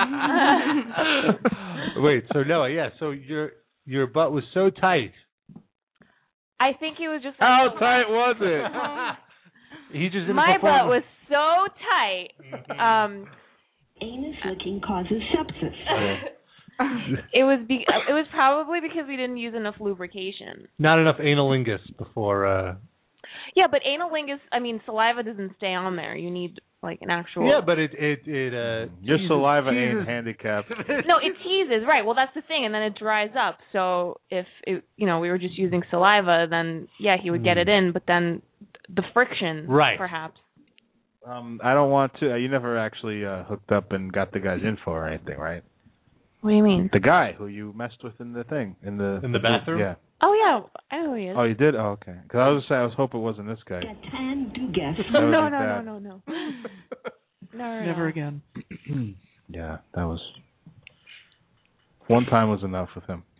Wait, so Noah, yeah, so your your butt was so tight. I think he was just. How tight was it? He just didn't My perform. butt was so tight. Um, Anus licking causes sepsis. it was be- it was probably because we didn't use enough lubrication. Not enough analingus before. Uh... Yeah, but analingus, I mean, saliva doesn't stay on there. You need like an actual. Yeah, but it it it. Uh, Your teases- saliva teases- ain't handicapped. No, it teases, right? Well, that's the thing, and then it dries up. So if it, you know, we were just using saliva, then yeah, he would get it in. But then the friction, Right. perhaps. Um, I don't want to. You never actually uh, hooked up and got the guy's info or anything, right? What do you mean? The guy who you messed with in the thing in the In the bathroom? Yeah. Oh yeah, I know who he is. Oh, you did? Oh, okay. Because I was saying, I was hoping it wasn't this guy. And do guess. That no, was no, like no, that. no, no, no, no. Never again. Yeah, that was. One time was enough with him.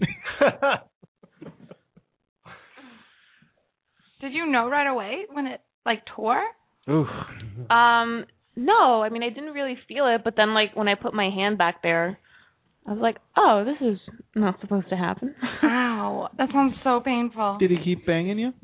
Did you know right away when it like tore? Oof. Um, no, I mean I didn't really feel it, but then like when I put my hand back there, I was like, oh, this is not supposed to happen. Ow, that sounds so painful. Did he keep banging you?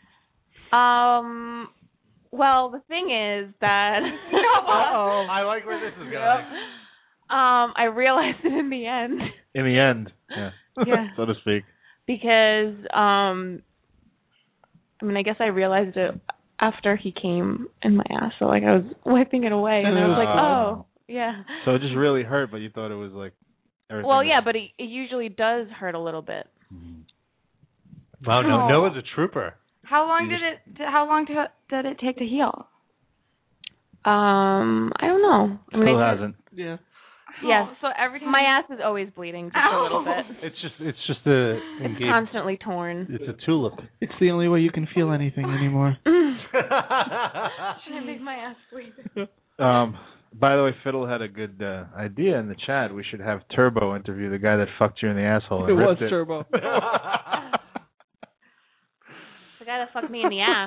Um, well, the thing is that. Uh-oh. I like where this is going. Um, I realized it in the end. In the end, yeah, Yeah. so to speak. Because, um, I mean, I guess I realized it after he came in my ass. So, like, I was wiping it away, and I was like, oh, yeah. So it just really hurt, but you thought it was like. everything Well, was- yeah, but it, it usually does hurt a little bit. Wow, no, Oh. Noah's a trooper. How long You did it? How long to, did it take to heal? Um, I don't know. I mean, Who I- hasn't? Yeah. Yes. Oh, so every time My ass is always bleeding just a little bit. It's just it's just a It's engaged, constantly torn. it's a tulip. It's the only way you can feel anything anymore. Should I make my ass bleed? Um. By the way, Fiddle had a good uh, idea in the chat. We should have Turbo interview the guy that fucked you in the asshole. And It was ripped Turbo. The guy that fucked me in the ass.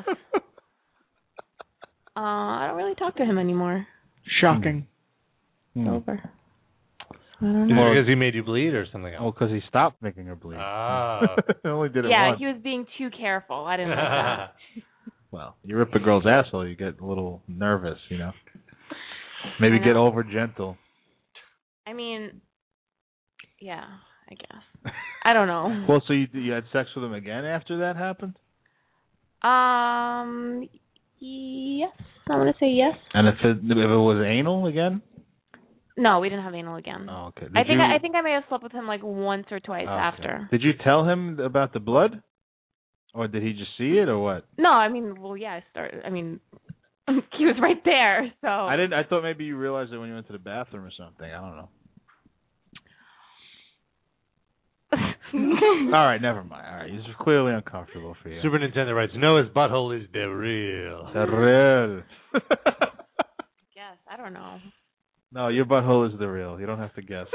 Uh, I don't really talk to him anymore. Shocking. It's Hmm. over. I don't Is know. it because he made you bleed or something Well, else? because he stopped making her bleed. Ah. He only did it Yeah, once. he was being too careful. I didn't like that. Well, you rip a girl's asshole, you get a little nervous, you know. Maybe I know. get over gentle. I mean, yeah, I guess. I don't know. Well, so you you had sex with him again after that happened? Um, yes. I'm going to say yes. And if it, if it was anal again? No, we didn't have anal again. Oh, okay. Did I think you, I, I think I may have slept with him like once or twice okay. after. Did you tell him about the blood? Or did he just see it or what? No, I mean, well, yeah, I started. I mean, he was right there, so. I didn't. I thought maybe you realized it when you went to the bathroom or something. I don't know. All right, never mind. All right, this is clearly uncomfortable for you. Super Nintendo writes, Noah's butthole is the real. The real. Yes, I don't know. No, your butthole is the real. You don't have to guess.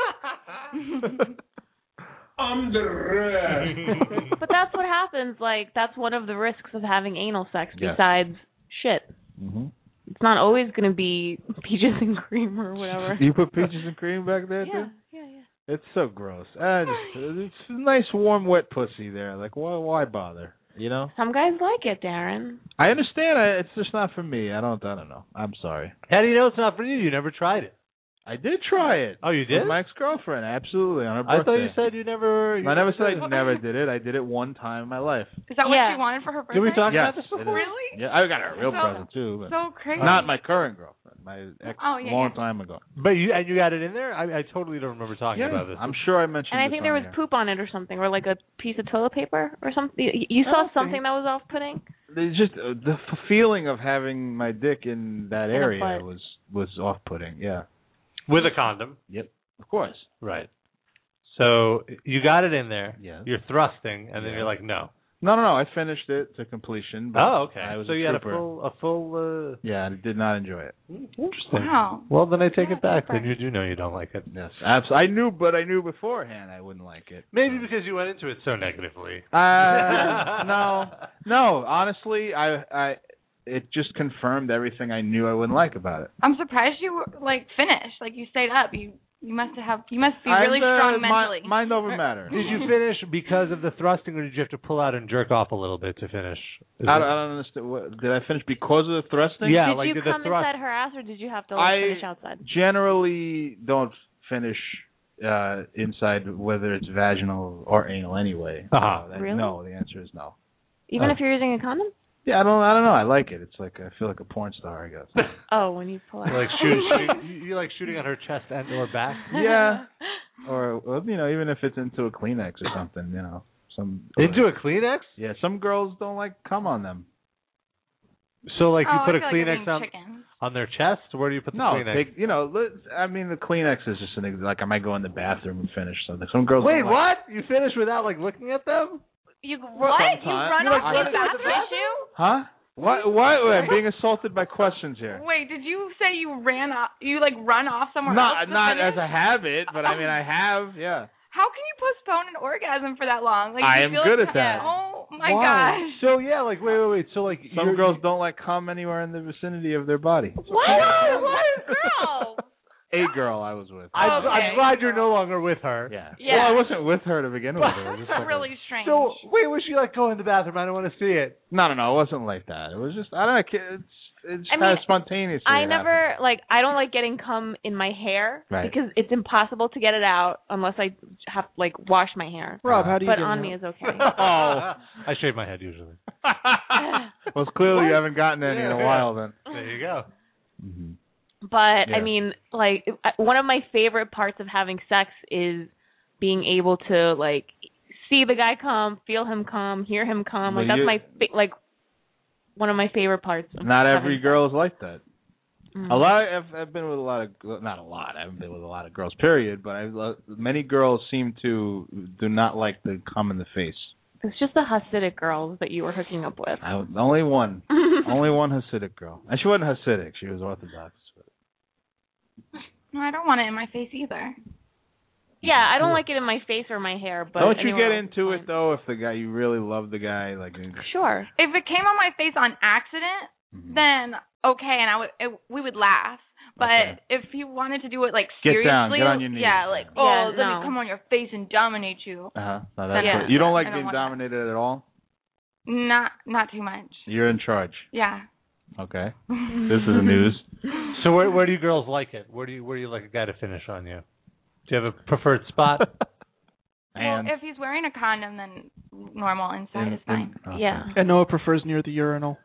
I'm the red. But that's what happens. Like, that's one of the risks of having anal sex Yeah. besides shit. Mm-hmm. It's not always going to be peaches and cream or whatever. You put peaches and cream back there, Yeah, too? yeah, yeah. It's so gross. I just, it's a nice, warm, wet pussy there. Like, why, why bother? You know? Some guys like it, Darren. I understand. I, it's just not for me. I don't. I don't know. I'm sorry. How do you know it's not for you? You never tried it. I did try it. Oh, you did? With my ex-girlfriend, absolutely, on her birthday. I thought you said you never... You I never said I never did it. I did it one time in my life. Is that what Yeah. she wanted for her birthday? Did we talk Yes, about this it before? is. Really? Yeah, I got her a real So- present too, but So crazy. not my current girlfriend. My ex, Oh, yeah, long yeah. time ago. But you and you got it in there? I, I totally don't remember talking Yeah, about this. I'm sure I mentioned. And I this think on there was here. poop on it or something, or like a piece of toilet paper or something. You- You saw Okay. something that was off-putting? It's just uh, the f- feeling of having my dick in that In a area butt. was was off-putting. Yeah. With a condom. Yep. Of course. Right. So you got it in there. Yeah. You're thrusting, and then Yeah. you're like, no. No, no, no. I finished it to completion. But Oh, okay. I was So a you had a trooper. full, a full. Uh... Yeah, I did not enjoy it. Interesting. Wow. Well, then I take it back. Then you do know you don't like it. Yes, absolutely. I knew, but I knew beforehand I wouldn't like it. Maybe because you went into it so negatively. Uh, no, no. Honestly, I, I, it just confirmed everything I knew I wouldn't like about it. I'm surprised you were, like finished. Like you stayed up. You you must have you must be I'm, really uh, strong mi- mentally. Mind over matter. Did you finish because of the thrusting, or did you have to pull out and jerk off a little bit to finish? Is I it- don't, I don't understand. What, did I finish because of the thrusting? Yeah, did like you did the come thrust. inside her ass, or did you have to like, I finish outside? generally don't finish uh, inside, whether it's vaginal or anal, anyway. Uh-huh. So that- Really? No, the answer is no. Even Oh. if you're using a condom? Yeah, I don't. I don't know. I like it. It's like I feel like a porn star, I guess. Oh, when you pull out. You like shoot, shoot, you, you like shooting at her chest and or back? Yeah. Or well, you know, even if it's into a Kleenex or something, you know, some Into a Kleenex? yeah. Some girls don't like cum on them. So like you oh, put I a feel like you're Kleenex being on chicken. on their chest? Where do you put the No, Kleenex? they, you know, let- I mean, the Kleenex is just an ex- like I might go in the bathroom and finish something. Some girls. Wait, don't like, what? You finish without like looking at them? You what? You Sometimes. run You like off run the into the bathroom issue? Huh? What? What? I'm being assaulted by questions here. Wait, did you say you ran off? You like run off somewhere Not else? to not finish? as a habit, but I mean I have. Yeah. How can you postpone an orgasm for that long? Like I you am feel good like, at that. Oh my Why? gosh. So yeah, like wait, wait, wait. So like Some you're- girls don't like cum anywhere in the vicinity of their body. What? What girl? A girl I was with. I'm, Okay. I'm glad you're no longer with her. Yeah. Yeah. Well, I wasn't with her to begin with. It was just That's like a- really strange. So wait, was she like go in the bathroom? I don't want to see it. No, no, no. It wasn't like that. It was just I don't know. It's it's I kind of mean, spontaneous. I never like I don't like getting cum in my hair Right. because it's impossible to get it out unless I have like wash my hair. Rob, how do you But get on it me out? is okay. Oh. I shave my head usually. Well, clearly you haven't gotten any in a Yeah. while then. There you go. Mm-hmm. But Yeah. I mean, like I- one of my favorite parts of having sex is being able to like see the guy come, feel him come, hear him come. Like Well, that's you- my fa- like one of my favorite parts. Of Not having every sex. girl is like that. Mm. A lot. I've, I've been with a lot of, not a lot. I haven't been with a lot of girls. Period. But I've, uh, many girls seem to do not like the cum in the face. It's just the Hasidic girls that you were hooking up with. I, only one. Only one Hasidic girl. And she wasn't Hasidic. She was Orthodox. No, I don't want it in my face either. Yeah, I don't like it in my face or my hair, but Don't you anywhere get else is into fine. it though if the guy you really love the guy like Sure. If it came on my face on accident, Mhm. then okay, and I would it, we would laugh. But Okay. if he wanted to do it like Get seriously, down, get on your knees. yeah, like Yeah, oh, let no. me come on your face and dominate you. Uh huh. No, that's Yeah. what- you don't like I don't being want that. dominated at all. Not not too much. You're in charge. Yeah. Okay. This is the news. So where where do you girls like it? Where do you where do you like a guy to finish on you? Do you have a preferred spot? And Well, if he's wearing a condom, then normal inside in- is fine. in- okay. Yeah. And Noah prefers near the urinal.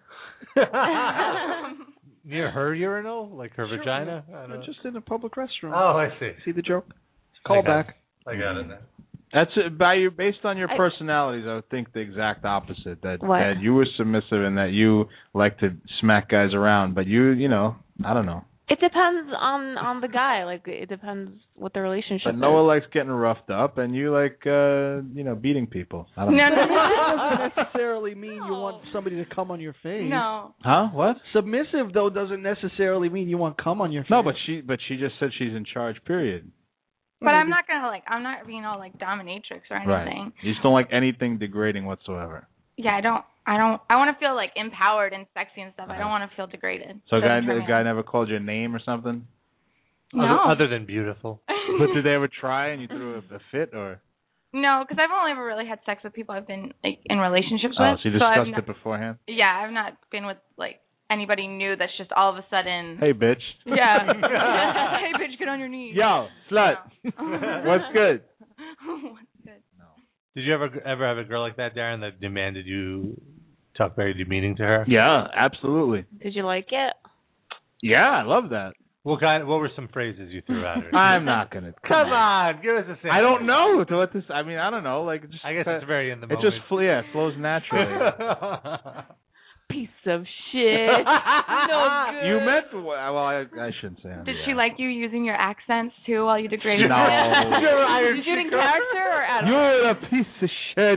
Near her urinal, like her Sure. vagina? I don't know. Just in a public restroom. Oh, I see. See the joke? I Call got back. I got it now. That's it, by your based on your I- personalities. I would think the exact opposite. That What? that you were submissive and that you like to smack guys around, but you you know I don't know. It depends on on the guy. Like it depends what the relationship But is. Noah likes getting roughed up, and you like uh you know beating people. I don't No, know. no, That no. doesn't necessarily mean you want somebody to come on your face. No. Huh? What? Submissive though doesn't necessarily mean you want cum on your face. No, but she but she just said she's in charge. Period. But I'm not gonna like I'm not being all like dominatrix or anything. Right. You just don't like anything degrading whatsoever. Yeah, I don't I don't I want to feel like empowered and sexy and stuff. I don't want to feel degraded. So a guy Doesn't turn the me guy on. never called your name or something. No. Other, other than beautiful. But did they ever try and you threw a, a fit or? No, because I've only ever really had sex with people I've been like in relationships Oh, with. so you so I've discussed not, it beforehand. Yeah, I've not been with like anybody new that's just all of a sudden. Hey, bitch. Yeah. Hey, bitch, get on your knees. Yo, slut. No. What's good? What's good? Did you ever ever have a girl like that, Darren, that demanded you talk very demeaning to her? Yeah, absolutely. Did you like it? Yeah, I love that. What kind? What were some phrases you threw at her? I'm not gonna. Come on, give us a sample. I don't know to what this. I mean, I don't know. Like, just. I guess it's very in the It moment. just fl- yeah, it flows naturally. Piece of shit. No good. You meant well. I, I shouldn't say. Did yeah. she like you using your accents too while you degraded No. her? You're Irish. Did you in character or out of You're a piece of shit.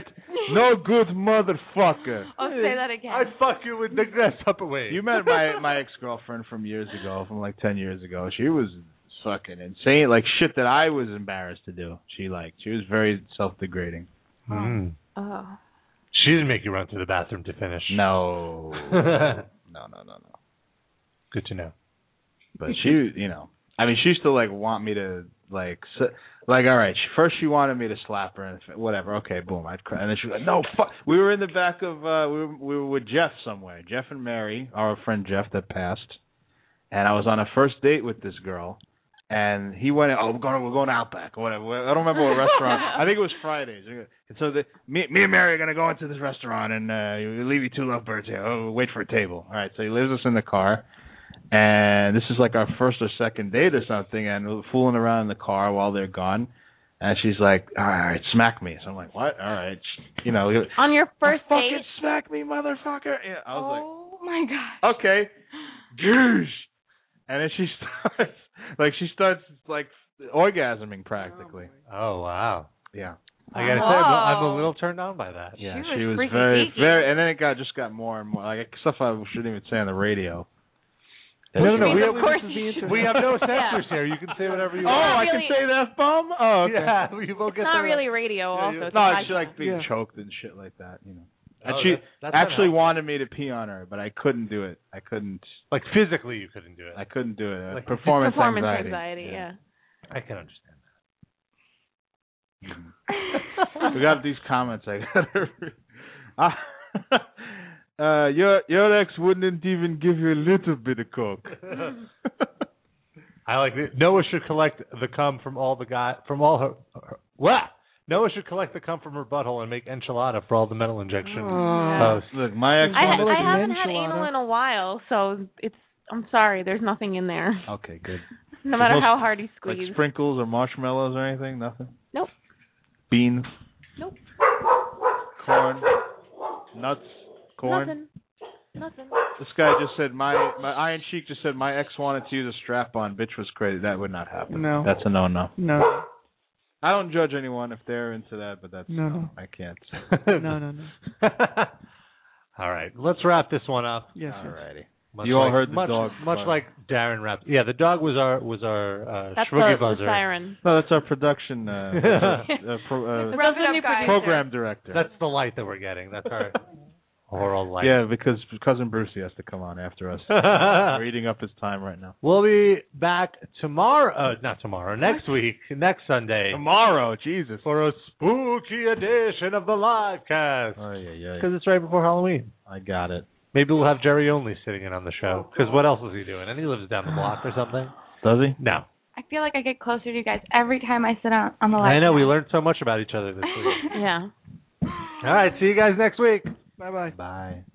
No good motherfucker. Oh, say that again. I'd fuck you with the grasshopper wave. You met my my ex girlfriend from years ago, from like ten years ago. She was fucking insane, like shit that I was embarrassed to do. She liked. She was very self degrading. Mm. Oh. She didn't make you run to the bathroom to finish. No. no, no, no, no. Good to know. But she, you know, I mean, she used to like want me to like, like, all right. First, she wanted me to slap her and whatever. Okay, boom, I'd cry, and then she was like, no, fuck. We were in the back of, uh, we were, we were with Jeff somewhere. Jeff and Mary, our friend Jeff that passed, and I was on a first date with this girl, and he went, oh, we're going, we're going Outback or whatever. I don't remember what restaurant. I think it was Fridays. And so the, me, me and Mary are gonna go into this restaurant and uh, we leave you two lovebirds here. Oh, wait for a table. All right. So he leaves us in the car. And this is like our first or second date or something, and we're fooling around in the car while they're gone. And she's like, all right, smack me. So I'm like, what? All right. You know. On your first oh, date? Fucking smack me, motherfucker. Yeah, I was oh, like, my like, gosh. okay. Goosh. And then she starts, like, she starts, like, orgasming practically. Oh, wow. Yeah. I gotta say, I'm, I'm a little turned on by that. Yeah, she was, she was freaky very, geeky. very, and then it got just got more and more, like, stuff I shouldn't even say on the radio. No, no, no. We have, of course you should. we have no censors here. You can say whatever you Oh, want. I really, can say the F-bomb? Oh, okay. Yeah, we will It's get not there. really radio, also. yeah. It's No, a it's like being Yeah. choked and shit like that, you know. Oh, and she that's- that's actually not wanted me to pee on her, but I couldn't do it. I couldn't. Like physically, you couldn't do it. I couldn't do it. Like performance, Performance anxiety. anxiety, yeah. I can understand We got these comments. I got to read. Uh, your your ex wouldn't even give you a little bit of coke. that. I like it. Noah should collect the cum from all the guy from all her. her what? Noah should collect the cum from her butthole and make enchilada for all the metal injection Oh. hosts. Look, my ex. I, Sounded like I an haven't had enchilada. anal in a while, so it's. I'm sorry, there's nothing in there. Okay, good. No matter no- how hard he Like squeezes. sprinkles or marshmallows or anything? Nothing? Nope. Beans? Nope. Corn? Nuts? Corn? Nothing. Nothing. This guy just said, my my Iron Sheik just said, my ex wanted to use a strap-on. Bitch was crazy. That would not happen. No. That's a no-no. No. I don't judge anyone if they're into that, but that's No, no, no. I can't. No, no, no. All right, let's wrap this one up. Yes. yes. Alrighty. Much You all like, heard the much, dog Much bark. like Darren wrapped. Yeah, the dog was our was our uh, That's Shruggy the, the buzzer. siren. No, that's our production uh, uh, pro, uh, Rub it up, guys. program director. That's the light that we're getting. That's our oral light. Yeah, because cousin Brucey has to come on after us. We're eating up his time right now. We'll be back tomorrow. Uh, not tomorrow. Next week. Next Sunday. Tomorrow, Jesus. For a spooky edition of the live cast. Oh yeah, yeah. Because it's right before Halloween. I got it. Maybe we'll have Jerry Only sitting in on the show. Because what else is he doing? And he lives down the block or something. Does he? No. I feel like I get closer to you guys every time I sit on, on the live. I know. We learned so much about each other this week. Yeah. All right. See you guys next week. Bye-bye. Bye.